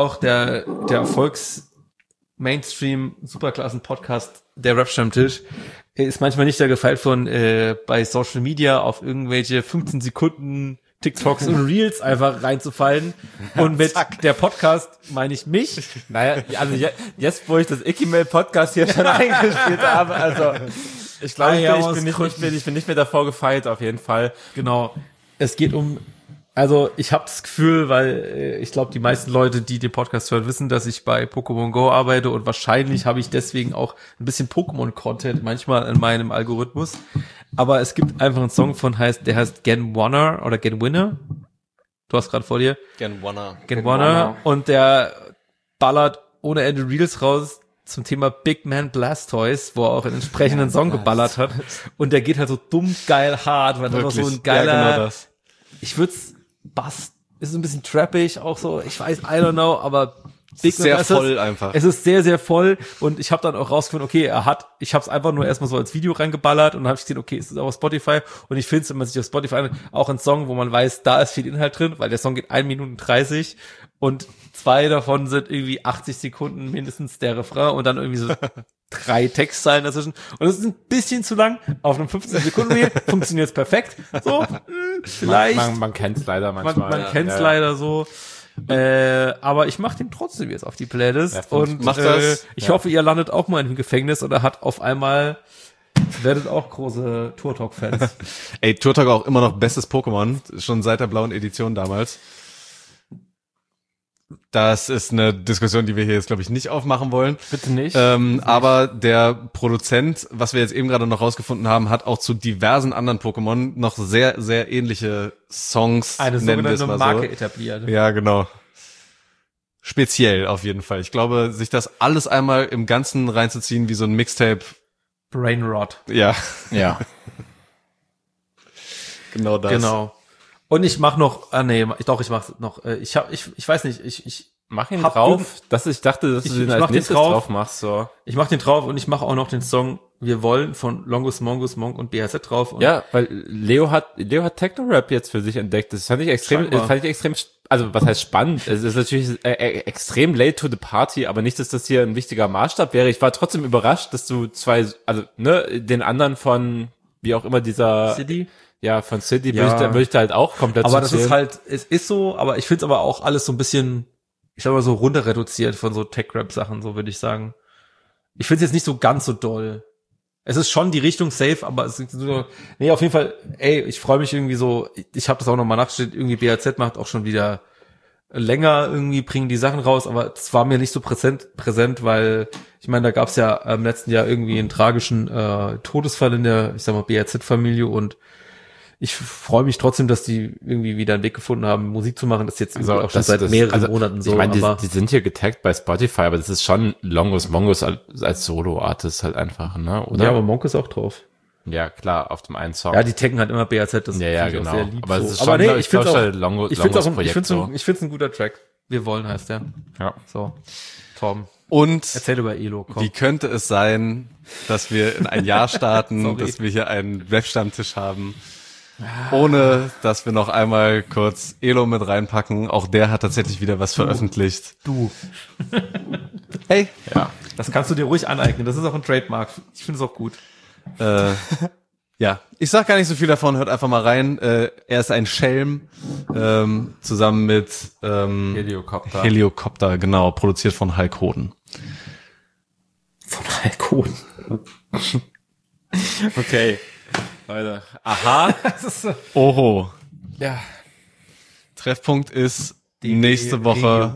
Erfolgs-Mainstream-Superklassen-Podcast, der Rap-Stammtisch, ist manchmal nicht der Gefeit von bei Social Media auf irgendwelche 15 Sekunden TikToks und Reels einfach reinzufallen. Und mit der Podcast meine ich mich. Naja, also jetzt, wo ich das Icky-Mail-Podcast hier schon eingespielt habe, also ich glaube, ich bin nicht mehr davor gefeit, auf jeden Fall. Genau. Es geht also ich habe das Gefühl, weil ich glaube, die meisten Leute, die den Podcast hören, wissen, dass ich bei Pokémon Go arbeite und wahrscheinlich habe ich deswegen auch ein bisschen Pokémon-Content manchmal in meinem Algorithmus. Aber es gibt einfach einen Song der heißt Gen Winner oder Gen Winner. Du hast gerade vor dir. Gen Winner. Und der ballert ohne Ende Reels raus zum Thema Big Man Blastoise, wo er auch einen entsprechenden Song geballert hat. Und der geht halt so dumm geil hart, weil das so ein geiler, ja, genau das. Ich würd's Bass, ist so ein bisschen trappig, auch so, ich weiß, I don't know, aber Big Man sehr voll einfach. Es ist sehr, sehr voll und ich habe dann auch rausgefunden, okay, ich habe es einfach nur erstmal so als Video reingeballert und dann habe ich gesehen, okay, es ist auch auf Spotify und ich finde es, wenn man sich auf Spotify anhört, auch ein Song, wo man weiß, da ist viel Inhalt drin, weil der Song geht 1 Minute 30 und 2 davon sind irgendwie 80 Sekunden mindestens der Refrain und dann irgendwie so 3 Textzeilen dazwischen und das ist ein bisschen zu lang. Auf einem 15-Sekunden-Reel funktioniert es perfekt. So, vielleicht. Man kennt es leider manchmal. Man kennt es leider so. Aber ich mache den trotzdem jetzt auf die Playlist und ich hoffe, ihr landet auch mal im Gefängnis oder werdet auch große Tour Talk Fans. Ey, Tour Talk auch immer noch bestes Pokémon, schon seit der blauen Edition damals. Das ist eine Diskussion, die wir hier jetzt, glaube ich, nicht aufmachen wollen. Bitte nicht. Aber der Produzent, was wir jetzt eben gerade noch rausgefunden haben, hat auch zu diversen anderen Pokémon noch sehr, sehr ähnliche Songs. Eine sogenannte Marke etabliert. Ja, genau. Speziell auf jeden Fall. Ich glaube, sich das alles einmal im Ganzen reinzuziehen, wie so ein Mixtape. Brainrot. Ja. Ja. Genau das. Genau. Und ich mach noch, ich mach's noch, ich weiß nicht, ich mach ihn drauf, dass ich dachte, dass du den als nächstes drauf machst, so. Ich mach den drauf und ich mache auch noch den Song Wir wollen von Longus, Mongus, Monk und BHZ drauf. Und ja, weil Leo hat Techno-Rap jetzt für sich entdeckt. Das fand ich extrem, also was heißt spannend? Es ist natürlich extrem late to the party, aber nicht, dass das hier ein wichtiger Maßstab wäre. Ich war trotzdem überrascht, dass du den anderen von, wie auch immer dieser City? Ja, von City würde ich da halt auch komplett aber das ist halt, es ist so, aber ich finde es aber auch alles so ein bisschen, ich sag mal so runter reduziert von so Tech-Rap-Sachen, so würde ich sagen. Ich finde es jetzt nicht so ganz so doll. Es ist schon die Richtung safe, aber es ist so, nee, auf jeden Fall, ich freue mich irgendwie so, ich habe das auch nochmal nachgestellt, irgendwie BAZ macht auch schon wieder länger irgendwie, bringen die Sachen raus, aber es war mir nicht so präsent, weil, ich meine, da gab es ja im letzten Jahr irgendwie einen tragischen Todesfall in der, ich sag mal, BAZ-Familie und ich freue mich trotzdem, dass die irgendwie wieder einen Weg gefunden haben, Musik zu machen. Das ist jetzt auch schon seit mehreren Monaten so. Ich meine, die sind hier getaggt bei Spotify, aber das ist schon Longus Mongus als Solo-Artist halt einfach, ne? Oder? Ja, aber Monk ist auch drauf. Ja, klar, auf dem einen Song. Ja, die taggen halt immer BAZ, das ja, finde ich genau. auch sehr lieb. Aber so. es ist schon, ich finde es ein guter Track. Wir wollen heißt der. Ja. So. Tom. Und erzähl über Elo, komm. Wie könnte es sein, dass wir in ein Jahr starten, dass wir hier einen Rap-Stammtisch haben, ohne dass wir noch einmal kurz Elo mit reinpacken. Auch der hat tatsächlich wieder was veröffentlicht. Du. Hey. Ja. Das kannst du dir ruhig aneignen. Das ist auch ein Trademark. Ich finde es auch gut. Ja, ich sag gar nicht so viel davon. Hört einfach mal rein. Er ist ein Schelm, zusammen mit Heliocopter, genau, produziert von Hulk Hoden. Von Hulk Hoden. Okay. Leute. Aha. Oho. Ja. Treffpunkt ist nächste Woche.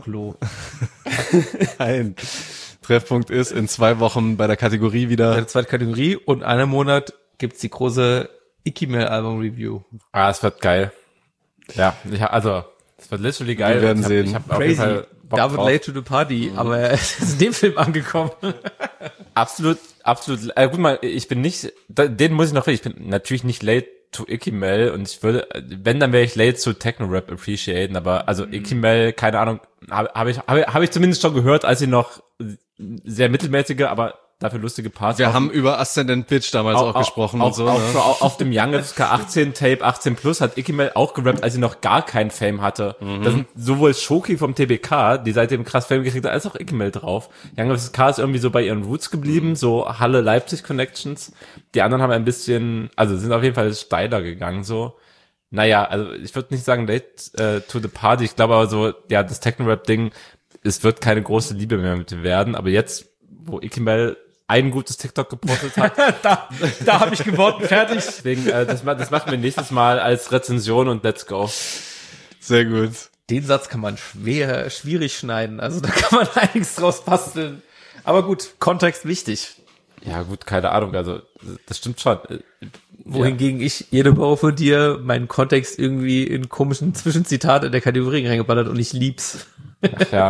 Nein. Treffpunkt ist in 2 Wochen bei der Kategorie wieder. Bei der zweiten Kategorie und einen Monat gibt's die große Icky-Mail-Album-Review. Ah, es wird geil. Ja, es wird literally geil. Wir werden sehen. Ich hab auf jeden Fall Bock David drauf. late to the party, aber er ist in dem Film angekommen. Absolut. Gut mal, ich bin nicht, den muss ich noch, ich bin natürlich nicht late to Icky-Mail und ich würde, wenn, dann wäre ich late zu Techno-Rap appreciaten, aber also Icky-Mail, keine Ahnung, habe ich zumindest schon gehört, als sie noch sehr mittelmäßige, aber dafür lustige Parts. Wir haben über Ascendant Bitch damals auch gesprochen und so. Auf dem Young FSK 18 Tape 18 Plus hat Ikimel auch gerappt, als sie noch gar keinen Fame hatte. Da sind sowohl Shoki vom TBK, die seitdem krass Fame gekriegt hat, als auch Ikimel drauf. Young FSK ist irgendwie so bei ihren Roots geblieben, so Halle Leipzig Connections. Die anderen haben ein bisschen, also sind auf jeden Fall steiler gegangen, so. Naja, also ich würde nicht sagen late to the party, ich glaube aber so, ja, das Techno-Rap-Ding, es wird keine große Liebe mehr mit dem werden, aber jetzt, wo Ikimel ein gutes TikTok gepostet hat. Da habe ich gewonnen, fertig. Deswegen, das machen wir nächstes Mal als Rezension und let's go. Sehr gut. Den Satz kann man schwierig schneiden. Also da kann man einiges draus basteln. Aber gut, Kontext wichtig. Ja gut, keine Ahnung, also das stimmt schon. Wohingegen ich jede Woche von dir meinen Kontext irgendwie in komischen Zwischenzitate in der Kategorie reingeballert und ich lieb's. Ach, ja.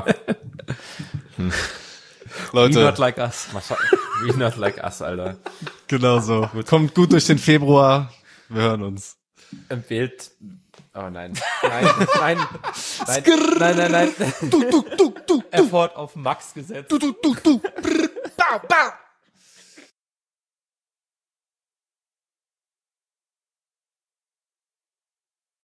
Leute. We not like us. We not like us, Alter. Genau so. Kommt gut durch den Februar. Wir hören uns. Empfehlt. Oh nein. Nein. Du. Effort auf Max gesetzt. Du. Bau.